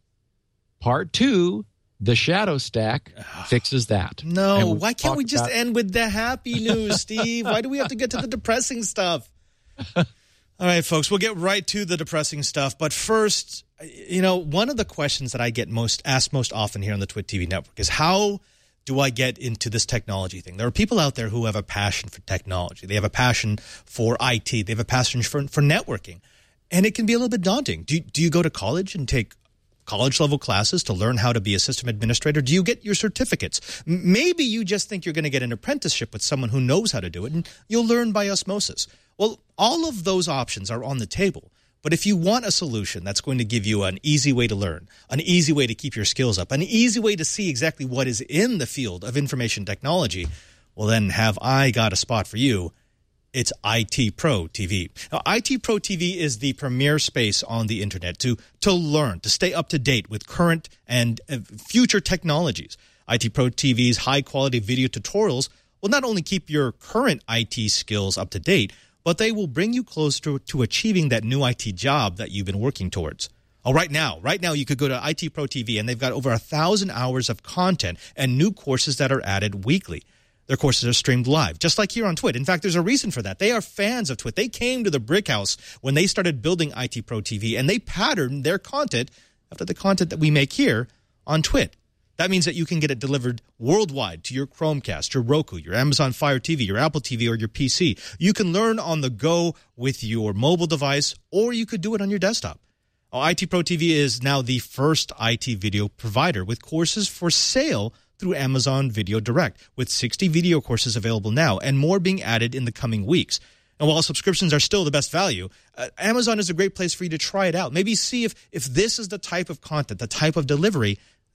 part two, the shadow stack, fixes that. No, why can't we just about- end with the happy news, Steve? Why do we have to get to the depressing stuff? All right, folks, we'll get right to the depressing stuff. But first, you know, one of the questions that I get most asked most often here on the Twit T V network is how do I get into this technology thing? There are people out there who have a passion for technology. They have a passion for I T. They have a passion for, for networking. And it can be a little bit daunting. Do, do you go to college and take college-level classes to learn how to be a system administrator? Do you get your certificates? M- Maybe you just think you're going to get an apprenticeship with someone who knows how to do it, and you'll learn by osmosis. Well, all of those options are on the table. But if you want a solution that's going to give you an easy way to learn, an easy way to keep your skills up, an easy way to see exactly what is in the field of information technology, well, then have I got a spot for you. It's I T Pro T V. Now, I T Pro T V is the premier space on the internet to, to learn, to stay up to date with current and uh, future technologies. I T Pro T V's high-quality video tutorials will not only keep your current I T skills up to date, but they will bring you closer to, to achieving that new I T job that you've been working towards. Oh, right now, right now you could go to I T Pro T V, and they've got over a thousand hours of content and new courses that are added weekly. Their courses are streamed live, just like here on Twit. In fact, there's a reason for that. They are fans of Twit. They came to the Brick House when they started building I T Pro T V, and they patterned their content after the content that we make here on Twit. That means that you can get it delivered worldwide to your Chromecast, your Roku, your Amazon Fire T V, your Apple T V, or your P C. You can learn on the go with your mobile device, or you could do it on your desktop. Oh, I T Pro T V is now the first I T video provider with courses for sale through Amazon Video Direct, with sixty video courses available now and more being added in the coming weeks. And while subscriptions are still the best value, uh, Amazon is a great place for you to try it out. Maybe see if, if this is the type of content, the type of delivery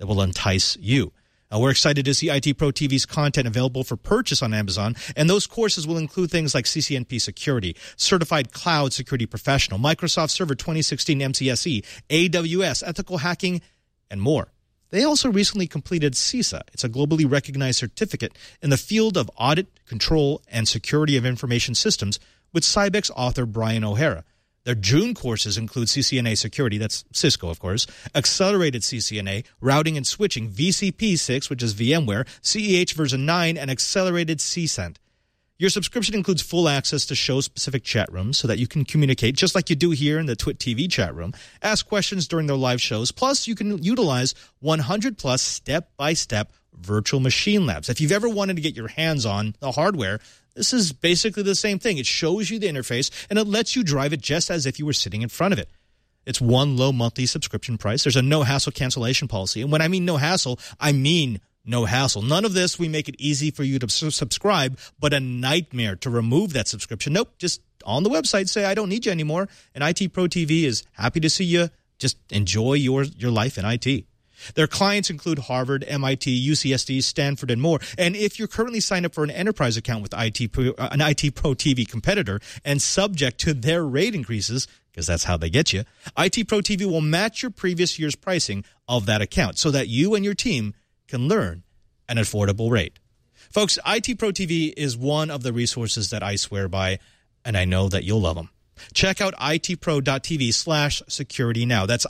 that will entice you. Uh, we're excited to see I T Pro T V's content available for purchase on Amazon, and those courses will include things like C C N P Security, Certified Cloud Security Professional, Microsoft Server twenty sixteen M C S E, A W S, Ethical Hacking, and more. They also recently completed CISA. It's a globally recognized certificate in the field of audit, control, and security of information systems with Cybex author Brian O'Hara. Their June courses include C C N A Security, that's Cisco, of course, Accelerated C C N A, Routing and Switching, V C P six, which is VMware, C E H version nine, and Accelerated C C E N T. Your subscription includes full access to show-specific chat rooms so that you can communicate just like you do here in the Twit T V chat room, ask questions during their live shows, plus you can utilize one hundred plus step-by-step virtual machine labs. If you've ever wanted to get your hands on the hardware, this is basically the same thing. It shows you the interface, and it lets you drive it just as if you were sitting in front of it. It's one low monthly subscription price. There's a no-hassle cancellation policy. And when I mean no hassle, I mean no hassle. None of this, we make it easy for you to subscribe, but a nightmare to remove that subscription. Nope, just on the website say, I don't need you anymore, and I T Pro T V is happy to see you. Just enjoy your, your life in I T. Their clients include Harvard, M I T, U C S D, Stanford, and more. And if you're currently signed up for an enterprise account with I T Pro, uh, an I T Pro T V competitor and subject to their rate increases, because that's how they get you, I T Pro T V will match your previous year's pricing of that account so that you and your team can learn an affordable rate. Folks, I T Pro T V is one of the resources that I swear by, and I know that you'll love them. Check out itpro.tv slash security now. That's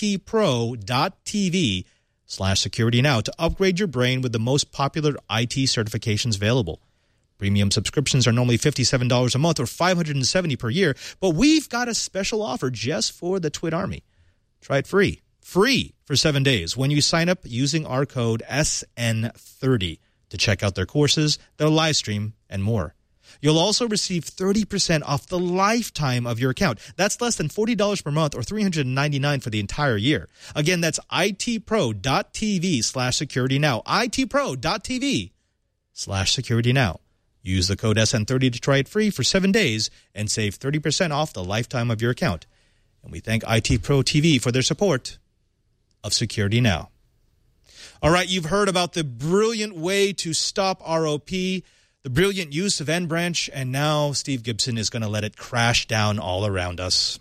itpro.tv slash security now to upgrade your brain with the most popular I T certifications available. Premium subscriptions are normally fifty-seven dollars a month or five hundred seventy dollars per year, but we've got a special offer just for the Twit Army. Try it free. Free for seven days when you sign up using our code S N thirty to check out their courses, their live stream, and more. You'll also receive thirty percent off the lifetime of your account. That's less than forty dollars per month or three hundred ninety-nine dollars for the entire year. Again, that's itpro.tv slash security now. itpro.tv slash security now. Use the code S N thirty to try it free for seven days and save thirty percent off the lifetime of your account. And we thank I T Pro T V for their support of Security Now. All right, you've heard about the brilliant way to stop R O P, the brilliant use of nBranch, and now Steve Gibson is going to let it crash down all around us.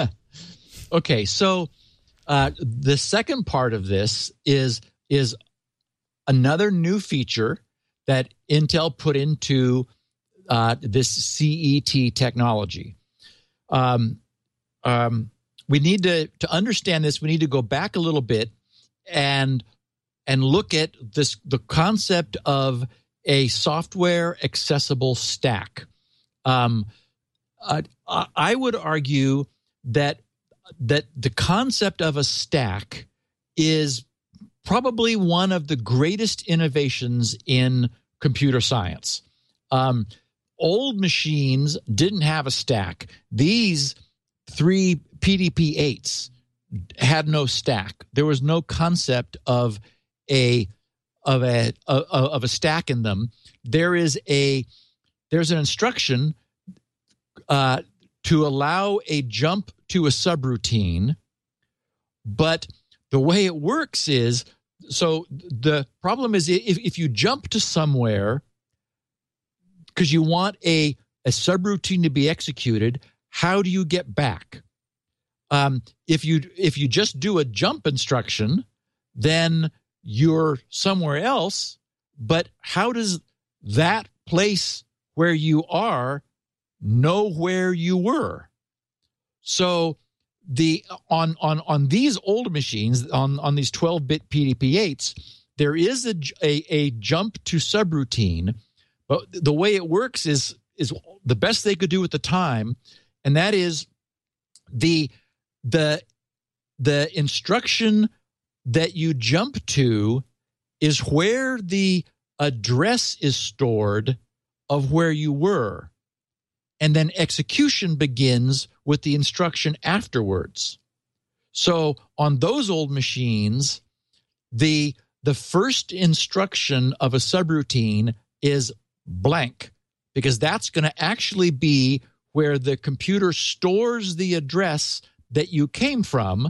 Okay, so uh, the second part of this is is another new feature that Intel put into uh, this C E T technology. Um, um, we need to to understand this. We need to go back a little bit and and look at this the concept of a software accessible stack. Um, uh, I would argue that that the concept of a stack is probably one of the greatest innovations in computer science. Um, old machines didn't have a stack. These three P D P eights had no stack. There was no concept of a of a of, of a stack in them. There is a there's an instruction uh, to allow a jump to a subroutine, but the way it works is, so the problem is if, if you jump to somewhere because you want a, a subroutine to be executed, how do you get back? Um, if you if you just do a jump instruction, then you're somewhere else, but how does that place where you are know where you were? So the on on on these old machines, on on these twelve-bit P D P eights, there is a, a a jump to subroutine, but the way it works is is the best they could do at the time, and that is the the the instruction that you jump to is where the address is stored of where you were. And then execution begins with the instruction afterwards. So on those old machines, the, the first instruction of a subroutine is blank, because that's going to actually be where the computer stores the address that you came from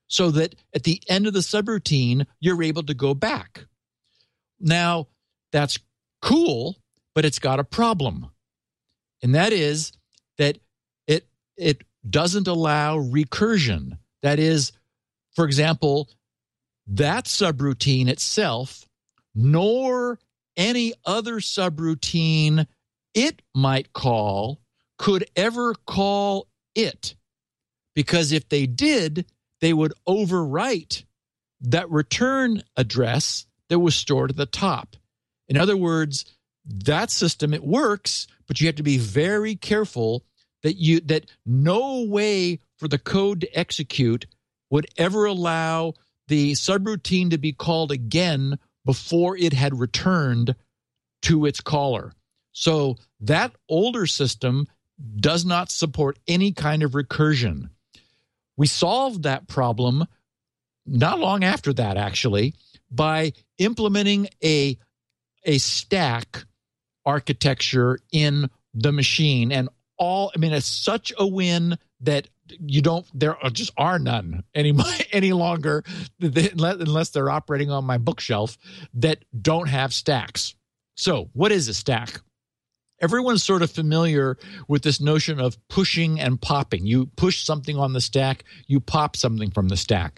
so that at the end of the subroutine, you're able to go back. Now, that's cool, but it's got a problem. And that is that it it doesn't allow recursion. That is, for example, that subroutine itself, nor any other subroutine it might call, could ever call it. Because if they did, they would overwrite that return address that was stored at the top. In other words, that system, it works, but you have to be very careful that you that no way for the code to execute would ever allow the subroutine to be called again before it had returned to its caller. So that older system does not support any kind of recursion. We solved that problem not long after that, actually, by implementing a, a stack architecture in the machine. And all, I mean, it's such a win that you don't, there are just are none any, any longer, unless they're operating on my bookshelf, that don't have stacks. So what is a stack? Everyone's sort of familiar with this notion of pushing and popping. You push something on the stack, you pop something from the stack.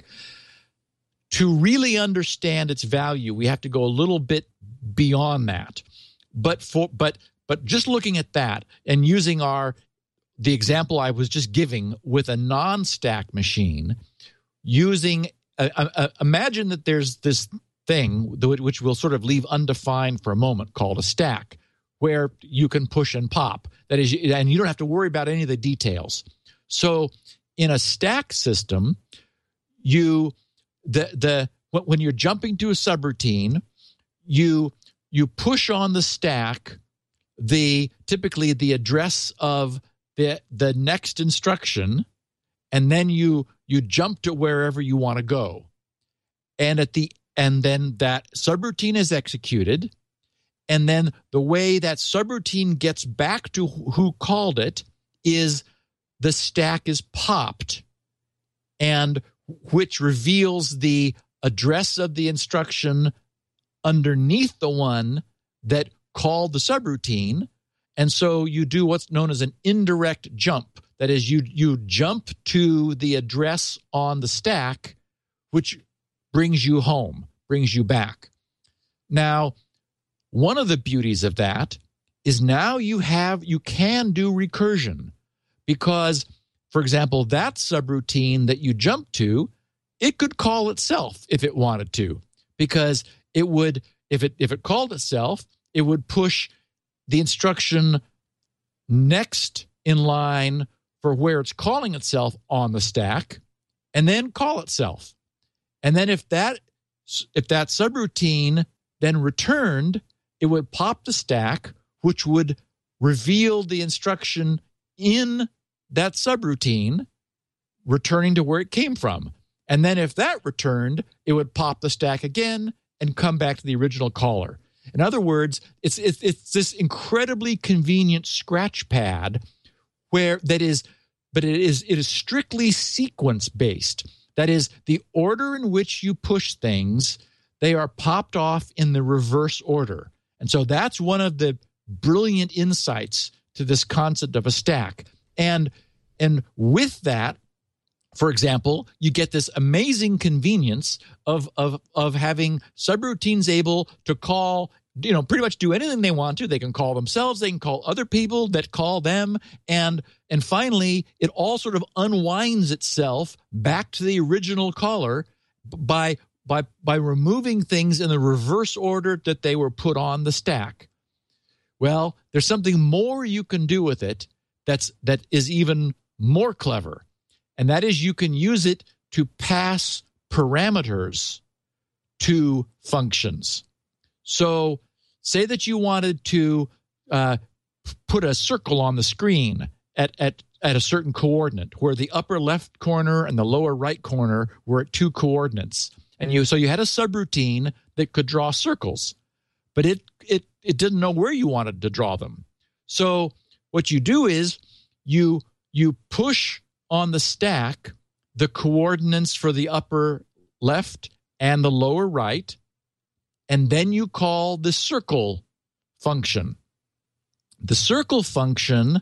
To really understand its value, we have to go a little bit beyond that. But for but but just looking at that and using our the example I was just giving with a non-stack machine, using uh, uh, imagine that there's this thing which we'll sort of leave undefined for a moment called a stack, where you can push and pop. That is, and you don't have to worry about any of the details. So in a stack system, you the the when you're jumping to a subroutine, you you push on the stack the typically the address of the the next instruction, and then you you jump to wherever you want to go. And at the and then that subroutine is executed. And then the way that subroutine gets back to who called it is the stack is popped, and which reveals the address of the instruction underneath the one that called the subroutine. And so you do what's known as an indirect jump. That is, you you jump to the address on the stack, which brings you home, brings you back. Now, one of the beauties of that is now you have you can do recursion, because, for example, that subroutine that you jump to, it could call itself if it wanted to, because it would if it if it called itself, it would push the instruction next in line for where it's calling itself on the stack, and then call itself. And then if that if that subroutine then returned, it would pop the stack, which would reveal the instruction in that subroutine, returning to where it came from. And then if that returned, it would pop the stack again and come back to the original caller. In other words, it's it's, it's this incredibly convenient scratch pad where that is, but it is it is strictly sequence based. That is, the order in which you push things, they are popped off in the reverse order. And so that's one of the brilliant insights to this concept of a stack. And and with that, for example, you get this amazing convenience of of of having subroutines able to call, you know, pretty much do anything they want to. They can call themselves, they can call other people that call them, and and finally it all sort of unwinds itself back to the original caller by by by removing things in the reverse order that they were put on the stack. Well, there's something more you can do with it that's that is even more clever. And that is, you can use it to pass parameters to functions. So say that you wanted to uh, put a circle on the screen at, at, at a certain coordinate, where the upper left corner and the lower right corner were at two coordinates. And you so you had a subroutine that could draw circles, but it it it didn't know where you wanted to draw them. So what you do is you you push on the stack the coordinates for the upper left and the lower right, and then you call the circle function. The circle function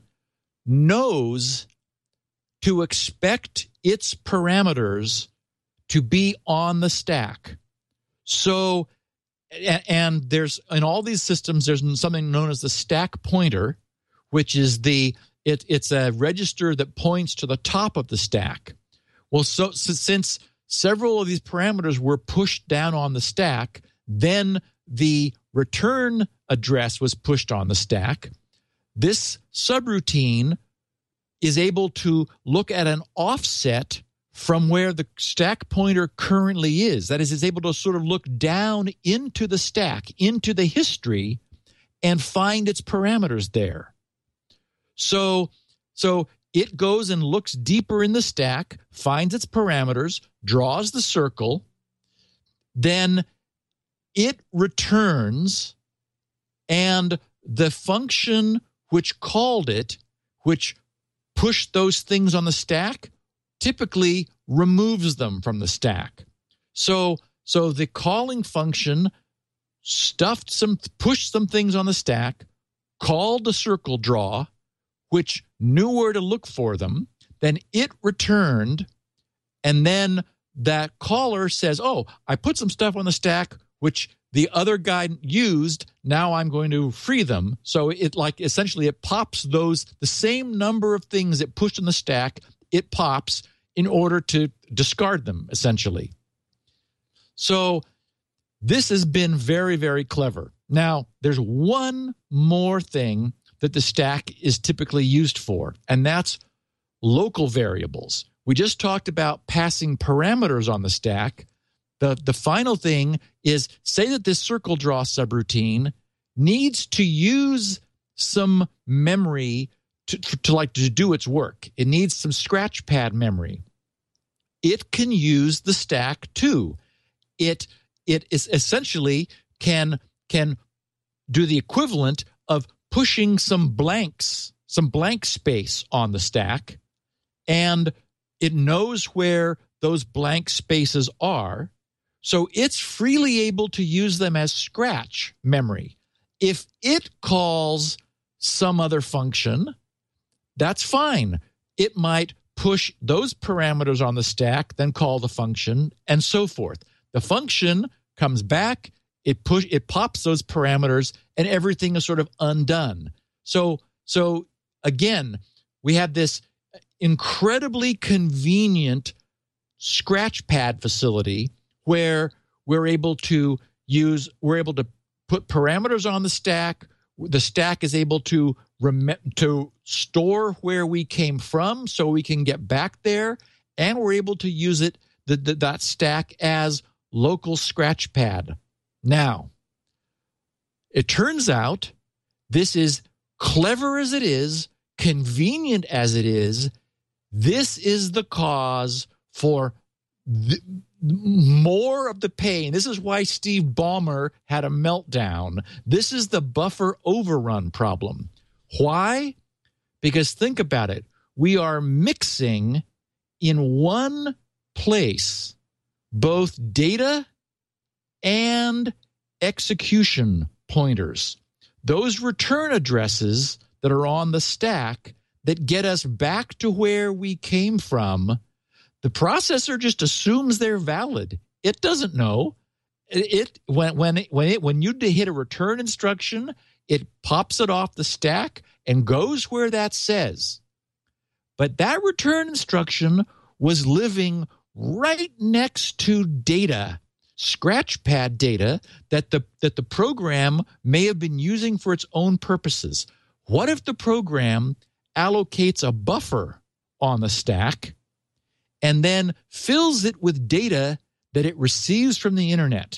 knows to expect its parameters to be on the stack. So, and there's, in all these systems, there's something known as the stack pointer, which is the, it, it's a register that points to the top of the stack. Well, so, so since several of these parameters were pushed down on the stack, then the return address was pushed on the stack. This subroutine is able to look at an offset from where the stack pointer currently is. That is, it's able to sort of look down into the stack, into the history, and find its parameters there. So, so it goes and looks deeper in the stack, finds its parameters, draws the circle, then it returns, and the function which called it, which pushed those things on the stack, typically removes them from the stack. So, so the calling function stuffed some, pushed some things on the stack, called the circle draw, which knew where to look for them. Then it returned, and then that caller says, "Oh, I put some stuff on the stack which the other guy used. Now I'm going to free them." So it like essentially it pops those, the same number of things it pushed in the stack, it pops in order to discard them, essentially. So this has been very, very clever. Now, there's one more thing that the stack is typically used for, and that's local variables. We just talked about passing parameters on the stack. The, the final thing is, say that this circle draw subroutine needs to use some memory to, to, to like to do its work. It needs some scratch pad memory. It can use the stack too. It it is essentially can can do the equivalent of pushing some blanks, some blank space on the stack, and it knows where those blank spaces are. So it's freely able to use them as scratch memory. If it calls some other function, that's fine. It might push those parameters on the stack, then call the function, and so forth. The function comes back, it push, it pops those parameters, and everything is sort of undone. So, so again, we have this incredibly convenient scratch pad facility where we're able to use, we're able to put parameters on the stack. The stack is able to rem- to store where we came from so we can get back there, and we're able to use it, the, the, that stack, as local scratch pad. Now, it turns out this is clever as it is, convenient as it is, this is the cause for the, more of the pain. This is why Steve Ballmer had a meltdown. This is the buffer overrun problem. Why? Because think about it. We are mixing in one place both data and execution pointers. Those return addresses that are on the stack that get us back to where we came from, the processor just assumes they're valid. It doesn't know. It, it when when it, when it when you hit a return instruction, it pops it off the stack and goes where that says. But that return instruction was living right next to data, scratchpad data that the that the program may have been using for its own purposes. What if the program allocates a buffer on the stack and then fills it with data that it receives from the internet?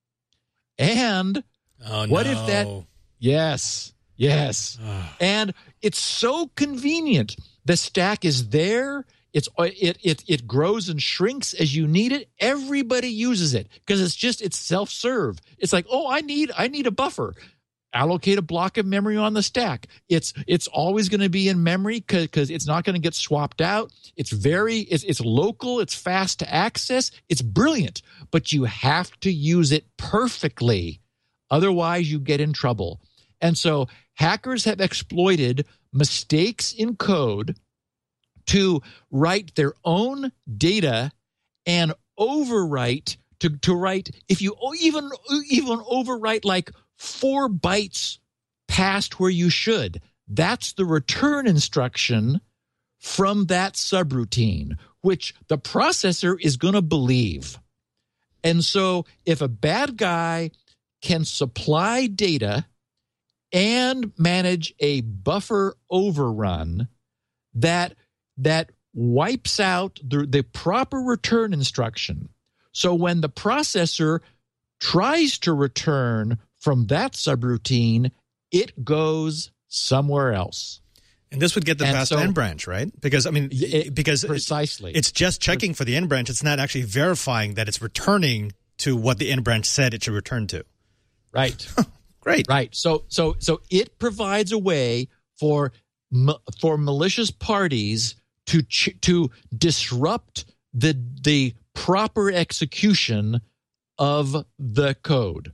And oh, what no. if that? Yes, yes. And it's so convenient. The stack is there. It's it it it grows and shrinks as you need it. Everybody uses it because it's just it's self-serve. It's like, oh, I need I need a buffer. allocate a block of memory on the stack. It's it's always going to be in memory because it's not going to get swapped out. It's very it's it's local. It's fast to access. It's brilliant, but you have to use it perfectly, otherwise you get in trouble. And so hackers have exploited mistakes in code to write their own data and overwrite to to write if you even even overwrite like four bytes past where you should. That's the return instruction from that subroutine, which the processor is going to believe. And so if a bad guy can supply data and manage a buffer overrun that that wipes out the, the proper return instruction. So when the processor tries to return from that subroutine, it goes somewhere else. And this would get the And past so- end branch, right? Because I mean, It- because it- precisely. it's just checking for the end branch. It's not actually verifying that it's returning to what the end branch said it should return to. Right. Great. Right. So so so it provides a way for ma- for malicious parties to ch- to disrupt the the proper execution of the code.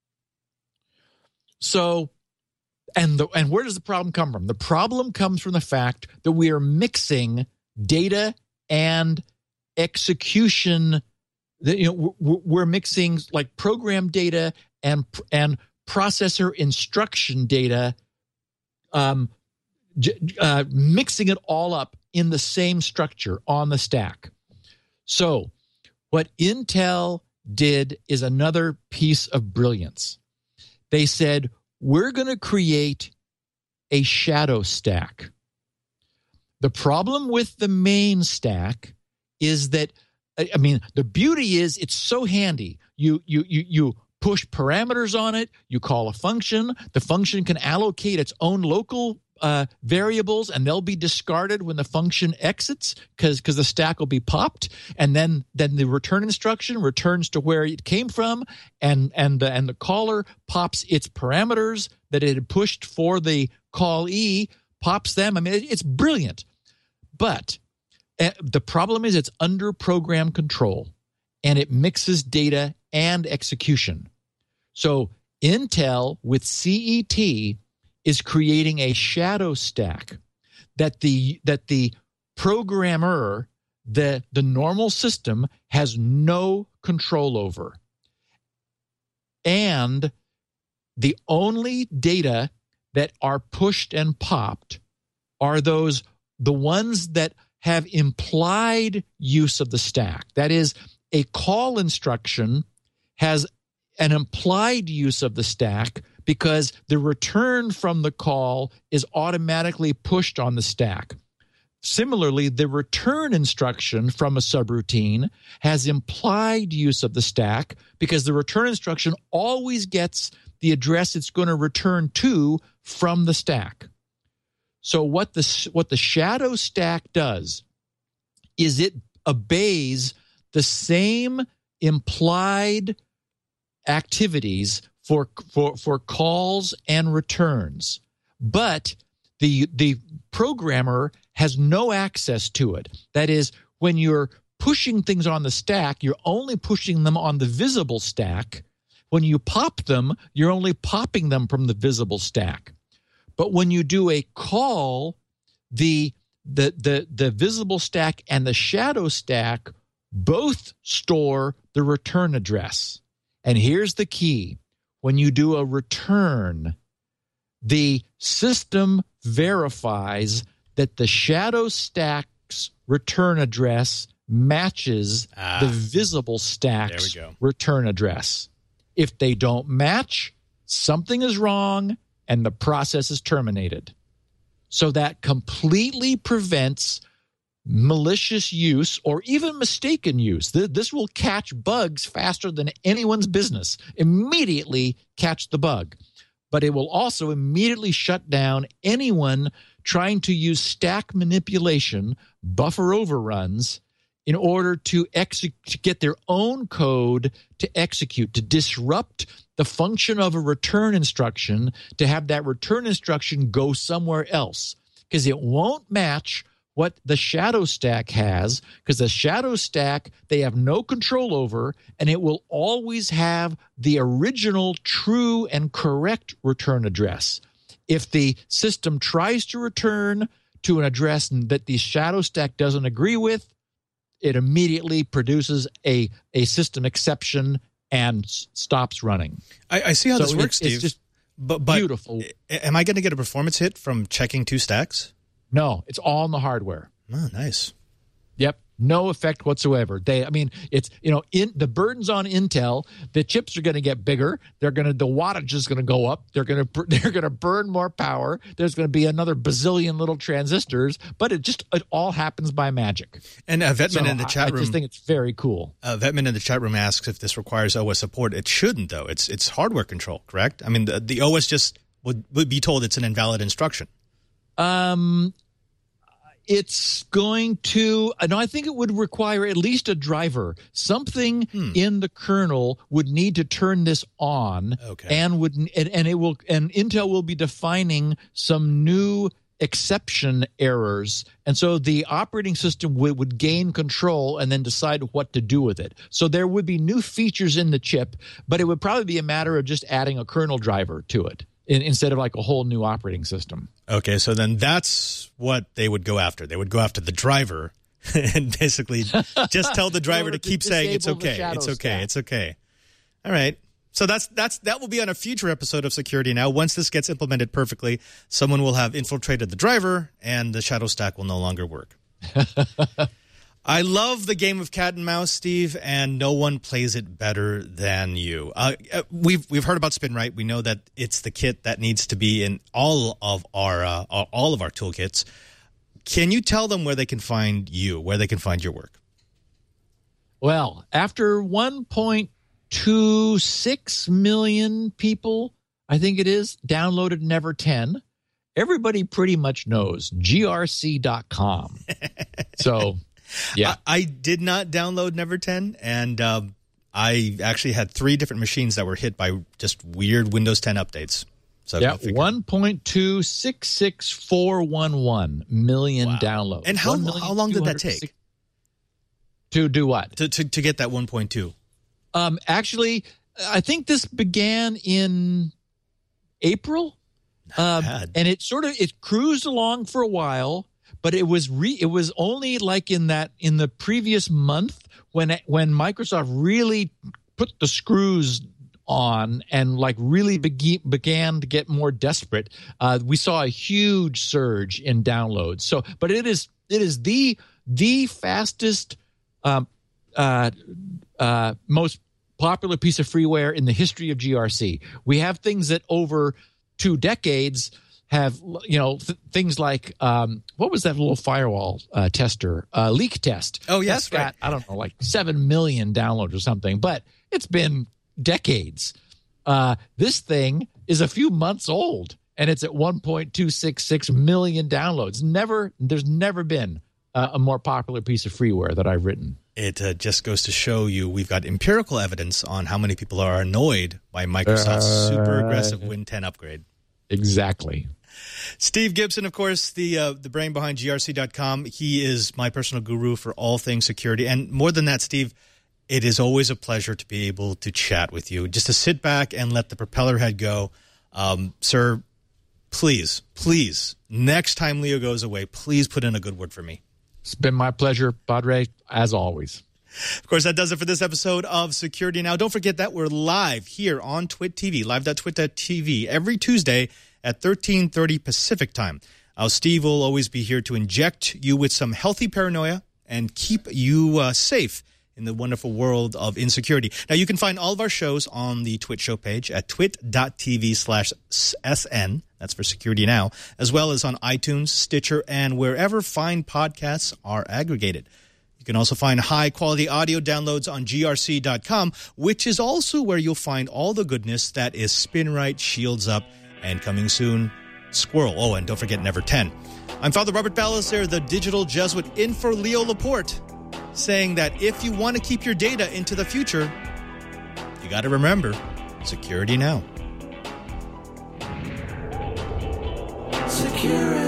So and the, and where does the problem come from? The problem comes from the fact that we are mixing data and execution. That, you know, we're, we're mixing like program data and and processor instruction data, um, j- uh, mixing it all up in the same structure on the stack. So what Intel did is another piece of brilliance. They said, we're going to create a shadow stack. The problem with the main stack is that, I mean, the beauty is it's so handy. You you you you push parameters on it. You call a function. The function can allocate its own local uh, variables, and they'll be discarded when the function exits because because the stack will be popped, and then then the return instruction returns to where it came from, and and the, and the caller pops its parameters that it had pushed for the call E, pops them. I mean, it, it's brilliant, but uh, the problem is it's under program control, and it mixes data and execution. So Intel with C E T is creating a shadow stack that the that the programmer, the the normal system, has no control over. And the only data that are pushed and popped are those the ones that have implied use of the stack. That is, a call instruction has an implied use of the stack because the return from the call is automatically pushed on the stack. Similarly, the return instruction from a subroutine has implied use of the stack because the return instruction always gets the address it's going to return to from the stack. So what the what the shadow stack does is it obeys the same implied activities for for for calls and returns, but the the programmer has no access to it. That is, when you're pushing things on the stack, you're only pushing them on the visible stack. When you pop them, you're only popping them from the visible stack. But when you do a call, the the the the visible stack and the shadow stack both store the return address. And here's the key. When you do a return, the system verifies that the shadow stack's return address matches Ah, the visible stack's there we go. return address. If they don't match, something is wrong and the process is terminated. So that completely prevents malicious use or even mistaken use. This will catch bugs faster than anyone's business. Immediately catch the bug. But it will also immediately shut down anyone trying to use stack manipulation, buffer overruns, in order to, exec- to get their own code to execute, to disrupt the function of a return instruction, to have that return instruction go somewhere else, because it won't match what the shadow stack has, because the shadow stack they have no control over, and it will always have the original true and correct return address. If the system tries to return to an address that the shadow stack doesn't agree with, it immediately produces a, a system exception and s- stops running. I, I see how So this it- works, it's Steve. just but, but beautiful. Am I going to get a performance hit from checking two stacks? No, it's all in the hardware. Oh, nice. Yep. No effect whatsoever. They, I mean, it's, you know, in the burden's on Intel. The chips are going to get bigger. They're going to, the wattage is going to go up. They're going to, they're going to burn more power. There's going to be another bazillion little transistors, but it just, it all happens by magic. And uh, Vetman So in the chat I, room, I just think it's very cool. uh, Vetman in the chat room asks if this requires O S support. It shouldn't, though. It's it's hardware control, correct? I mean, the, the O S just would would be told it's an invalid instruction. Um, it's going to, no, I think it would require at least a driver. Something Hmm. in the kernel would need to turn this on, Okay. and would and, and it will and Intel will be defining some new exception errors, and so the operating system would, would gain control and then decide what to do with it. So there would be new features in the chip, but it would probably be a matter of just adding a kernel driver to it in, instead of like a whole new operating system. Okay, so then that's what they would go after. They would go after the driver and basically just tell the driver to To keep saying it's disable the okay, shadow it's okay, stack. it's okay. All right. So that's that's that will be on a future episode of Security Now. Once this gets implemented perfectly, someone will have infiltrated the driver and the shadow stack will no longer work. I love the game of cat and mouse, Steve, and no one plays it better than you. Uh, uh, we've we've heard about SpinRite. We know that it's the kit that needs to be in all of our uh, all of our toolkits. Can you tell them where they can find you, where they can find your work? Well, after one point two six million people, I think it is, downloaded Never ten, everybody pretty much knows G R C dot com. So, yeah. I, I did not download Never ten, and um, I actually had three different machines that were hit by just weird Windows ten updates. So Yeah, go figure. one point two six six four one one million Wow. downloads. And how how long did that take? To do what? To, to, to get that one point two. Um, actually, I think this began in April, um, bad. and it sort of it cruised along for a while. But it was re, it was only like in that in the previous month when when Microsoft really put the screws on and like really began began to get more desperate. Uh, we saw a huge surge in downloads. So, but it is it is the the fastest, um, uh, uh, most popular piece of freeware in the history of G R C. We have things that over two decades have, you know, th- things like um, what was that little firewall uh, tester, uh, Leak Test? Oh, yes, That's got, right. I don't know, like seven million downloads or something, but it's been decades. Uh, this thing is a few months old, and it's at one point two six six million downloads. Never, there's never been uh, a more popular piece of freeware that I've written. It uh, just goes to show you we've got empirical evidence on how many people are annoyed by Microsoft's Uh, super aggressive Win ten upgrade. Exactly. Steve Gibson, of course, the uh, the brain behind G R C dot com. He is my personal guru for all things security. And more than that, Steve, it is always a pleasure to be able to chat with you, just to sit back and let the propeller head go. Um, sir, please, please, next time Leo goes away, please put in a good word for me. It's been my pleasure, Padre, as always. Of course, that does it for this episode of Security Now. Don't forget that we're live here on Twit T V, live dot twit dot t v, every Tuesday at thirteen thirty Pacific time. Uh, Steve will always be here to inject you with some healthy paranoia and keep you uh, safe in the wonderful world of insecurity. Now, you can find all of our shows on the Twit Show page at twit dot t v slash S N. That's for Security Now, as well as on iTunes, Stitcher, and wherever fine podcasts are aggregated. You can also find high-quality audio downloads on G R C dot com, which is also where you'll find all the goodness that is SpinRite, Shields Up, and coming soon, Squirrel. Oh, and don't forget Never ten. I'm Father Robert Ballister, the digital Jesuit, in for Leo Laporte. saying that if you want to keep your data into the future, you got to remember Security Now. Security.